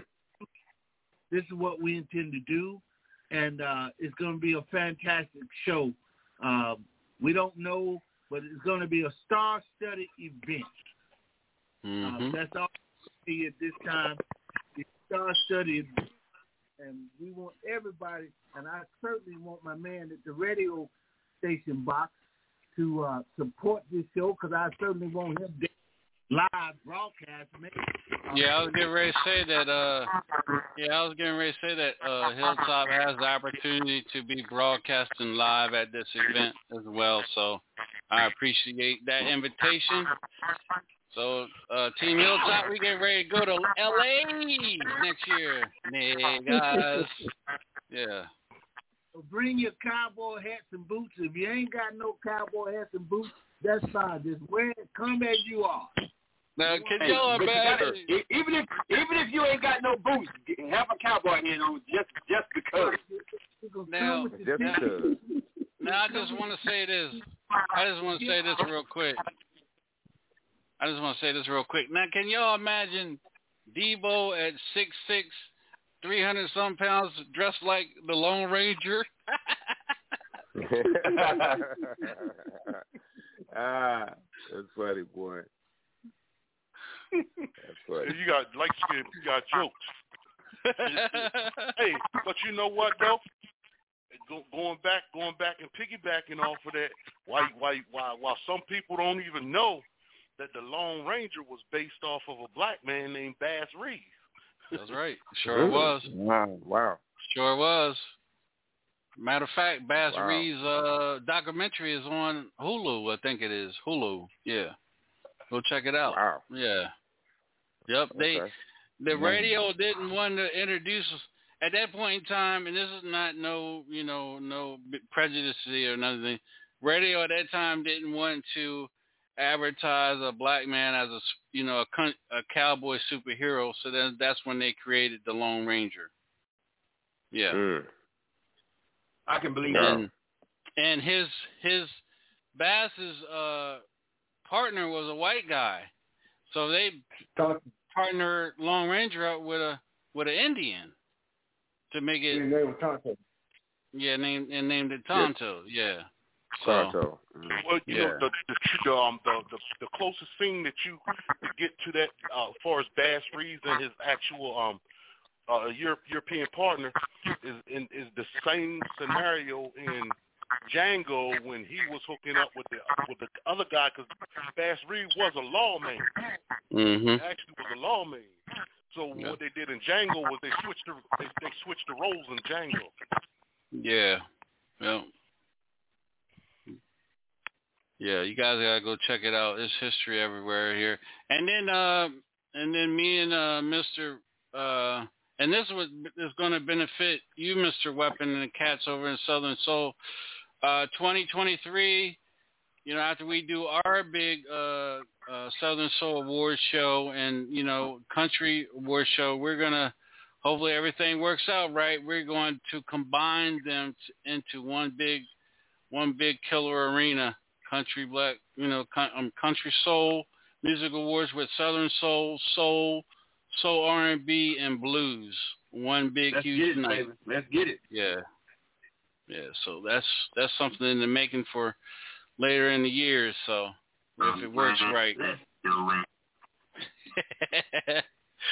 This is what we intend to do, and uh, it's going to be a fantastic show. Uh, we don't know, but it's going to be a star-studded event. Mm-hmm. Uh, that's all I see at this time. It's star-studded, and we want everybody, and I certainly want my man at the radio station box to uh, support this show because I certainly want him to live broadcast. Man. Yeah, I was getting ready to say that. Uh, yeah, I was getting ready to say that uh, Hilltop has the opportunity to be broadcasting live at this event as well. So I appreciate that invitation. So uh, Team Hilltop, we get ready to go to L A next year, hey guys. Yeah. So bring your cowboy hats and boots. If you ain't got no cowboy hats and boots, that's fine. Just wear it. Come as you are. Now, can hey, y'all imagine? Even if even if you ain't got no boots, have a cowboy hat on just just because. Now, just because. Now, I just want to say this. I just want to say this real quick. I just want to say this real quick. Now, can y'all imagine Debo at six six, three hundred some pounds, dressed like the Lone Ranger? ah, that's funny, boy. That's funny. You got like you got jokes. Hey, but you know what though? Go, going back, going back and piggybacking off of that, why, why, why, while some people don't even know that the Lone Ranger was based off of a black man named Bass Reeves. That's right. Sure it was. Wow, wow. Sure was. Matter of fact, Bass wow. Reeves' uh, documentary is on Hulu. I think it is Hulu. Yeah, go check it out. Wow. Yeah. Yep. They okay. the radio didn't want to introduce at that point in time, and this is not no, you know, no prejudice or nothing. Radio at that time didn't want to advertise a black man as a, you know, a, a cowboy superhero. So then that's when they created the Lone Ranger. Yeah. Mm. I can believe and, that. And his his Bass's uh, partner was a white guy, so they partnered Lone Ranger up with a with an Indian to make it. His name was Tonto. Yeah, named and named it Tonto. Yeah. yeah. So, Tonto. Mm-hmm. Well, you yeah. know, the the, the, um, the the the closest thing that you to get to that, uh, as far as Bass Reeves and his actual um uh Europe, European partner is in, is the same scenario in Django when he was hooking up with the with the other guy, because Bass Reeves was a lawman. Mm-hmm. He actually was a lawman. So yeah. what they did in Django was they switched the they, they switched the roles in Django. Yeah. Well. Yeah, you guys gotta go check it out. There's history everywhere here. And then, uh, and then me and uh, Mister Uh, and this was is going to benefit you, Mister Weapon, and the cats over in Southern Soul. Uh, twenty twenty-three. You know, after we do our big uh, uh, Southern Soul Awards show and you know Country Awards show, we're gonna hopefully everything works out right. We're going to combine them t- into one big, one big killer arena. Country black, you know, con- um, country soul music awards with Southern soul, soul, soul R and B, and blues. One big Let's huge get it, night. baby. Let's get it. Yeah, yeah. So that's that's something in the making for later in the year. So if it works right. Let's do it.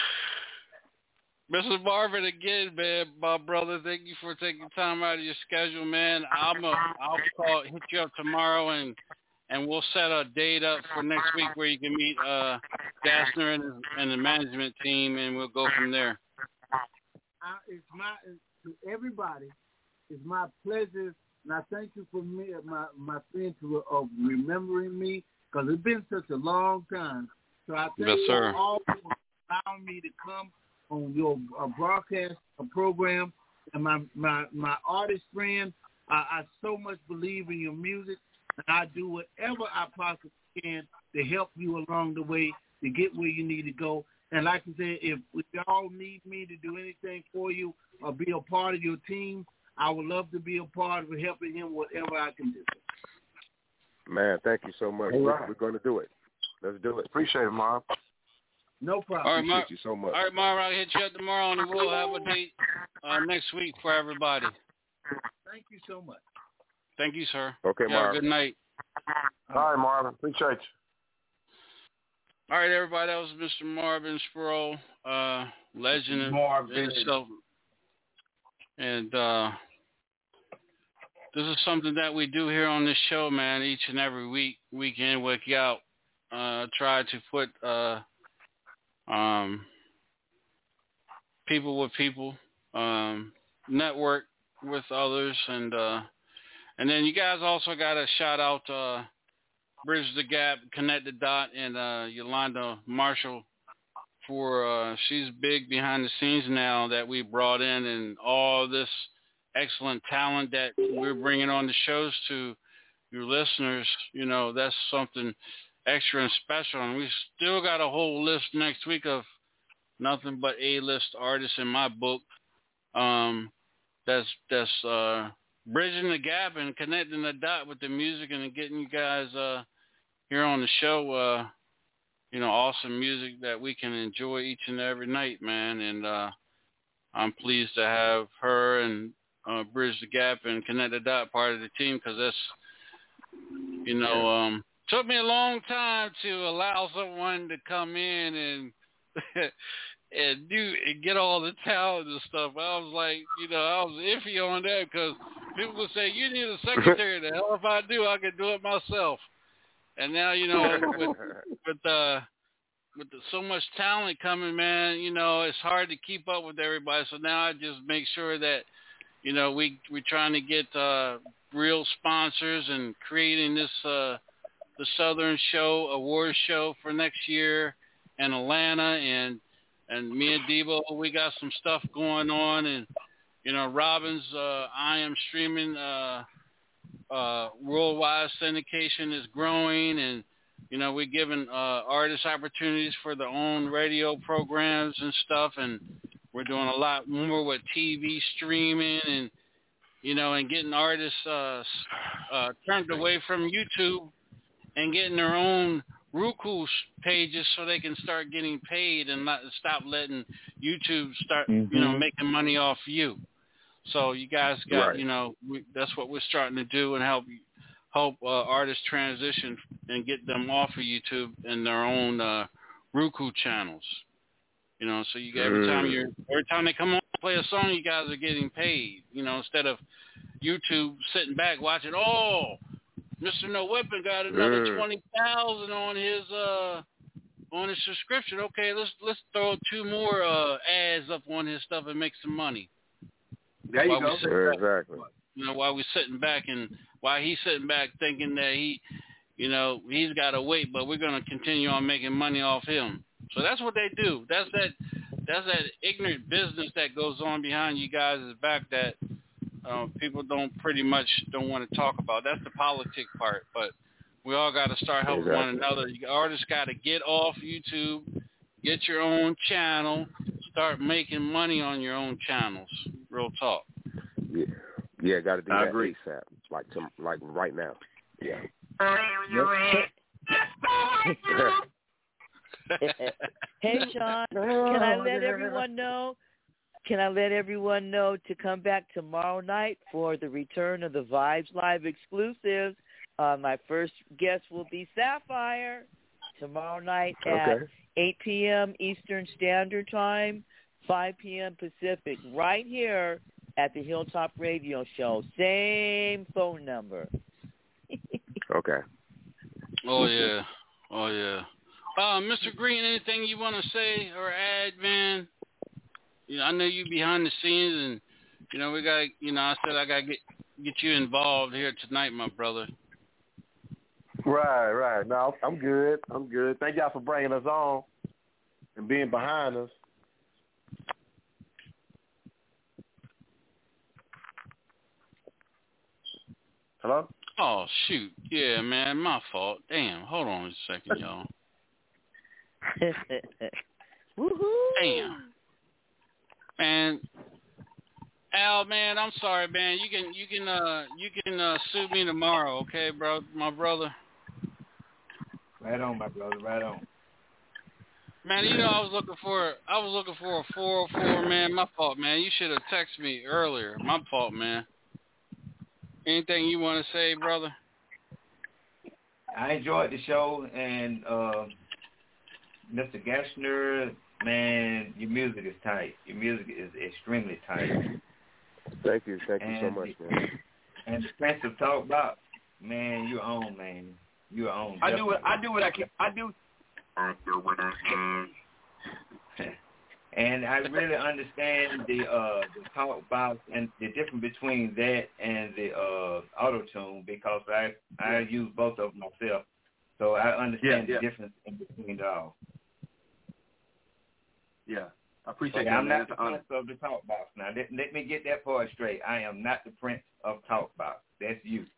Missus Marvin, again, man, my brother, thank you for taking time out of your schedule, man. I'm a, I'll call, hit you up tomorrow, and and we'll set a date up for next week where you can meet uh, Gassner and, and the management team, and we'll go from there. I, it's my it's, to everybody. It's my pleasure, and I thank you for me, my my friends for of remembering me, because it's been such a long time. So I thank Yes, you sir. all for allowing me to come on your uh, broadcast uh, program, and my my my artist friend. I, I so much believe in your music, and I do whatever I possibly can to help you along the way to get where you need to go. And like I said, if, if y'all need me to do anything for you or be a part of your team, I would love to be a part of helping him whatever I can do. Man, thank you so much. All We're, right. we're going to do it. Let's do it. Appreciate it, Marv. No problem. All right, Appreciate Mar- you so much. All right, Marvin, I'll hit you up tomorrow, and we'll have a date uh, next week for everybody. Thank you so much. Thank you, sir. Okay, you have a Marvin. good night. All right, Marvin. Appreciate you. All right, everybody, that was Mister Marvin Sproul, uh, legend in Marvin. itself. And uh, this is something that we do here on this show, man, each and every week, week in, week out. Uh, try to put uh, um, people with people, um, network with others, and uh, and then you guys also got to shout out uh, Bridge the Gap, Connect the Dot, and uh, Yolanda Marshall for uh, she's big behind the scenes now that we brought in, and all this excellent talent that we're bringing on the shows to your listeners. You know, that's something extra and special, and we still got a whole list next week of nothing but A-list artists in my book. Um, that's that's uh, bridging the gap and connecting the dot with the music and getting you guys uh, here on the show. Uh, you know, awesome music that we can enjoy each and every night, man. And uh, I'm pleased to have her and uh, bridge the gap and connect the dot part of the team, because that's, you know, um, took me a long time to allow someone to come in and and do and get all the talent and stuff. I was like, you know, I was iffy on that, because people would say, you need a secretary. The hell if I do, I can do it myself. And now, you know, with with, uh, with the, so much talent coming, man, you know, it's hard to keep up with everybody. So now I just make sure that, you know, we we're trying to get uh, real sponsors and creating this uh, the Southern Show Award show for next year in Atlanta, and and me and Debo, we got some stuff going on, and you know, Robin's uh, I Am Streaming uh, uh, worldwide syndication is growing, and you know, we're giving uh, artists opportunities for their own radio programs and stuff, and we're doing a lot more with T V streaming, and you know, and getting artists uh, uh, turned away from YouTube and getting their own Roku pages so they can start getting paid and not stop letting YouTube start, mm-hmm. you know, making money off you. So you guys got, right. you know, we, that's what we're starting to do and help help uh, artists transition and get them off of YouTube and their own uh, Roku channels. You know, so you got, every time you every time they come on and play a song, you guys are getting paid. You know, instead of YouTube sitting back watching, oh, Mister No Weapon got another mm. twenty thousand on his uh on his subscription. Okay, let's let's throw two more uh, ads up on his stuff and make some money. There you go. Sure, exactly. You know, while we're sitting back and while he's sitting back thinking that he, you know, he's got to wait, but we're going to continue on making money off him. So that's what they do. That's that. That's that ignorant business that goes on behind you guys' back that uh, people don't pretty much don't want to talk about. That's the politic part. But we all got to start helping exactly. one another. You artists got to get off YouTube, get your own channel, start making money on your own channels. Real talk. Yeah, yeah, got to do I that agree. ASAP, like to, like right now. Yeah. Hey, Sean, can I let everyone know? Can I let everyone know to come back tomorrow night for the return of the Vibes Live exclusives? Uh, my first guest will be Sapphire tomorrow night at okay. eight p.m. Eastern Standard Time, five p.m. Pacific, right here at the Hilltop Radio Show. Same phone number. Okay. Oh, yeah. Oh, yeah. Uh, Mister Green, anything you want to say or add, man? You know, I know you behind the scenes, and, you know, we got, you know, I said I got to get get you involved here tonight, my brother. Right, right. No, I'm good. I'm good. Thank y'all for bringing us on and being behind us. Hello? Oh, shoot. Yeah, man, my fault. Damn, hold on a second, y'all. Woohoo! Damn. Man, Al, man, I'm sorry, man. You can you can uh you can uh sue me tomorrow, okay, bro, my brother. Right on, my brother. Right on. Man, you know I was looking for I was looking for a four oh four, man. My fault, man. You should have texted me earlier. My fault, man. Anything you want to say, brother? I enjoyed the show, and uh, Mister Gashner, man, your music is tight. Your music is extremely tight. Thank you. Thank you and so much, man. And the Prince of Talk Box, man, you're on, man. You're on. I do what I do what I can. I do. I do what I can. And I really understand the uh, the talk box and the difference between that and the uh, auto tune because I I use both of them myself, so I understand yeah, yeah. the difference in between it all. Yeah, I appreciate okay, that. I'm man. not the prince of the talk box. Now let, let me get that part straight. I am not the prince of talk box. That's you.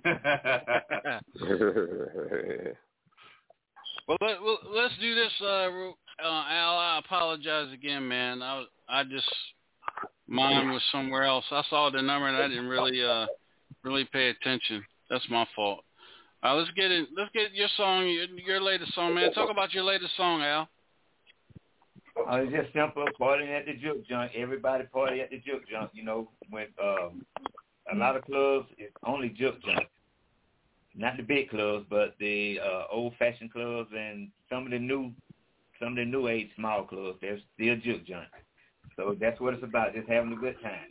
Well, let, well, let's do this, uh, uh, Al. I apologize again, man. I was, I just mine was somewhere else. I saw the number and I didn't really, uh, really pay attention. That's my fault. Uh, let's get it. Let's get your song, your, your latest song, man. Talk about your latest song, Al. Uh, it's just simple. Partying at the juke joint. Everybody party at the juke joint. You know, when um, a lot of clubs, it's only juke joint. Not the big clubs, but the uh, old-fashioned clubs and some of the new, some of the new age small clubs. They're still juke joint. So that's what it's about, just having a good time.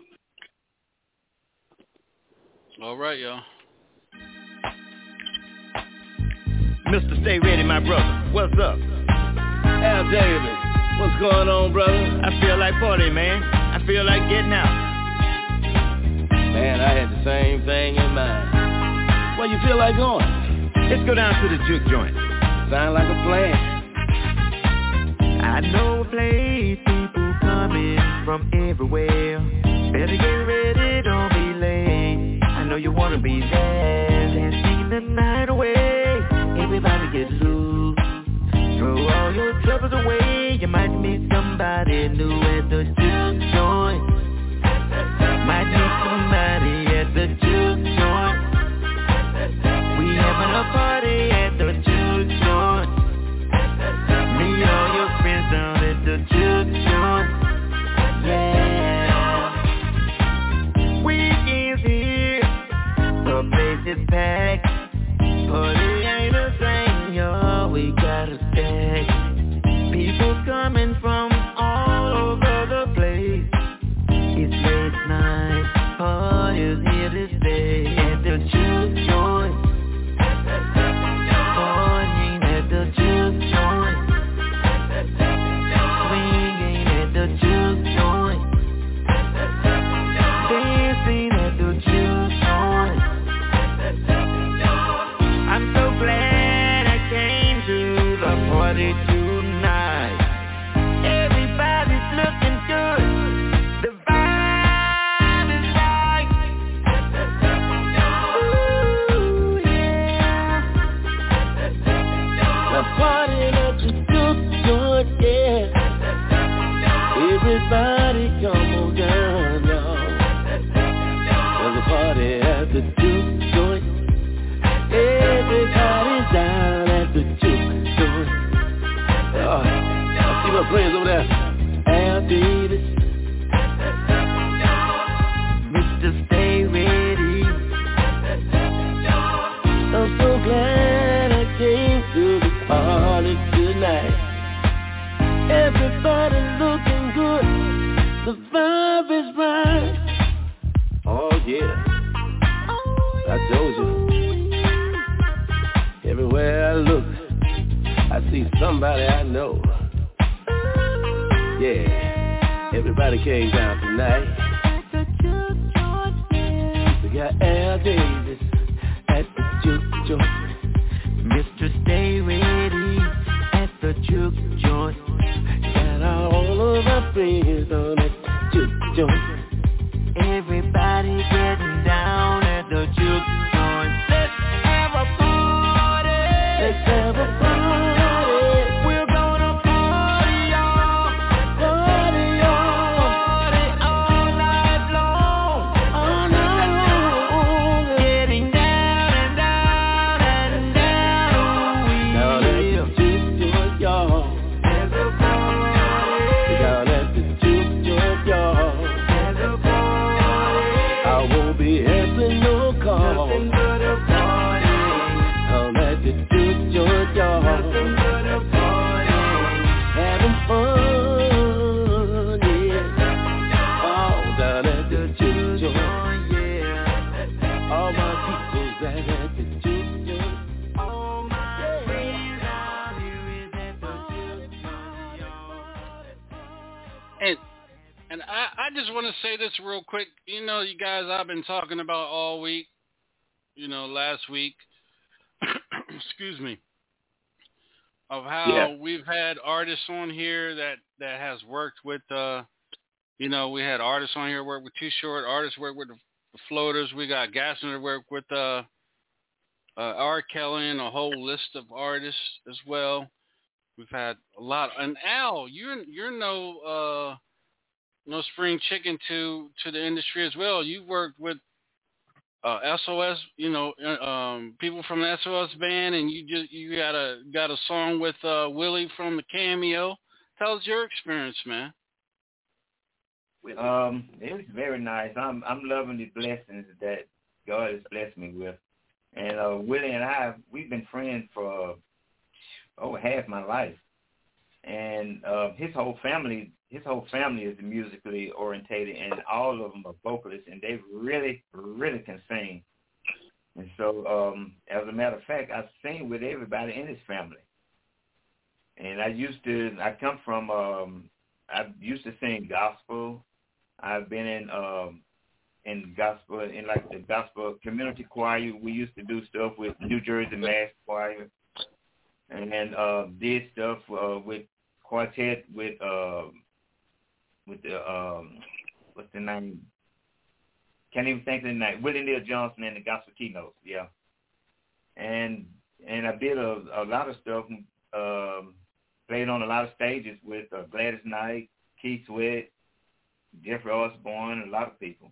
All right, y'all. Mister Stay Ready, my brother. What's up? Al Davis. What's going on, brother? I feel like party, man. I feel like getting out. Man, I had the same thing in mind. Where you feel like going? Let's go down to the juke joint. Sound like a plan. I know a place, people coming from everywhere. Better get ready, don't be late. I know you wanna be there. Let's sing the night away. Everybody get loose. Throw all your troubles away. You might meet somebody new at the juke joint. Might meet somebody at the juke joint. We having a party at the juke joint. Meet all your friends down at the juke joint. Yeah. Weekend's here. The place is packed. Party ain't a thing, y'all. We got a stack. People coming from all over the place. It's late night. Party's here to stay at the juke joint. Partying at the juke joint. Swinging at the juke joint. Dancing at the juke joint. I'm so glad I came to the party tonight. Everybody's looking good. The vibe is right. Ooh, yeah. The party at the juke joint, yeah. Everybody come on down, y'all. There's a party at the juke joint. Everybody's down at the juke joint. Oh, I see my friends over there. Al Davis, Mister Stay Ready. I'm so glad I came to the party tonight. Everybody looking good. The vibe is right. Oh yeah, I told you. Everywhere I look, I see somebody I know. Yeah, everybody came down tonight. We got Al Davis at the juke joint. Mister Stay Ready at the juke joint. Got all of our friends on that juke joint. Everybody getting down at the juke joint. Let's have a party. Let's have a party. We're gonna party, y'all. Party, y'all. Party all night long. All night long. Getting down and down and down. Down at the juke joint, y'all. There's a party. Down at the juke joint, y'all. There's a party. I won't be answering no call. Nothing but a party. Down at the juke joint, y'all. Nothing but a party. Having fun, yeah. All down at the juke joint, yeah. All my people's down at the juke joint. All my friends out here is at the juke joint, y'all. And and I, I just want to say this real quick. You know, you guys, I've been talking about all week, you know, last week, excuse me, of how Yeah. we've had artists on here that, that has worked with, uh, you know, we had artists on here work with Too Short, artists work with the, the Floaters. We got Gassner work with uh, uh, R. Kelly and a whole list of artists as well. We've had a lot. And Al, you're you're no uh, no spring chicken to, to the industry as well. You've worked with uh, S O S, you know, uh, um, people from the S O S band, and you just you got a got a song with uh, Willie from the Cameo. Tell us your experience, man. Um, it was very nice. I'm I'm loving the blessings that God has blessed me with, and uh, Willie and I, we've been friends for over half my life, and uh, his whole family, his whole family is musically orientated, and all of them are vocalists, and they really, really can sing. And so, um, as a matter of fact, I sing with everybody in his family. And I used to, I come from, um, I used to sing gospel. I've been in, um, in gospel, in like the gospel community choir. We used to do stuff with New Jersey Mass Choir, and then uh, did stuff uh, with quartet with uh, with the um, what's the name? Can't even think of the name. Willie Neal Johnson and the Gospel Keynotes. Yeah, and and I did a, a lot of stuff. Um, played on a lot of stages with uh, Gladys Knight, Keith Sweat, Jeffrey Osborne, a lot of people.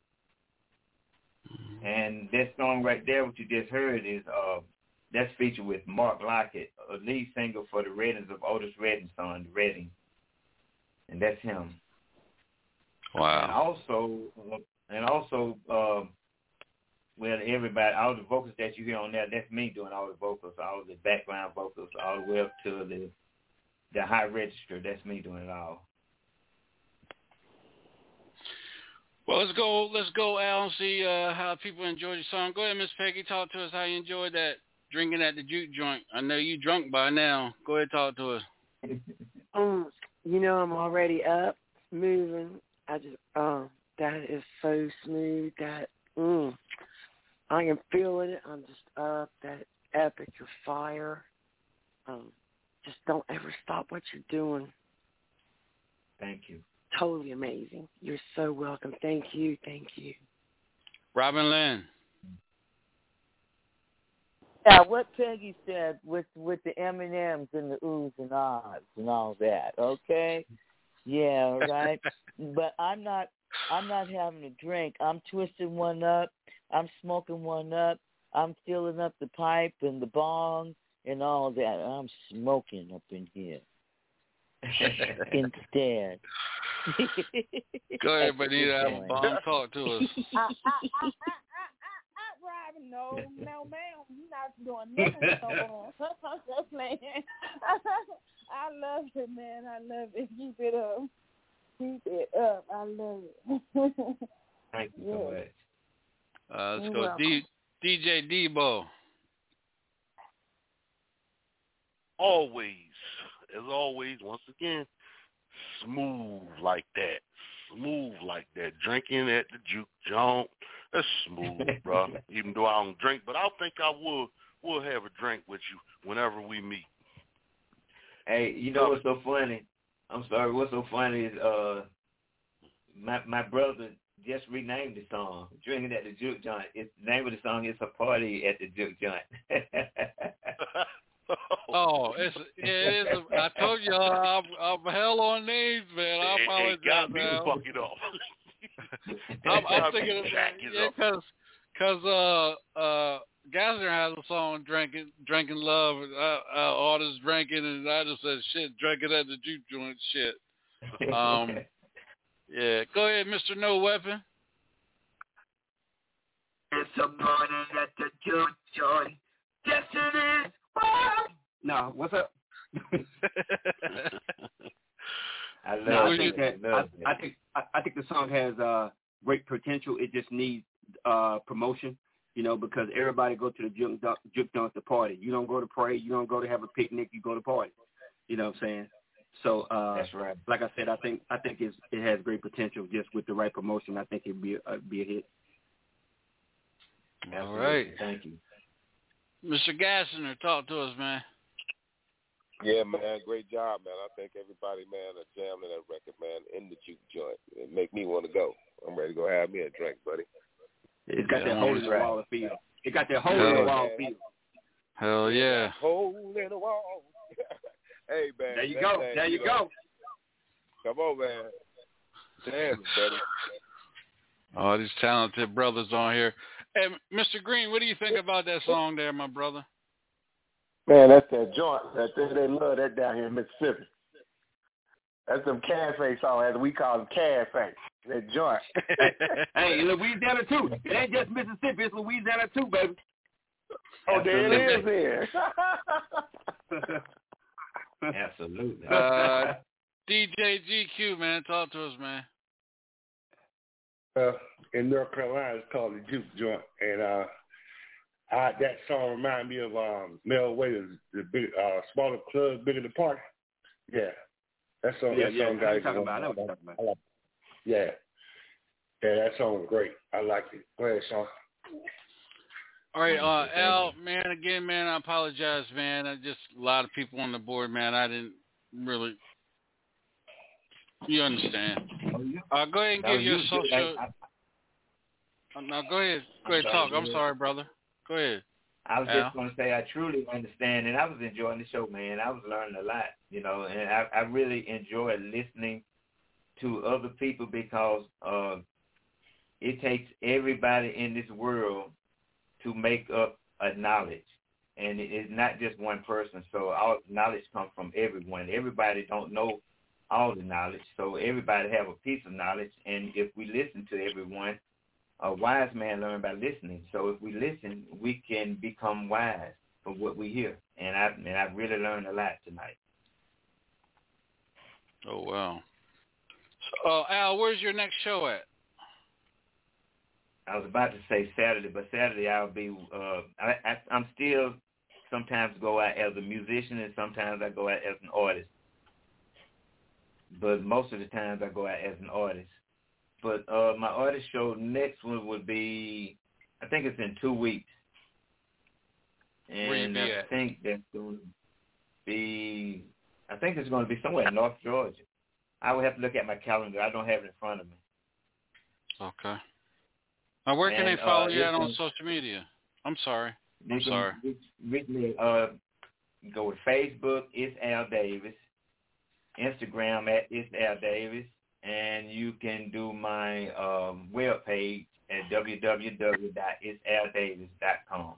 And that song right there, what you just heard, is uh, that's featured with Mark Lockett, a lead singer for the Reddings of Otis Redding's son, the Redding, and that's him. Wow. And also, and also, uh, well, everybody, all the vocals that you hear on there, that's me doing all the vocals, all the background vocals, all the way up to the the high register. That's me doing it all. Well, let's go. Let's go, Al, and see uh, how people enjoyed your song. Go ahead, Miss Peggy. Talk to us how you enjoyed that drinking at the juke joint. I know you drunk by now. Go ahead, talk to us. Um, you know, I'm already up, moving. I just, um, that is so smooth. That, mm, I am feeling it. I'm just up. That epic, your fire. Um, just don't ever stop what you're doing. Thank you. Totally amazing. You're so welcome. Thank you. Thank you. Robin Lynn. Yeah, what Peggy said with with the M and M's and the oohs and ahs and all that. Okay. Yeah, right. But I'm not. I'm not having a drink. I'm twisting one up. I'm smoking one up. I'm filling up the pipe and the bong and all that. I'm smoking up in here. Instead. Go ahead, Bonita. Have a bomb. Talk to us. I, I, I, I, I, Robin, no, no, ma'am, you're not doing nothing so wrong. I'm just playing. I love it, man. I love it. Keep it up. Keep it up. I love it. Thank you so much. Uh, let's You're go, welcome. D- DJ Debo. Always, as always, once again, smooth like that. Smooth like that. Drinking at the juke joint. That's smooth, bro. Even though I don't drink, but I think I will will have a drink with you whenever we meet. Hey, you know what's so funny? I'm sorry. What's so funny is uh, my my brother just renamed the song "Drinking at the Juke Joint." It's the name of the song. It's a party at the juke joint. Oh, it's it is. A, I told you I'm, I'm hell on names, man. I It, apologize. it got me to Al. fuck it up. I'm, I'm thinking of Jack it yeah, up. because because uh uh Gassner has a song drinking drinking love and uh, uh, all this drinking, and I just said shit drinking at the juke joint shit. Um, yeah, go ahead, Mister No Weapon. It's a party at the juke joint. Yes, it is. No, what's up? I love no, I it. think that I, love I, I it. think I, I think the song has uh, great potential. It just needs uh, promotion, you know, because everybody go to the juke juke joint to party. You don't go to pray. You don't go to have a picnic. You go to party. You know what I'm saying? So uh, That's right. like I said, I think I think it's, it has great potential just with the right promotion. I think it'd be a, uh, be a hit. All right. Thank you. Mister Gassner, talk to us, man. Yeah, man, great job, man. I think everybody, man, are jamming that record, man, in the juke joint. It make me want to go. I'm ready to go have me a drink, buddy. It's got Yeah, that hole in that's the right. wall feel. It got that hole Yeah. in the wall feel. Hell yeah. Hole in the wall. Hey, man. There you that go. thing, There you know. go. Come on, man. Damn, buddy. All these talented brothers on here. Hey, Mister Green, what do you think about that song there, my brother? Man, that's that joint. That's they, they love that down here in Mississippi. That's them cafe songs, as we call them cafe. That joint. Hey, Louisiana too. It ain't just Mississippi, it's Louisiana too, baby. Oh, there it is here. Absolutely. Uh, D J G Q, man, talk to us, man. Uh, in North Carolina, it's called the Juke Joint, and uh, I, that song reminds me of um, Mel Waiters, the big, uh, smaller club, bigger the party. Yeah, that song. Yeah, that yeah, song I know got what it you're talking going. about. I know what you're talking about. I like it. Yeah, yeah, that song was great. I liked it. Go ahead, Sean. All right, uh, Al, man, again, man, I apologize, man. I just a lot of people on the board, man. I didn't really. You understand. Uh, go ahead and give your social. Uh, no, go ahead. Go ahead, talk. I'm sorry, brother. Go ahead. I was Al. just going to say I truly understand, and I was enjoying the show, man. I was learning a lot, you know, and I, I really enjoy listening to other people because uh, it takes everybody in this world to make up a knowledge, and it is not just one person. So all knowledge comes from everyone. Everybody don't know all the knowledge, so everybody have a piece of knowledge, and if we listen to everyone, a wise man learns by listening. So if we listen, we can become wise from what we hear, and I and I really learned a lot tonight. Oh wow! So, uh, Al, where's your next show at? I was about to say Saturday, but Saturday I'll be. Uh, I, I, I'm still sometimes go out as a musician, and sometimes I go out as an artist. But most of the times I go out as an artist. But uh, my artist show next one would be, I think it's in two weeks. And Where you be I at? think that's going to be, I think it's going to be somewhere in North Georgia. I would have to look at my calendar. I don't have it in front of me. Okay. Now, where can And, they follow uh, you at on it's- social media? I'm sorry. They I'm can sorry. reach- reach me, uh, go with Facebook, it's Al Davis. Instagram at it's Al Davis. And you can do my um, webpage at w w w dot its al davis dot com.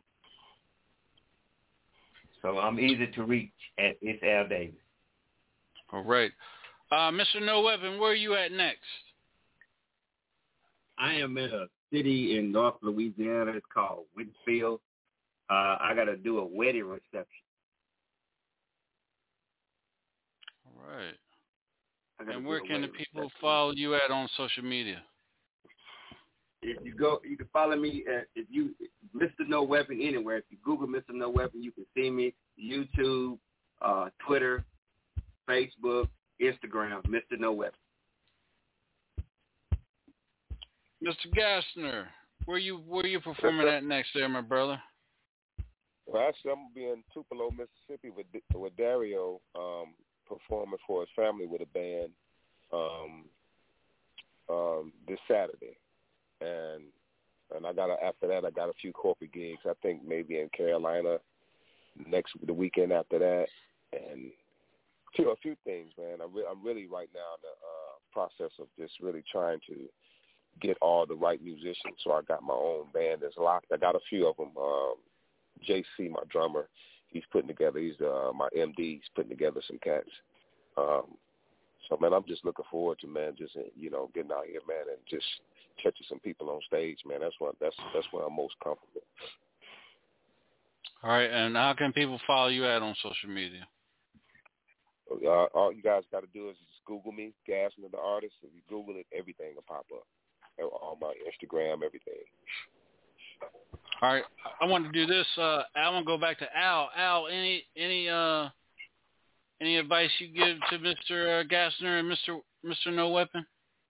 So I'm easy to reach at It's Al Davis. All right. Uh, Mister No Weapon, where are you at next? I am in a city in North Louisiana. It's called Whitfield. Uh, I got to do a wedding reception. All right. I gotta And do where a can the wedding people reception. follow you at on social media? If you go, you can follow me at if you Mister No Weapon anywhere. If you Google Mister No Weapon, you can see me. YouTube, uh, Twitter, Facebook, Instagram, Mister No Weapon. Mister Gassner, where you where you performing at next there, my brother? Well, actually, I'm gonna be in Tupelo, Mississippi, with with Dario, um, performing for his family with a band um, um, this Saturday, and and I got a, after that I got a few corporate gigs. I think maybe in Carolina next the weekend after that, and a few, a few things, man. I'm re- I'm really right now in the uh, process of just really trying to get all the right musicians. So I got my own band that's locked. I got a few of them. Um, J C, my drummer, he's putting together. He's uh, my M D. He's putting together some cats. Um, so man, I'm just looking forward to man, just you know, getting out here, man, and just catching some people on stage, man. That's what that's that's where I'm most comfortable. All right, and how can people follow you at on social media? Uh, all you guys got to do is just Google me, Gassner the Artist. If you Google it, everything will pop up. All my Instagram, everything. All right, I want to do this. Uh, I want to go back to Al. Al, any any uh any advice you give to Mister Uh, Gassner and Mister Mister No Weapon?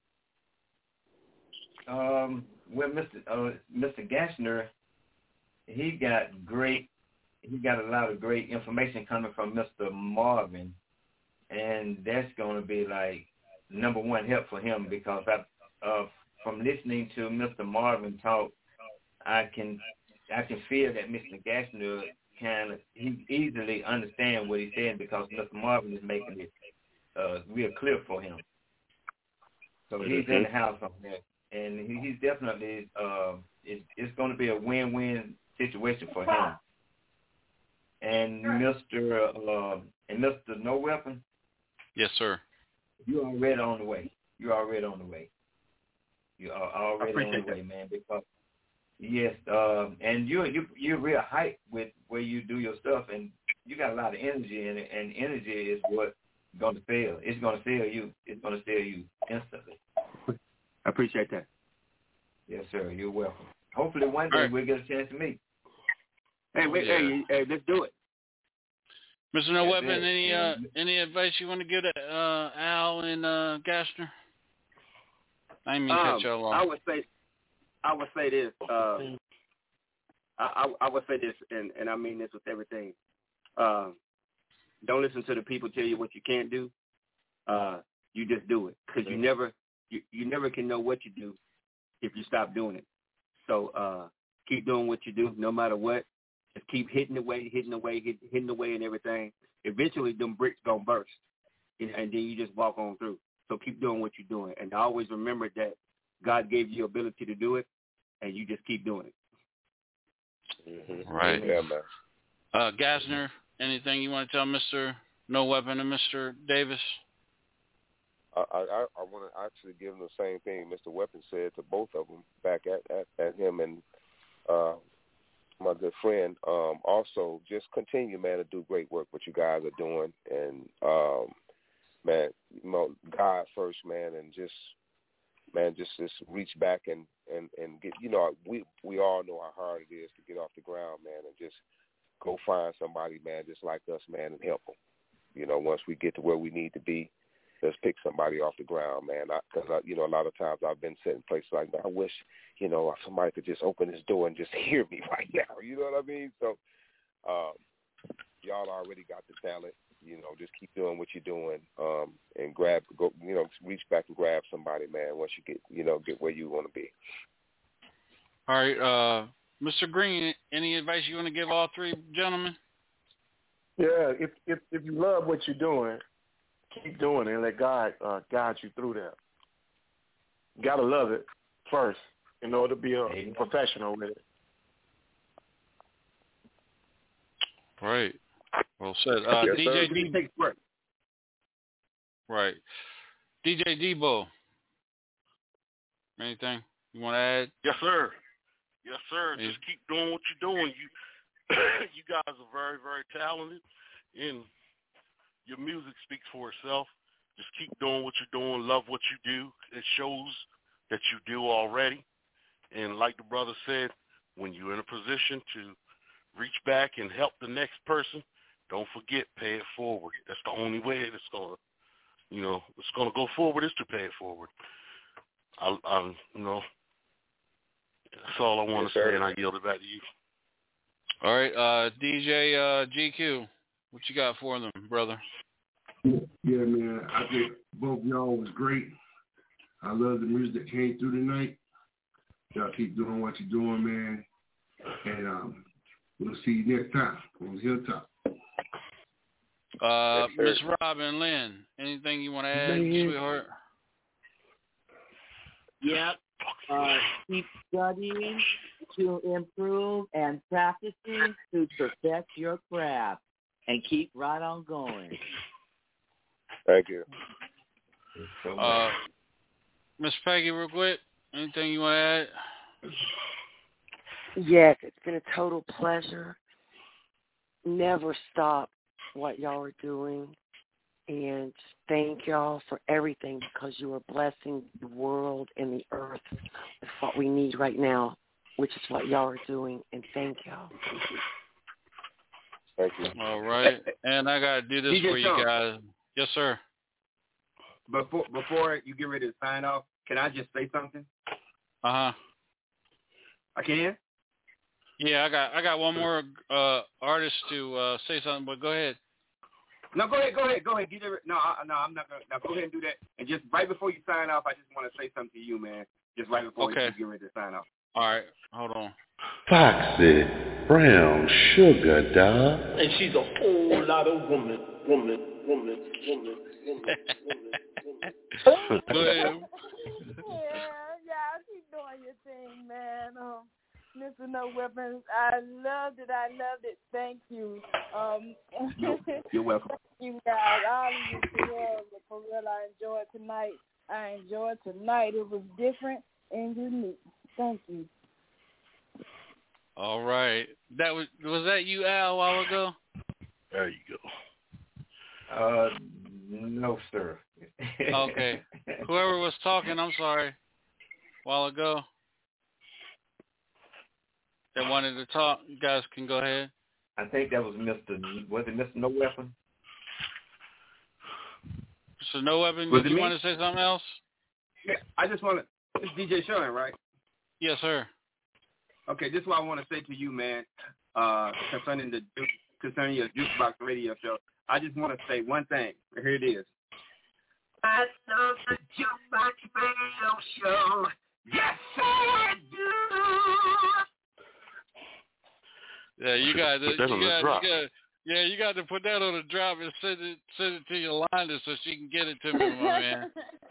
Um, well, Mister Uh, Mister Gassner, he got great. He got a lot of great information coming from Mister Marvin, and that's going to be like number one help for him because I, uh, from listening to Mister Marvin talk, I can I can feel that Mister Gassner can he easily understand what he's saying because Mister Marvin is making it uh, real clear for him. So he's in the house on that, and he, he's definitely uh, it's, it's going to be a win-win situation for him. And Mister Uh, and Mister No Weapon. Yes, sir. You're already on the way. You're already on the way. You are already on the that. way, man. Because yes, um, and you're you you're real hype with where you do your stuff, and you got a lot of energy in it. And energy is what's going to sell. It's going to sell you. It's going to sell you instantly. I appreciate that. Yes, sir. You're welcome. Hopefully one day right. we'll get a chance to meet. Hey, wait, Yeah. hey, hey, let's do it. Mister No Yes, Weapon, yes. any uh any advice you want to give to uh, Al and uh, Gassner? I didn't mean to cut Um, y'all off. I would say, I would say this. Uh, I, I, I would say this, and, and I mean this with everything. Uh, don't listen to the people tell you what you can't do. Uh, you just do it because you never you, you never can know what you do if you stop doing it. So uh, keep doing what you do no matter what. Just keep hitting away, hitting away, hit, hitting away and everything. Eventually, them bricks going to burst, and, and then you just walk on through. So keep doing what you're doing. And always remember that God gave you the ability to do it, and you just keep doing it. Mm-hmm. Right. Yeah, man. Uh, Gassner, anything you want to tell Mister No Weapon and Mister Davis? I I, I want to actually give them the same thing Mister Weapon said to both of them back at, at, at him and uh, my good friend. Um, also, just continue, man, to do great work what you guys are doing. And, um, man, you know, God first, man, and just, man, just, just reach back and, and, and get, you know, we, we all know how hard it is to get off the ground, man, and just go find somebody, man, just like us, man, and help them. You know, once we get to where we need to be, let's pick somebody off the ground, man. Because, I, I, you know, a lot of times I've been sitting in places like that. I wish, you know, somebody could just open this door and just hear me right now. You know what I mean? So um, y'all already got the talent. You know, just keep doing what you're doing um, and grab, go, you know, reach back and grab somebody, man, once you get, you know, get where you want to be. All right. Uh, Mister Green, any advice you want to give all three gentlemen? Yeah, if if if you love what you're doing, keep doing it and let God uh, guide you through that. You gotta love it first in order to be a Amen. professional with it. Right. Well said. Uh, yes, D J sir. D. Right. D J Debo. Anything you want to add? Yes, sir. Yes, sir. Just keep doing what you're doing. You you guys are very, very talented, and your music speaks for itself. Just keep doing what you're doing. Love what you do. It shows that you do already. And like the brother said, when you're in a position to reach back and help the next person, don't forget, pay it forward. That's the only way it's gonna, you know, it's gonna go forward is to pay it forward. I, I you know, that's all I want to yes, say, and I yield it back to you. All right, uh, D J uh, G Q, what you got for them, brother? Yeah, man. I think both y'all was great. I love the music that came through tonight. Y'all keep doing what you're doing, man. And um, we'll see you next time on the Hilltop. Uh, Yes, Miss Robin Lynn, anything you want to add, Man. sweetheart? Yep. Uh, keep studying to improve and practicing to perfect your craft. And keep right on going. Thank you. Uh, Miss Peggy, real quick, anything you want to add? Yes, it's been a total pleasure. Never stop what y'all are doing. And thank y'all for everything because you are blessing the world and the earth with what we need right now, which is what y'all are doing. And thank y'all. Thank you. All right. And I got to do this D J for you Sean. guys. Yes, sir. Before before you get ready to sign off, can I just say something? Uh-huh. I can? Yeah, I got I got one more uh, artist to uh, say something, but go ahead. No, go ahead, go ahead, go ahead. Get it. No, I, no, I'm not gonna. Now go ahead and do that. And just right before you sign off, I just want to say something to you, man. Just right before Okay. you get ready to sign off. All right, hold on. Foxy Brown Sugar, dog. And she's a whole lot of woman, woman, woman, woman, woman, woman. Go ahead. Yeah, yeah, keep doing your thing, man. Um, Mister No Weapons, I loved it. I loved it. Thank you. Um, You're, you're welcome. Thank you guys. All of you for real, for real. I enjoyed tonight. I enjoyed tonight. It was different and unique. Thank you. All right. That was was that you, Al, a while ago? There you go. Uh, no, sir. Okay. Whoever was talking, I'm sorry, a while ago, that wanted to talk, you guys can go ahead. I think that was Mister Was it Mister No Weapon? So No Weapon, Was did it you me? want to say something else? Yeah, I just want to. It's D J Sean, right? Yes, sir. Okay, this is what I want to say to you, man, uh, concerning the concerning your Jukebox Radio Show. I just want to say one thing. Here it is. I love the Jukebox Radio Show. Yes, I do. Yeah, you got to. Put that you on the got, drop. you got, yeah, you got to put that on the drop and send it, send it to Yolanda so she can get it to me, my man.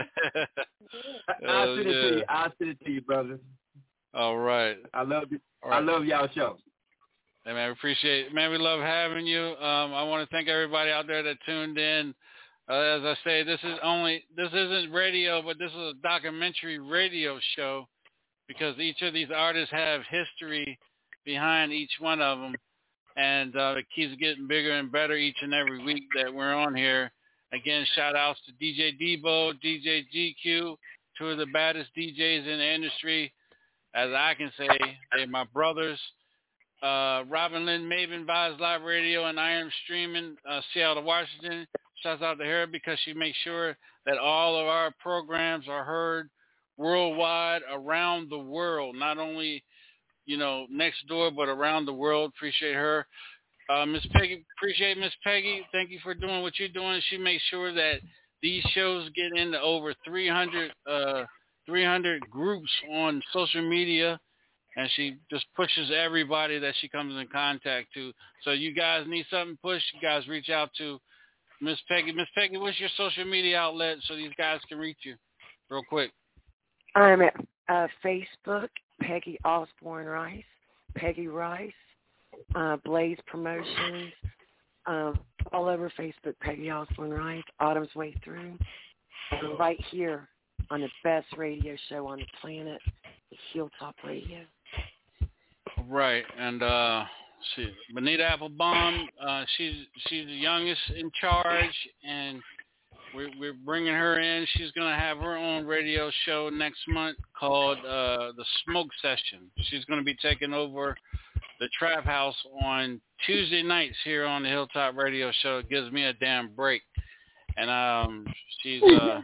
I'll Oh, send it yeah. to you. I'll send it to you, brother. All right. I love you. All I right. love y'all show. Hey, man, we appreciate it. Man, we love having you. Um, I want to thank everybody out there that tuned in. Uh, as I say, this is only this isn't radio, but this is a documentary radio show because each of these artists have history behind each one of them, and uh, it keeps getting bigger and better each and every week that we're on here. Again, shout outs to D J Debo, D J G Q, two of the baddest D Js in the industry. As I can say, they're my brothers. Uh, Robin Lynn Maven, Vibes Live Radio, and I Am Streaming, uh, Seattle, Washington. Shouts out to her because she makes sure that all of our programs are heard worldwide, around the world, not only, you know, next door, but around the world. Appreciate her. Uh, Miss Peggy, appreciate Miss Peggy. Thank you for doing what you're doing. She makes sure that these shows get into over three hundred, uh, three hundred groups on social media. And she just pushes everybody that she comes in contact to. So you guys need something pushed, you guys reach out to Miss Peggy. Miss Peggy, what's your social media outlet so these guys can reach you real quick? I'm at uh, Facebook, Peggy Osborne Rice, Peggy Rice, uh, Blaze Promotions, um, all over Facebook, Peggy Osborne Rice, Autumn's Way Through, and right here on the best radio show on the planet, Hilltop Radio. Right, and uh, she, Bonita Applebaum, uh, she's she's the youngest in charge, and we're we're bringing her in. She's gonna have her own radio show next month called uh, the Smoke Session. She's gonna be taking over the Trap House on Tuesday nights here on the Hilltop Radio Show. It gives me a damn break, and um, she's uh,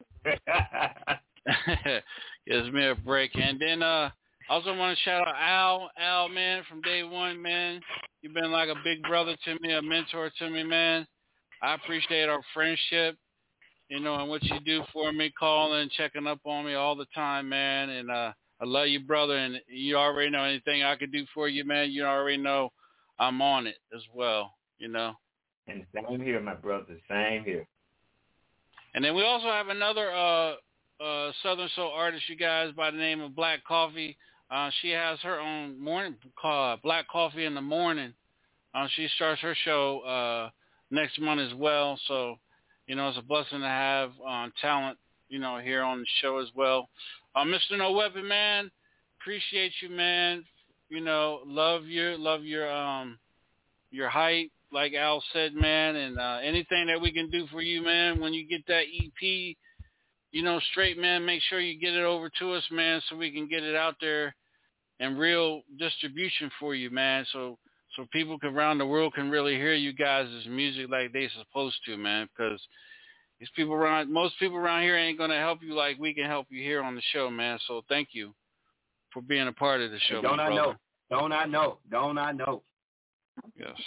gives me a break, and then uh. I also want to shout out Al, Al, man, from day one, man. You've been like a big brother to me, a mentor to me, man. I appreciate our friendship, you know, and what you do for me, calling, checking up on me all the time, man. And uh, I love you, brother, and you already know anything I could do for you, man. You already know I'm on it as well, you know. And same here, my brother, same here. And then we also have another uh, uh, Southern Soul artist, you guys, by the name of Black Coffee. Uh, she has her own morning call, Black Coffee in the Morning. Uh, she starts her show uh, next month as well. So, you know, it's a blessing to have uh, talent, you know, here on the show as well. Uh, Mister No Weapon, man, appreciate you, man. You know, love your love your um your height, like Al said, man, and uh, anything that we can do for you, man. When you get that E P, you know, straight, man, make sure you get it over to us, man, so we can get it out there and real distribution for you, man, so so people can, around the world can really hear you guys' music like they supposed to, man, because these people around, most people around here ain't going to help you like we can help you here on the show, man, so thank you for being a part of the show, Don't my I brother. know? Don't I know? Don't I know? Yes.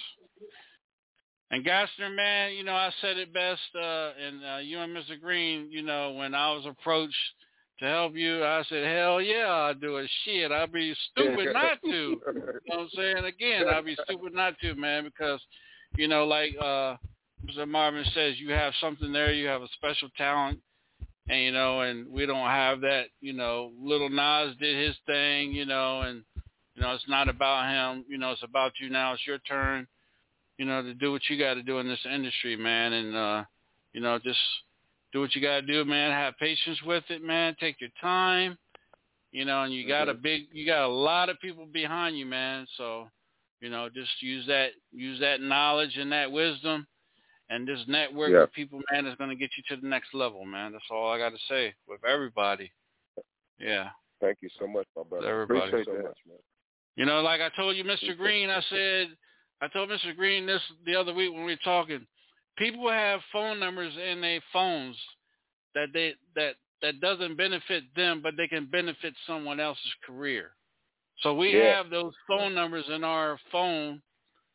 And Gassner, man, you know, I said it best, uh, and uh, you and Mister Green, you know, when I was approached to help you, I said, hell yeah, I'll do it. Shit, I'd be stupid not to. You know what I'm saying? Again, I'd be stupid not to, man, because, you know, like uh, Mister Marvin says, you have something there, you have a special talent, and, you know, and we don't have that, you know, Little Nas did his thing, you know, and, you know, it's not about him, you know, it's about you now. It's your turn, you know, to do what you got to do in this industry, man, and, uh, you know, just do what you got to do, man. Have patience with it, man. Take your time, you know, and you got a big, you got a lot of people behind you, man. So, you know, just use that, use that knowledge and that wisdom and this network Yeah. of people, man, is going to get you to the next level, man. That's all I got to say with everybody. Yeah. Thank you so much, my brother. Everybody. Appreciate so much, man. You know, like I told you, Mister Green, I said, I told Mister Green this the other week when we were talking. People have phone numbers in their phones that they that that doesn't benefit them, but they can benefit someone else's career. So we Yeah. have those phone numbers in our phone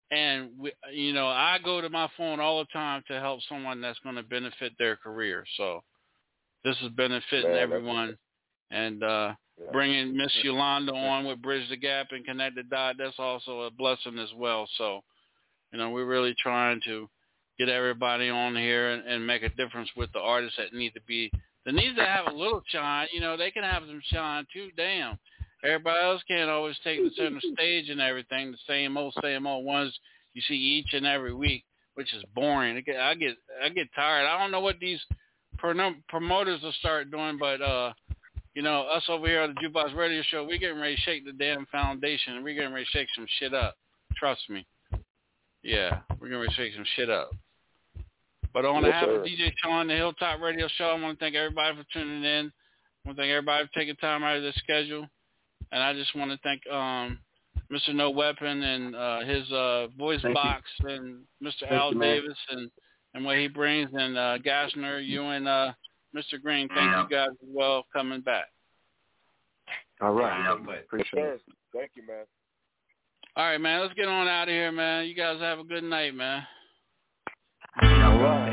And, we, you know, I go to my phone all the time to help someone that's going to benefit their career. So this is benefiting Man, everyone. And uh, yeah. bringing Miss Yolanda on with Bridge the Gap and Connect the Dot, that's also a blessing as well. So, you know, we're really trying to get everybody on here and, and make a difference with the artists that need to be, that need to have a little shine. You know, they can have some shine too. Damn. Everybody else can't always take the center stage and everything, the same old, same old ones you see each and every week, which is boring. I get, I get, I get tired. I don't know what these promoters will start doing, but, uh, you know, us over here on the Jukebox Radio Show, we're getting ready to shake the damn foundation. We're getting ready to shake some shit up. Trust me. Yeah, we're getting ready to shake some shit up. But on behalf of D J Sean, the Hilltop Radio Show, I want to thank everybody for tuning in. I want to thank everybody for taking time out of their schedule. And I just want to thank um, Mister No Weapon and uh, his uh, voice thank box you. and Mister Thank Al you, Davis and, and what he brings. And uh, Gassner, you and uh, Mister Green, thank yeah. you guys as well coming back. All right. Yeah, Appreciate it. Thank you, man. All right, man. Let's get on out of here, man. You guys have a good night, man. All right.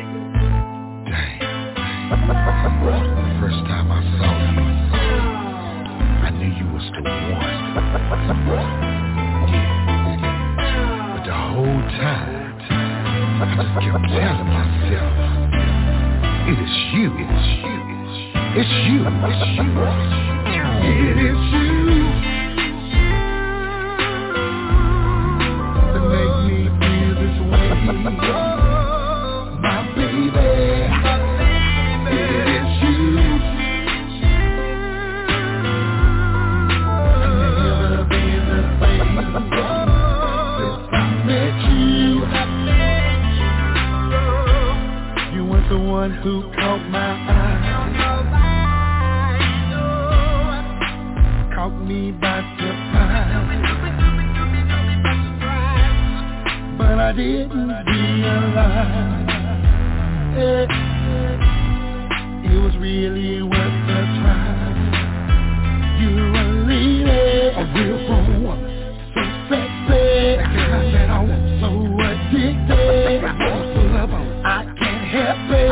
Dang. First time I saw you, I knew you was the one. But the whole time, I just kept telling myself, it is you, it is you, it's you, it's you, it is you that make me feel this way, my baby. It is you. The one who caught my eye, caught me by surprise, but I didn't realize it, it was really worth the try. You're a lady, a real grown woman, so sexy, the kind that I want, so addicted, I can't help it.